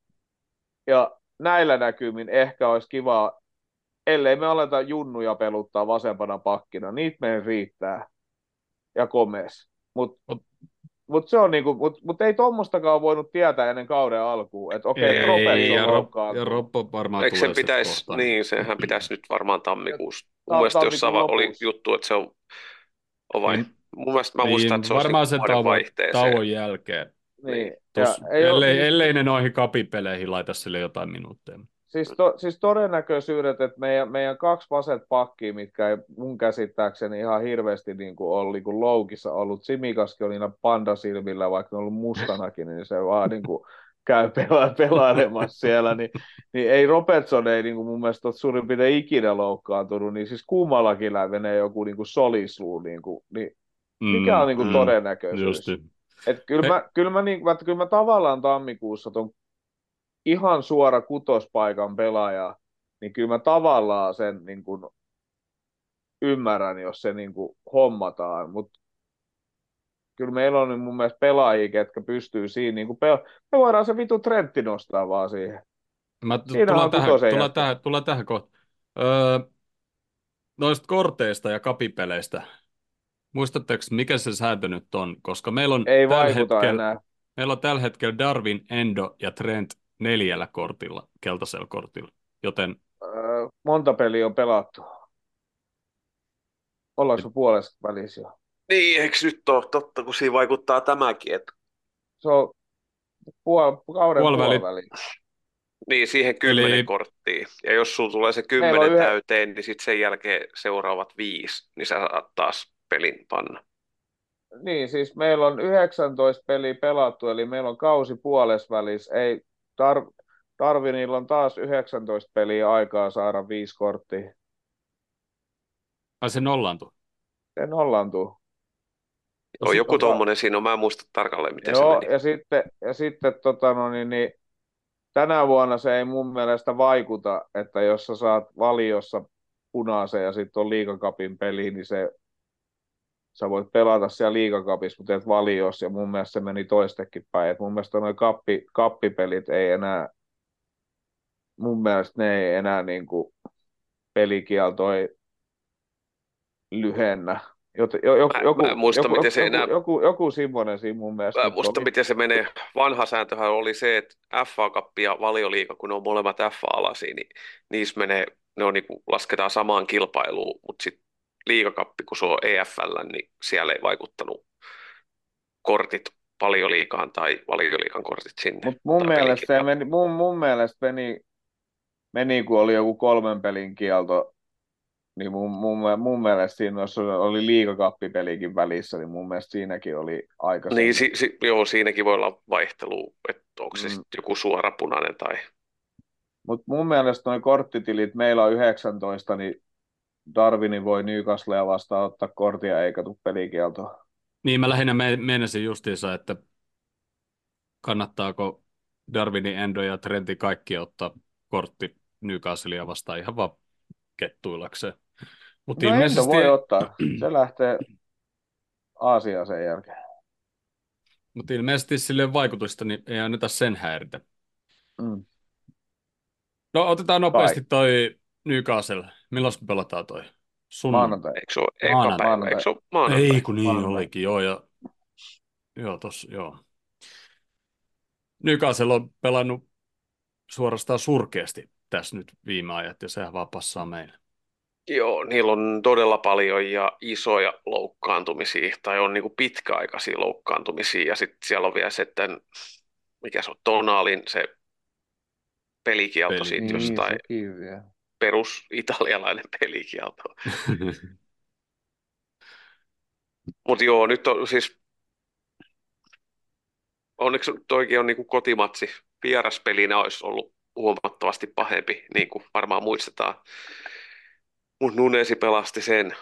ja näillä näkymin ehkä olisi kiva, ellei me aleta junnuja peluttaa vasempana pakkina, niitä meidän riittää ja komes. Mutta
Mut-
mut se on niinku, mut, mut ei tommostakaan voinut tietää ennen kauden alkuun, että okei, okay,
Ei,
Robertson
ja, Rob, ja
loukkaantuu.
Robbo varmaan
Eikö sen
tulee sitten
pitäisi,
kohta.
niin sehän pitäisi nyt varmaan tammikuussa. Mun
Ta-
mielestä jossain
tammikuun
va- oli
lopussa.
juttu, että se on, on vai?
Niin,
Mun mielestä mä muistan, että
niin
se olisi niinku
varmaan sen
vuoden
tauon,
vaihteeseen.
tauon jälkeen.
Niin.
Niin, ja
Tos,
ei ole,
ellei,
siis,
ellei ne noihin kapipeleihin laita sille jotain minuutteja.
siis, to, siis todennäköisyydet, että meidän, meidän kaksi vaset pakkia, mitkä ei mun käsittääkseni ihan hirveästi niin kuin oli niin kuin loukissa ollut, Simikaskin oli siinä pandasilmillä, vaikka ne on ollut mustanakin, niin se vaan niin kuin käy pela- pelailemassa siellä, niin, niin ei Robertson ei niin kuin mun mielestä ole suurin piirtein ikinä loukkaantunut, niin siis kummallakin lävenee joku niin kuin solisluu, niin, kuin, niin mikä on
Mm,
niin kuin
Mm.
todennäköisyys?
justi.
Että kyllä,
He,
mä, kyllä, mä, niin, mä, kyllä mä tavallaan tammikuussa ton ihan suora kutospaikan pelaaja, niin kyllä mä tavallaan sen niin kuin ymmärrän, jos se niin kuin hommataan, mutta kyllä meillä on nyt mun mielestä pelaajia, ketkä pystyy siinä, niin kuin pel- me voidaan se vitu Trentti nostaa vaan siihen.
mä t-
Siinä
tullaan
on
tähän,
kutosen
tullaan
jätkä.
tähän, tullaan tähän kohta. Öö, noista korteista ja kapipeleistä. Muistatteko, mikä se sääntö nyt on? Koska meillä on
Ei
tällä
vaikuta
hetkellä,
enää.
meillä on tällä hetkellä Darwin, Endo ja Trent neljällä kortilla, keltaisella kortilla. Joten
Öö, monta peliä on pelattu. Ollaanko me puolessa välissä jo?
Niin, eikö nyt ole totta, kun siinä vaikuttaa tämäkin, että
Se on puol- kauden
puoliväli,
puoliväli.
niin siihen kymmenen
eli
korttia. Ja jos sulla tulee se
Meillä on
kymmenen
yhä,
täyteen, niin sitten sen jälkeen seuraavat viisi, niin sä saat taas pelin panna.
niin, siis meillä on yhdeksäntoista peliä pelattu, eli meillä on kausi puolesvälissä. Ei, Dar- Darwinilla on taas yhdeksäntoista peliä aikaa saada viisi korttia.
ai se nollaantui.
Se nollantuu.
No
On
sit,
joku
Tota,
tommonen siinä, on, mä en muista tarkalleen, miten se
joo,
meni.
ja sitten, ja sitten tota, no, niin, niin, tänä vuonna se ei mun mielestä vaikuta, että jos sä saat valiossa punaisen ja sitten on liigacupin peli, niin se, sä voit pelata siellä liigacupissa, mutta et valiossa, ja mun mielestä se meni toistekin päin. Et mun mielestä nuo kappi, kappipelit ei enää, mun mielestä ne ei enää niin kuin pelikieltoi lyhennä. Jot, jo, joku,
Mä, mä en
joku,
muista,
joku,
miten se
joku,
enää,
joku, joku semmoinen siinä mun
mä
mielestä
en
nyt on.
muista, miten se menee. Vanha sääntöhän oli se, että F A Cup ja Valioliiga, kun ne on molemmat F A-alaisia, niin niissä menee, ne on niinku, lasketaan samaan kilpailuun, mutta sitten liigakappi, kun se on E F L, niin siellä ei vaikuttanut kortit Valioliigaan tai Valioliigan kortit sinne
Mutta mun
tai
mielestä se
pelikirjaan.
meni, mun, mun mielestä meni, meni, kun oli joku kolmen pelin kielto, niin mun, mun, mun mielestä siinä olisi- oli liigakappipelikin välissä, niin mun mielestä siinäkin oli
Niin,
aikaisemmin.
si, si, joo, siinäkin voi olla vaihtelu, että onko se
Mm.
sitten joku suorapunainen tai...
Mutta mun mielestä noin korttitilit, meillä on yhdeksäntoista, niin Darwinin voi Newcastlea vastaan ottaa kortia eikä tule pelikieltoa.
Niin mä lähinnä me- meinasin justiinsa, että kannattaako Darwinin, Endo ja Trentin kaikki ottaa kortti Newcastlea vastaan ihan vaan kettuillakseen. Mutta
No Endo
ilmeisesti,
voi ottaa. Se lähtee Aasiaan sen jälkeen.
mut ilmeisesti sille vaikutusta niin ei anneta sen häiritä.
Mm.
No otetaan
Kai.
nopeasti toi Newcastle. Milloin me pelataan toi? Sun
Maanantai.
Eikö se ole eka
maanantai.
päivä? Eikö
Maanantai.
se ole maanantai?
Ei kun niin
Maanantai.
olikin, joo. Ja, joo, tossa, joo. Newcastle on pelannut suorastaan surkeasti tässä nyt viime ajat, ja sehän vaan passaa meille.
Joo, niillä on todella paljon ja isoja loukkaantumisia, tai on niinku pitkäaikaisia loukkaantumisia, ja sitten siellä on vielä se, että mikä se on, Tonaalin se pelikielto
Peli.
siitä
Niin,
jostain,
sekin vielä.
perus italialainen pelikielto. Mutta joo, nyt on siis, onneksi toikin on niinku kotimatsi. Vieraspelinä olisi ollut huomattavasti pahempi, niin kuin varmaan muistetaan. Mutta Nunesi pelasti sen.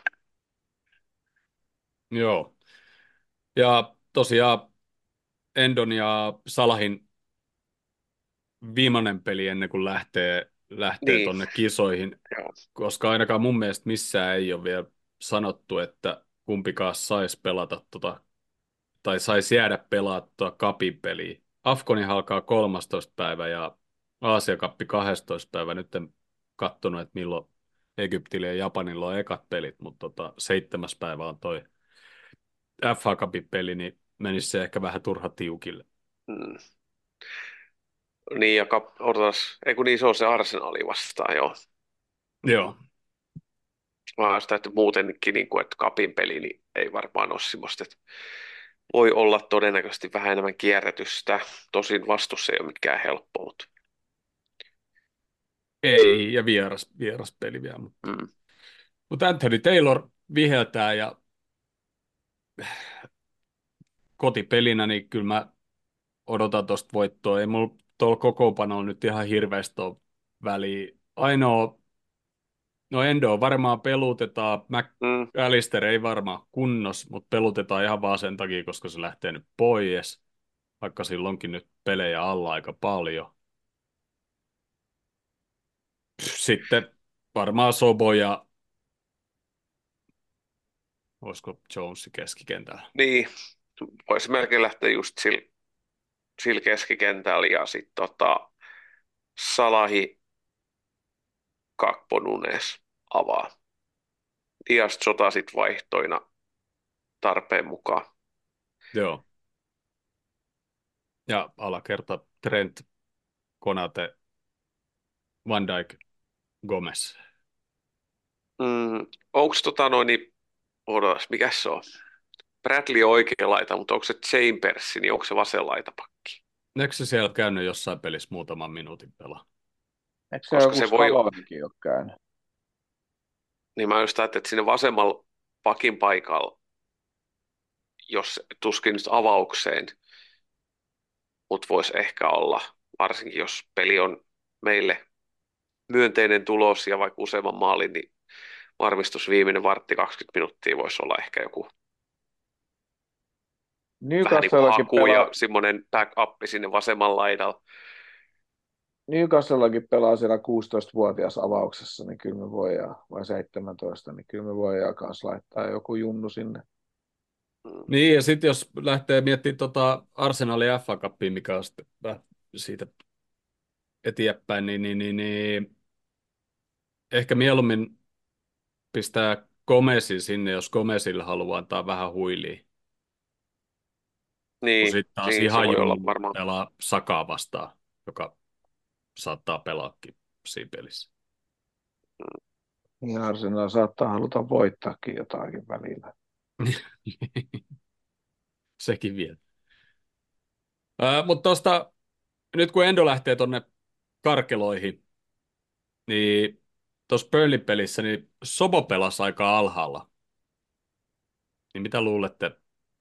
Joo. Ja tosiaan Endon ja Salahin viimeinen peli ennen kuin lähtee, lähtee
Niin,
tonne kisoihin,
joo.
koska ainakaan mun mielestä missään ei ole vielä sanottu, että kumpikaan saisi pelata tota, tai saisi jäädä pelaa tuota kapin peliä. Afkoni alkaa kolmastoista päivä ja Aasia-kappi kahdestoista päivä. Nyt en katsonut, että milloin Egyptillä ja Japanilla on ekat pelit, mutta tota, seitsemäs päivä on toi F A-kapin peli, niin menisi se ehkä vähän turha tiukille.
Mm. Niin, ja kap, odotas, ei kun niin, se on se Arsenali vastaan, joo.
Joo,
Vaan sitä, että muutenkin, niin kuin, että kapin peli niin ei varmaan ole semmoista, että voi olla todennäköisesti vähän enemmän kierrätystä. Tosin vastus ei ole mikään helppo, mutta
ei, ja vieras, vieras peli vielä. Mutta,
mm.
mutta Anthony Taylor viheltää ja kotipelinä, niin kyllä mä odotan tuosta voittoa. Ei mulla tuolla kokoonpanolla nyt ihan hirveästi ole väliä. Ainoa, no Endo varmaan pelutetaan,
Mm.
McAllister ei varmaan kunnos, mutta pelutetaan ihan vaan sen takia, koska se lähtee nyt pois, vaikka silloinkin nyt pelejä alla aika paljon. Sitten varmaan Sobo ja olisiko Jones keskikentällä.
Niin, voisi melkein lähteä just sillä sil keskikentällä ja sitten tota, Salahi Kakpo Nunes avaa. Dias Jota sitten vaihtoina tarpeen mukaan.
Joo. Ja alakerta Trent, Konate, Van Dijk, Gomez.
Mm, onko tota noin, niin, odotas, mikä se on? Bradley on oikea laita, mutta onko se Chambers, niin onko se vasen laitapakki?
Eikö se siellä käynyt jossain pelissä muutaman minuutin pelaa?
Eikö se
Koska
joku
se voi,
Scalonikin ole käynyt?
niin mä just ajattelin, että sinne vasemmalla pakin paikalla, jos tuskin nyt avaukseen, mutta voisi ehkä olla, varsinkin jos peli on meille myönteinen tulos ja vaikka useamman maalin, niin varmistus viimeinen vartti kaksikymmentä minuuttia voisi olla ehkä joku vähän niin kuin
Newcastlellakin
haku ja
pelaa,
semmoinen backup sinne vasemman laidalla.
Newcastlellakin pelaa siellä kuusitoistavuotias avauksessa, niin kyllä me voidaan, vai seitsemäntoista, niin kyllä me voidaan kanssa laittaa joku junnu sinne.
Mm.
Niin, ja sitten jos lähtee miettimään tota Arsenalin F A Cupia, mikä on sitten vähän siitä eteenpäin, niin, niin, niin, niin ehkä mieluummin pistää Gomezin sinne, jos Gomezille haluaa antaa vähän huilia. Kun
Niin,
sitten taas
niin, se
ihan
voi olla
junnu
varmaan.
pelaa Sakaa vastaan, joka saattaa pelaakin siinä pelissä.
Niin Arsenal saattaa haluta voittaakin jotakin välillä.
Sekin vielä. Ää, mutta tuosta, nyt kun Endo lähtee tonne karkeloihin, niin tuossa Burnley-pelissä niin Sobo pelasi aika alhaalla. Niin mitä luulette,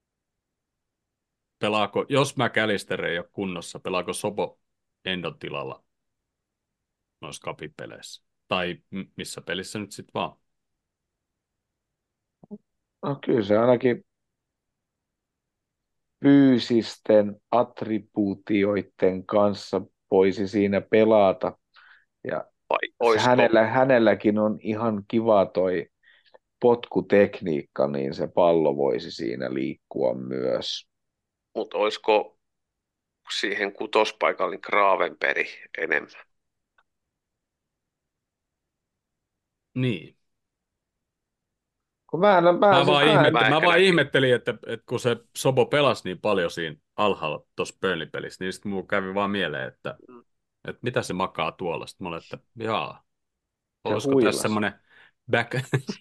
pelaako, jos McAllister ei ole kunnossa, pelaako Sobo Endon tilalla noissa kapipeleissä? Tai m- missä pelissä nyt sitten vaan?
No kyllä se ainakin fyysisten attribuutioiden kanssa voisi siinä pelata. Ja
Vai
se
oisko,
hänellä, hänelläkin on ihan kiva toi potkutekniikka, niin se pallo voisi siinä liikkua myös.
mutta oisko siihen kutospaikalle niin Gravenberg enemmän?
Niin.
Kun mä en, mä en,
Mä
siis,
vaan,
mä en,
ihmette,
Mä
mä
ehkä
vaan
näkin.
ihmettelin, että, että kun se Sobo pelasi niin paljon siinä alhaalla tuossa Burnley-pelissä, niin sitten mulla kävi vaan mieleen, että, että mitä se makaa tuolla. Sitten mä olin, että jaa,
se
olisiko tässä
huilas.
semmoinen back,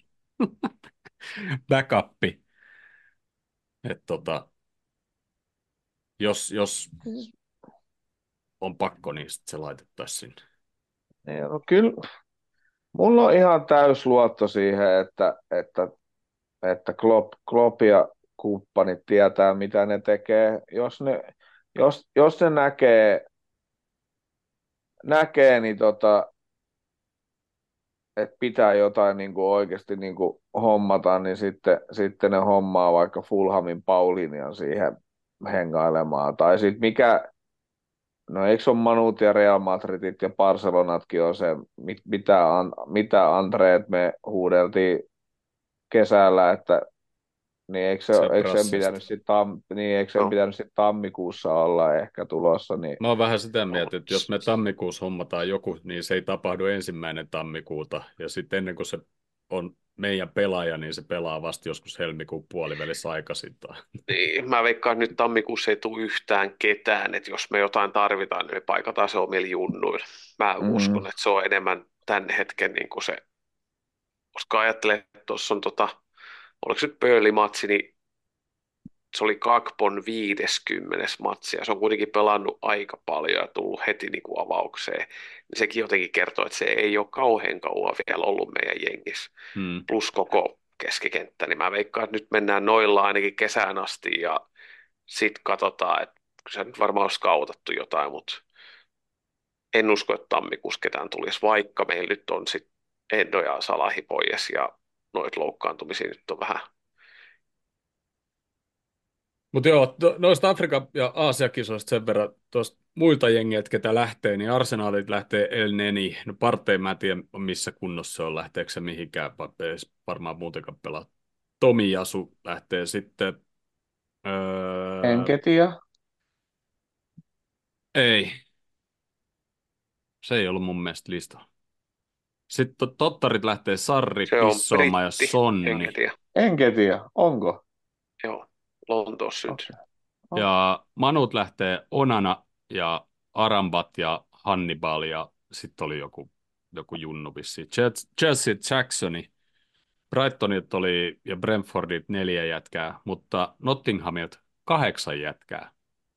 backuppi, että tota, jos, jos
Siis,
on pakko, niin sit se laitettaisiin sinne.
niin, no, kyllä, mulla on ihan täys luotto siihen, että, että, että Klopp, Klopp ja kumppanit tietää, mitä ne tekee. Jos ne, jos, jos ne näkee, näkee niin tota, että pitää jotain niin kuin oikeasti niin kuin hommata, niin sitten, sitten ne hommaa vaikka Fulhamin Paulinian siihen hengailemaan. Tai sitten mikä, no eikö se ole Manut ja Real Madridit ja Barcelonatkin on se, mit- mitä, An- mitä Andreet me huudeltiin kesällä, että niin eikö, se,
Se
eikö sen
brassista.
pitänyt sitten tam, niin eikö sen
No,
pitänyt sit tammikuussa olla ehkä tulossa, niin
Mä oon vähän sitä
no,
mieltä, että jos me tammikuussa hommataan joku, niin se ei tapahdu ensimmäinen tammikuuta. Ja sitten ennen kuin se on meidän pelaaja, niin se pelaa vasta joskus helmikuun puolivälissä aikaisintaan.
niin, mä veikkaan, että nyt tammikuussa ei tule yhtään ketään, että jos me jotain tarvitaan, niin me paikataan se omilla junnuilla. Mä
mm,
uskon, että se on enemmän tämän hetken niin kuin se, koska ajattelen, että tuossa on tota, oliko se nyt Burnley-matsi, niin se oli Gakpon viideskymmenes matsi, ja se on kuitenkin pelannut aika paljon ja tullut heti niin kuin avaukseen. Niin sekin jotenkin kertoo, että se ei ole kauhean kauan vielä ollut meidän jengissä.
Hmm.
Plus koko keskikenttä, niin mä veikkaan, että nyt mennään noilla ainakin kesään asti, ja sitten katsotaan, että kyllä se nyt varmaan on skautattu jotain, mutta en usko, että tammikuussa ketään tulisi, vaikka meillä nyt on sitten Endo ja Salahi pois, ja noita loukkaantumisia nyt on vähän.
Mutta joo, to- noista Afrikan ja Aasia-kisoista sen verran, tuosta muilta jengeiltä, ketä lähtee, niin Arsenalit lähtee El Neni. No Partey mä en tiedä, missä kunnossa se on, lähteekö se mihinkään, va- ei se varmaan muutenkaan pelaa. Tomi Jasu lähtee sitten, öö,
Enketia.
ei, se ei ollut mun mielestä listalla. Sitten to- tottarit lähtee Sarri,
Se on
Pissooma ja
britti, enkä
Sonni.
tiedä.
Enketia, onko?
Joo, Lontoossa syntynyt.
Okei. Okay.
Ja Manut lähtee Onana ja Arambat ja Hannibal ja sitten oli joku, joku junnu vissiin. Chelsea Chelsea Jacksoni. Brightonit oli ja Brentfordit neljä jätkää, mutta Nottinghamilta kahdeksan jätkää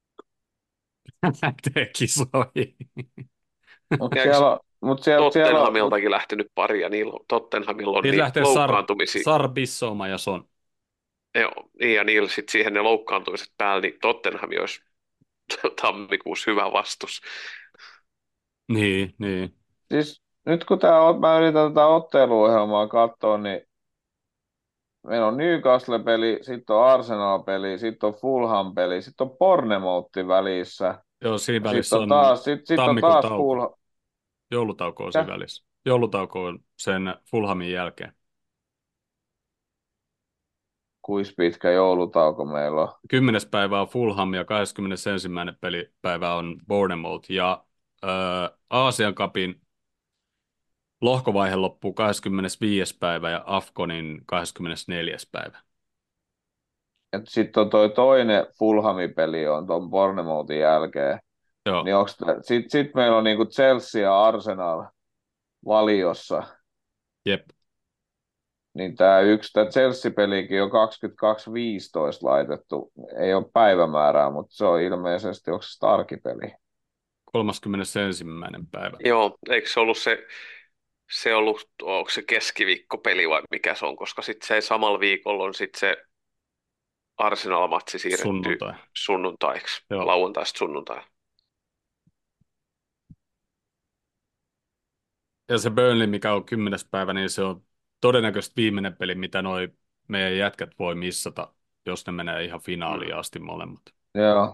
lähtee kisoihin.
Mutta
Ja eikö
siellä, mut siellä, siellä, mut,
Tottenhamiltakin lähtenyt pari, ja niillä, Tottenhamilla on
Niitä
niin
lähtee Sar,
loukkaantumisia.
Sar Bissouma ja Son.
Joo, niin, ja niillä sitten siihen ne loukkaantumiset päällä, niin Tottenham olisi tammikuussa hyvä vastus.
Niin, niin.
siis nyt kun tää, mä yritän tätä otteluohjelmaa katsoa, niin meillä on Newcastle-peli, sitten on Arsenal-peli, sitten on Fulham-peli, sitten on Bournemouth välissä,
Joo, siinä
ja sitten
välissä
on
on
taas, sit, sit on
tammikuun
taas
tauko.
Fulham.
Joulutauko on siinä
Ja
välissä. Joulutauko on sen Fulhamin jälkeen.
kuis pitkä joulutauko meillä on.
Kymmenes päivä on Fulham ja kahdeskymmenesensimmäinen pelipäivä on Bournemouth. Ja äh, Aasian Cupin lohkovaihe loppuu kahdeskymmenesviides päivä ja Afconin kahdeskymmenesneljäs päivä.
Sitten on toi toinen Fulhami-peli on tuon Bournemouthin jälkeen.
Joo,
Niin sitten sit meillä on niinku Chelsea ja Arsenal valiossa.
jep.
niin tämä yksi, tämä Chelsea-pelikin on kaksikymmentäkaksi viisitoista laitettu. Ei ole päivämäärää, mutta se on ilmeisesti, onko se arkipeli?
kolmaskymmenesensimmäinen päivä.
Joo, eikö se ollut se, se ollut, onko se keskiviikkopeli vai mikä se on, koska sitten se samalla viikolla on sitten se Arsenal-matsi siirretty
Sunnuntai.
sunnuntaiksi,
Joo.
lauantaista sunnuntai.
Ja se Burnley, mikä on kymmenes päivä, niin se on todennäköisesti viimeinen peli, mitä noi meidän jätkät voi missata, jos ne menee ihan finaaliin
Mm.
asti molemmat.
Joo.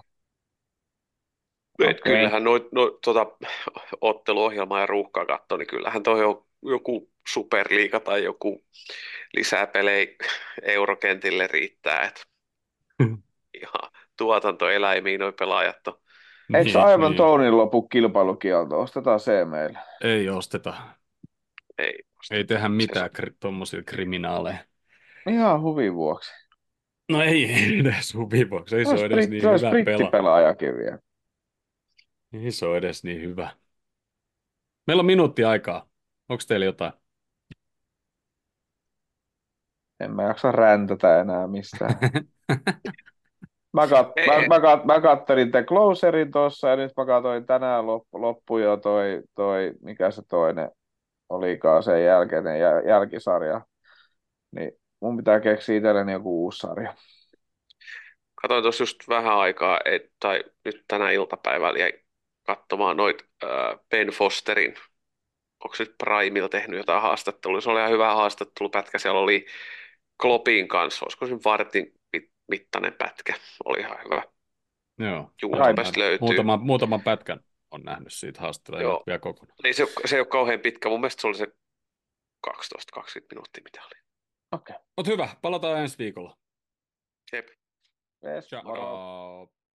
Et
Okei.
kyllähän noit, no, tota, otteluohjelmaa ja ruuhkaa katsoo, niin kyllähän toi on joku superliiga tai joku lisää pelejä eurokentille riittää. Et ihan tuotantoeläimiä noi pelaajat on.
Eikö
Niin,
aivan
niin.
Tounin lopu kilpailukielto? Ostetaan se meille.
Ei osteta.
Ei,
Ei tehdä
se
mitään kri- tuommoisia kriminaaleja.
Ihan huvin vuoksi.
No ei edes huvivuoksi. Ei
Se
se ole
olisi,
edes
britti,
niin
se olisi
hyvä pela.
brittipelaajakin vielä.
Ei se ole edes niin hyvä. Meillä on minuutti aikaa. Onko teillä jotain?
En mä jaksa räntätä enää mistään. Mä, kat,
Ei,
mä,
ei.
mä, kat, mä kattelin The Closerin tuossa ja nyt mä katsoin tänään loppu, loppu jo toi, toi, mikä se toinen olikaan sen jälkeinen jäl, jälkisarja. Niin mun pitää keksiä itselleni joku uusi sarja.
Katoin tuossa just vähän aikaa, et, tai nyt tänä iltapäivällä jäi katsomaan noit äh, Ben Fosterin, onko se nyt Primella tehnyt jotain haastattelua, se oli ihan hyvä haastattelupätkä, siellä oli Kloppin kanssa, olisiko se vartin mit- mittainen pätkä, oli ihan hyvä.
Joo.
YouTubesta
Mä
löytyy.
Muutama, muutaman pätkän on nähnyt siitä haastattelua, ei
Joo.
ole vielä kokonaan.
Ei se, se ei ole kauhean pitkä, mun mielestä se oli se kaksitoista kaksikymmentä minuuttia, mitä oli.
Okei.
Mutta hyvä, palataan ensi viikolla.
Jep.
Yes, moro.
Ciao.